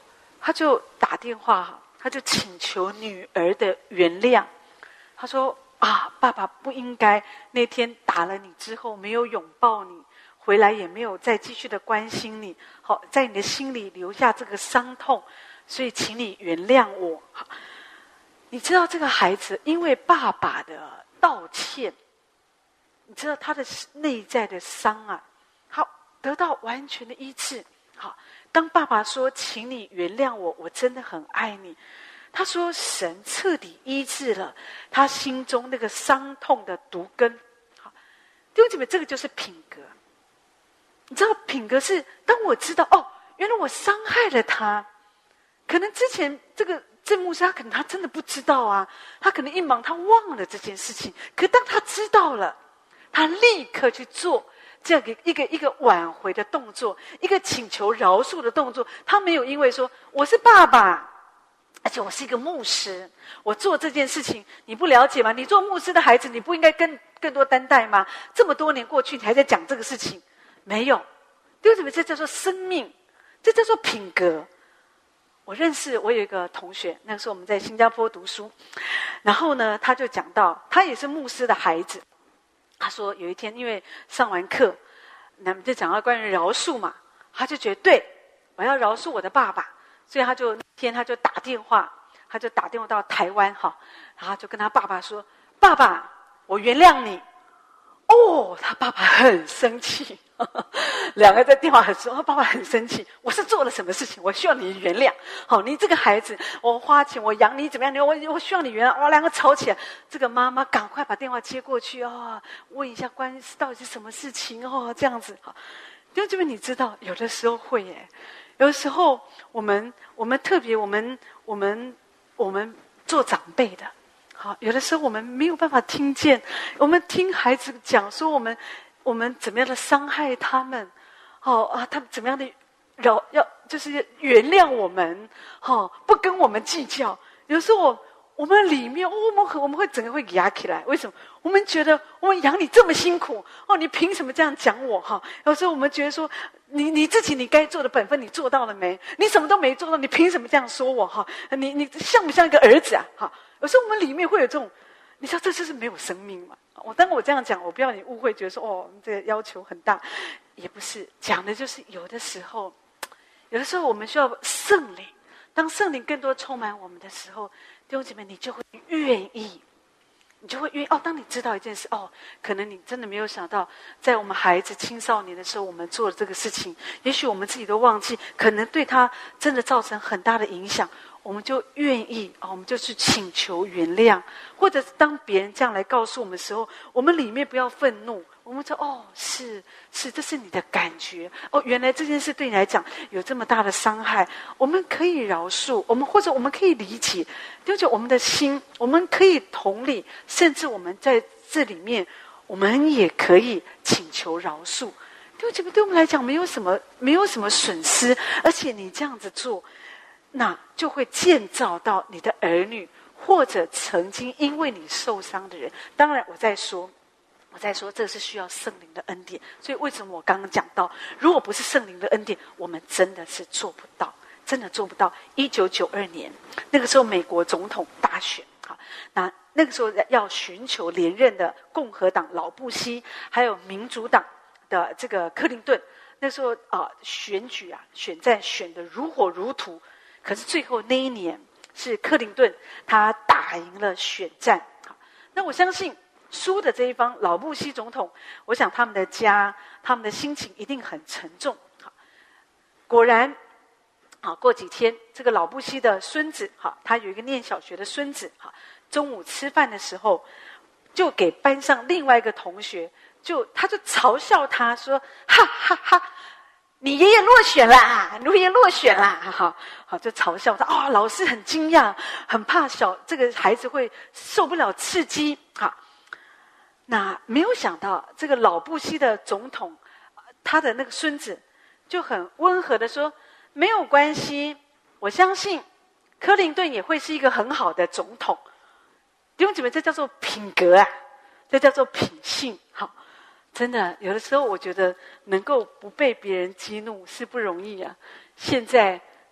他就打电话，他就请求女儿的原谅。他说啊，爸爸不应该那天打了你之后没有拥抱你，回来也没有再继续的关心你，好，在你的心里留下这个伤痛，所以请你原谅我。你知道这个孩子因为爸爸的道歉，你知道他的内在的伤啊，好得到完全的医治。好，当爸爸说请你原谅我，我真的很爱你，他说神彻底医治了他心中那个伤痛的毒根。好，弟兄姐妹，这个就是品格。你知道品格是当我知道哦，原来我伤害了他，可能之前这个郑牧师他可能他真的不知道啊，他可能一忙他忘了这件事情，可当他知道了，他立刻去做这样一个一个挽回的动作，一个请求饶恕的动作。他没有因为说我是爸爸，而且我是一个牧师，我做这件事情你不了解吗？你做牧师的孩子，你不应该更更多担待吗？这么多年过去，你还在讲这个事情？没有，弟兄姊妹，这叫做生命，这叫做品格。我认识，我有一个同学，那个时候我们在新加坡读书，然后呢，他就讲到，他也是牧师的孩子。他说有一天，因为上完课，那么就讲到关于饶恕嘛，他就觉得对，我要饶恕我的爸爸，所以他就那天他就打电话，他就打电话到台湾哈，然后就跟他爸爸说：“爸爸，我原谅你。”哦，他爸爸很生气，呵呵，两个在电话很说，他爸爸很生气，我是做了什么事情？我需要你原谅。好，你这个孩子，我花钱，我养你怎么样？我我需要你原谅。哇，两个吵起来，这个妈妈赶快把电话接过去哦，问一下关系到底是什么事情哦，这样子。好，因为这边你知道，有的时候会耶，有的时候我们我们特别我们我们我们做长辈的。好，有的时候我们没有办法听见，我们听孩子讲说我们我们怎么样的伤害他们，哦啊，他们怎么样的饶要就是原谅我们，哦，不跟我们计较。有时候我我们里面，哦、我们很我们会整个会压起来，为什么？我们觉得我们养你这么辛苦，哦，你凭什么这样讲我？哈，有时候我们觉得说，你你自己你该做的本分你做到了没？你什么都没做到，你凭什么这样说我？哈，你你像不像一个儿子啊？哈。有时候我们里面会有这种，你知道这就是没有生命嘛？我当我这样讲，我不要你误会，觉得说哦，这个要求很大，也不是，讲的就是有的时候，有的时候我们需要圣灵，当圣灵更多充满我们的时候，弟兄姐妹，你就会愿意，你就会愿意哦。当你知道一件事，哦，可能你真的没有想到，在我们孩子青少年的时候，我们做了这个事情，也许我们自己都忘记，可能对他真的造成很大的影响。我们就愿意啊、哦，我们就去请求原谅，或者当别人这样来告诉我们的时候，我们里面不要愤怒，我们说哦，是是，这是你的感觉哦，原来这件事对你来讲有这么大的伤害，我们可以饶恕，我们或者我们可以理解，就是我们的心，我们可以同理，甚至我们在这里面，我们也可以请求饶恕。对不起，对我们来讲没有什么没有什么损失，而且你这样子做。那就会建造到你的儿女，或者曾经因为你受伤的人。当然，我在说，我在说，这是需要圣灵的恩典。所以，为什么我刚刚讲到，如果不是圣灵的恩典，我们真的是做不到，真的做不到。一九九二年，那个时候美国总统大选，好，那那个时候要寻求连任的共和党老布希，还有民主党的这个克林顿，那时候啊、呃、选举啊选战选得如火如荼。可是最后那一年是克林顿他打赢了选战，那我相信输的这一方老布希总统，我想他们的家他们的心情一定很沉重。果然过几天这个老布希的孙子，他有一个念小学的孙子，中午吃饭的时候就给班上另外一个同学，就他就嘲笑他说，哈哈哈哈，你爷爷落选啦！你爷爷落选啦！好，好，就嘲笑他。哦，老师很惊讶，很怕小这个孩子会受不了刺激。好，那没有想到，这个老布希的总统，他的那个孙子就很温和的说：“没有关系，我相信克林顿也会是一个很好的总统。”弟兄姐妹，这叫做品格啊，这叫做品性。好。真的，有的时候我觉得能够不被别人激怒是不容易啊。现在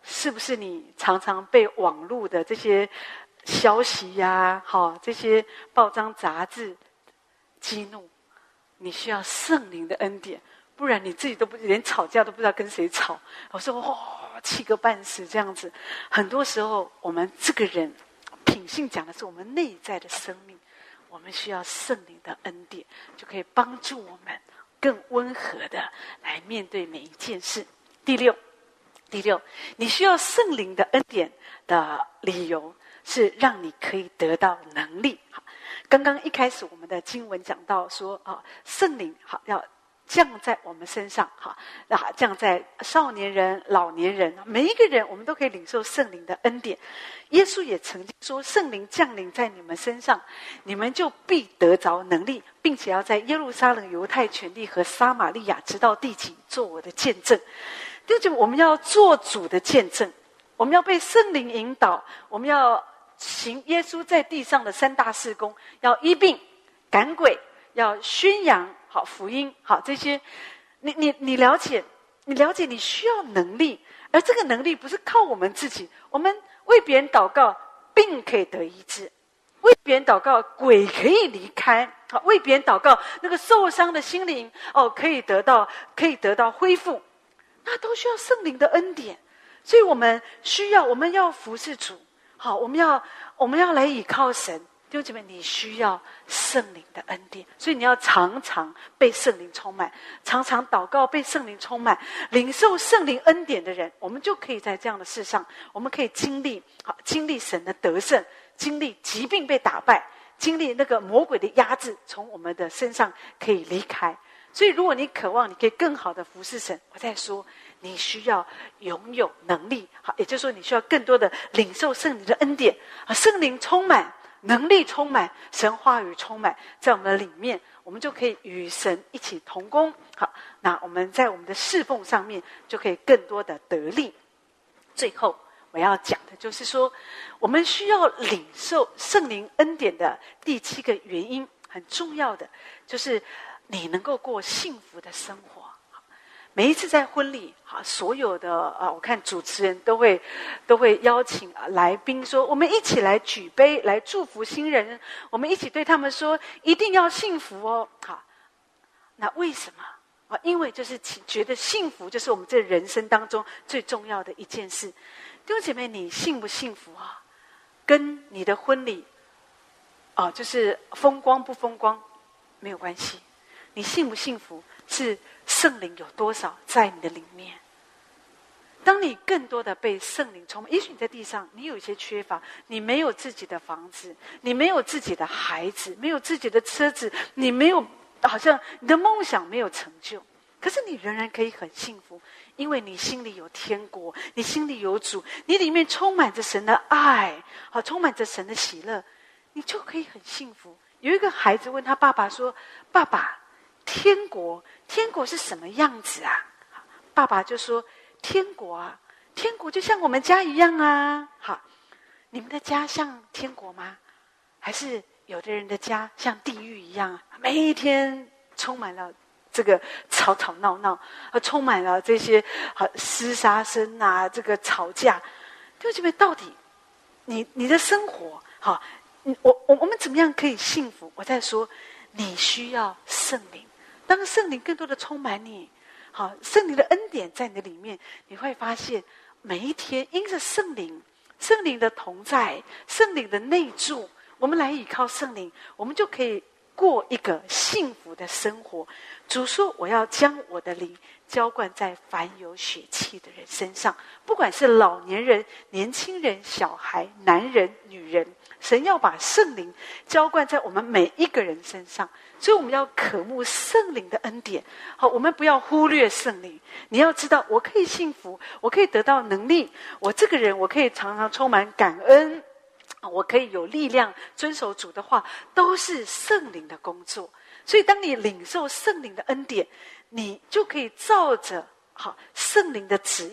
是不是你常常被网络的这些消息呀、啊，好，这些报章杂志激怒？你需要圣灵的恩典，不然你自己都不连吵架都不知道跟谁吵。我说哦，气个半死这样子。很多时候，我们这个人品性讲的是我们内在的生命，我们需要圣灵的恩典，就可以帮助我们更温和的来面对每一件事。第六，第六，你需要圣灵的恩典的理由是让你可以得到能力。刚刚一开始我们的经文讲到说啊，圣灵好要降在我们身上，哈，啊，降在少年人、老年人，每一个人，我们都可以领受圣灵的恩典。耶稣也曾经说，圣灵降临在你们身上，你们就必得着能力，并且要在耶路撒冷、犹太全地和撒玛利亚直到地极做我的见证。就是我们要做主的见证，我们要被圣灵引导，我们要行耶稣在地上的三大事工，要医病、赶鬼，要宣扬好福音，好这些，你你你了解，你了解，你需要能力，而这个能力不是靠我们自己。我们为别人祷告，病可以得医治；为别人祷告，鬼可以离开；好，为别人祷告，那个受伤的心灵哦，可以得到可以得到恢复，那都需要圣灵的恩典。所以我们需要，我们要服侍主。好，我们要我们要来倚靠神，弟兄姐妹，你需要圣灵的恩典，所以你要常常被圣灵充满，常常祷告被圣灵充满，领受圣灵恩典的人，我们就可以在这样的事上，我们可以经历好经历神的得胜，经历疾病被打败，经历那个魔鬼的压制从我们的身上可以离开。所以如果你渴望你可以更好的服侍神，我在说你需要拥有能力，好，也就是说你需要更多的领受圣灵的恩典啊，圣灵充满，能力充满，神话语充满在我们的里面，我们就可以与神一起同工。好，那我们在我们的侍奉上面就可以更多的得力。最后我要讲的就是说，我们需要领受圣灵恩典的第七个原因，很重要的就是你能够过幸福的生活。每一次在婚礼，哈，所有的啊，我看主持人都会都会邀请来宾说，我们一起来举杯，来祝福新人，我们一起对他们说，一定要幸福哦。好，那为什么啊？因为就是觉得幸福就是我们这人生当中最重要的一件事。弟兄姐妹，你幸不幸福啊？跟你的婚礼啊，就是风光不风光没有关系，你幸不幸福是圣灵有多少在你的里面。当你更多的被圣灵充满，也许你在地上你有一些缺乏，你没有自己的房子，你没有自己的孩子，没有自己的车子，你没有，好像你的梦想没有成就，可是你仍然可以很幸福，因为你心里有天国，你心里有主，你里面充满着神的爱，好，充满着神的喜乐，你就可以很幸福。有一个孩子问他爸爸说，爸爸，天国天国是什么样子啊？爸爸就说，天国啊，天国就像我们家一样啊。好，你们的家像天国吗？还是有的人的家像地狱一样，每一天充满了这个吵吵闹闹，充满了这些厮杀声啊，这个吵架。弟兄姐妹，到底你你的生活好，我我我们怎么样可以幸福？我在说，你需要圣灵。当圣灵更多的充满你，好，圣灵的恩典在你的里面，你会发现每一天因着圣灵圣灵的同在，圣灵的内住，我们来依靠圣灵，我们就可以过一个幸福的生活。主说，我要将我的灵浇灌在凡有血气的人身上，不管是老年人、年轻人、小孩、男人、女人，神要把圣灵浇灌在我们每一个人身上。所以我们要渴慕圣灵的恩典。好，我们不要忽略圣灵。你要知道，我可以幸福，我可以得到能力，我这个人我可以常常充满感恩，我可以有力量遵守主的话，都是圣灵的工作。所以当你领受圣灵的恩典，你就可以照着好圣灵的旨意，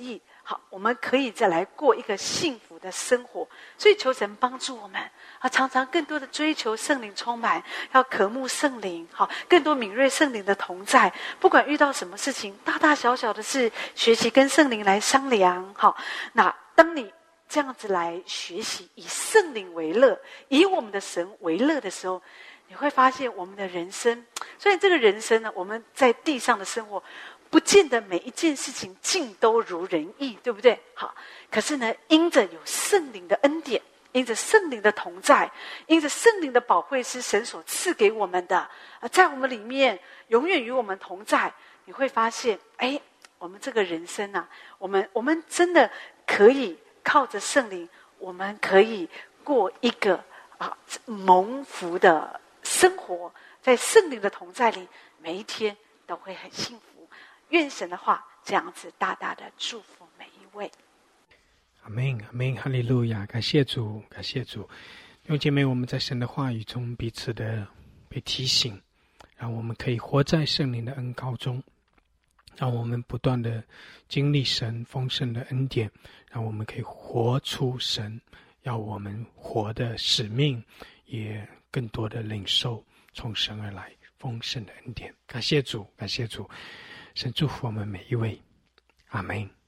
好，我们可以再来过一个幸福的生活。所以求神帮助我们啊，常常更多的追求圣灵充满，要渴慕圣灵，好，更多敏锐圣灵的同在。不管遇到什么事情，大大小小的事，学习跟圣灵来商量。好，那当你这样子来学习，以圣灵为乐，以我们的神为乐的时候，你会发现我们的人生，所以这个人生呢，我们在地上的生活不见得每一件事情尽都如人意，对不对？好，可是呢，因着有圣灵的恩典，因着圣灵的同在，因着圣灵的保惠师神所赐给我们的啊，在我们里面永远与我们同在，你会发现，哎，我们这个人生啊，我们我们真的可以靠着圣灵，我们可以过一个啊蒙福的生活，在圣灵的同在里，每一天都会很幸福。愿神的话这样子大大的祝福每一位。 阿们，阿们，哈利路亚！感谢主，感谢主。弟兄姐妹，我们在神的话语中彼此的被提醒，让我们可以活在圣灵的恩膏中，让我们不断的经历神丰盛的恩典，让我们可以活出神要我们活的使命，也更多的领受从神而来丰盛的恩典。感谢主，感谢主，神祝福我们每一位，阿们。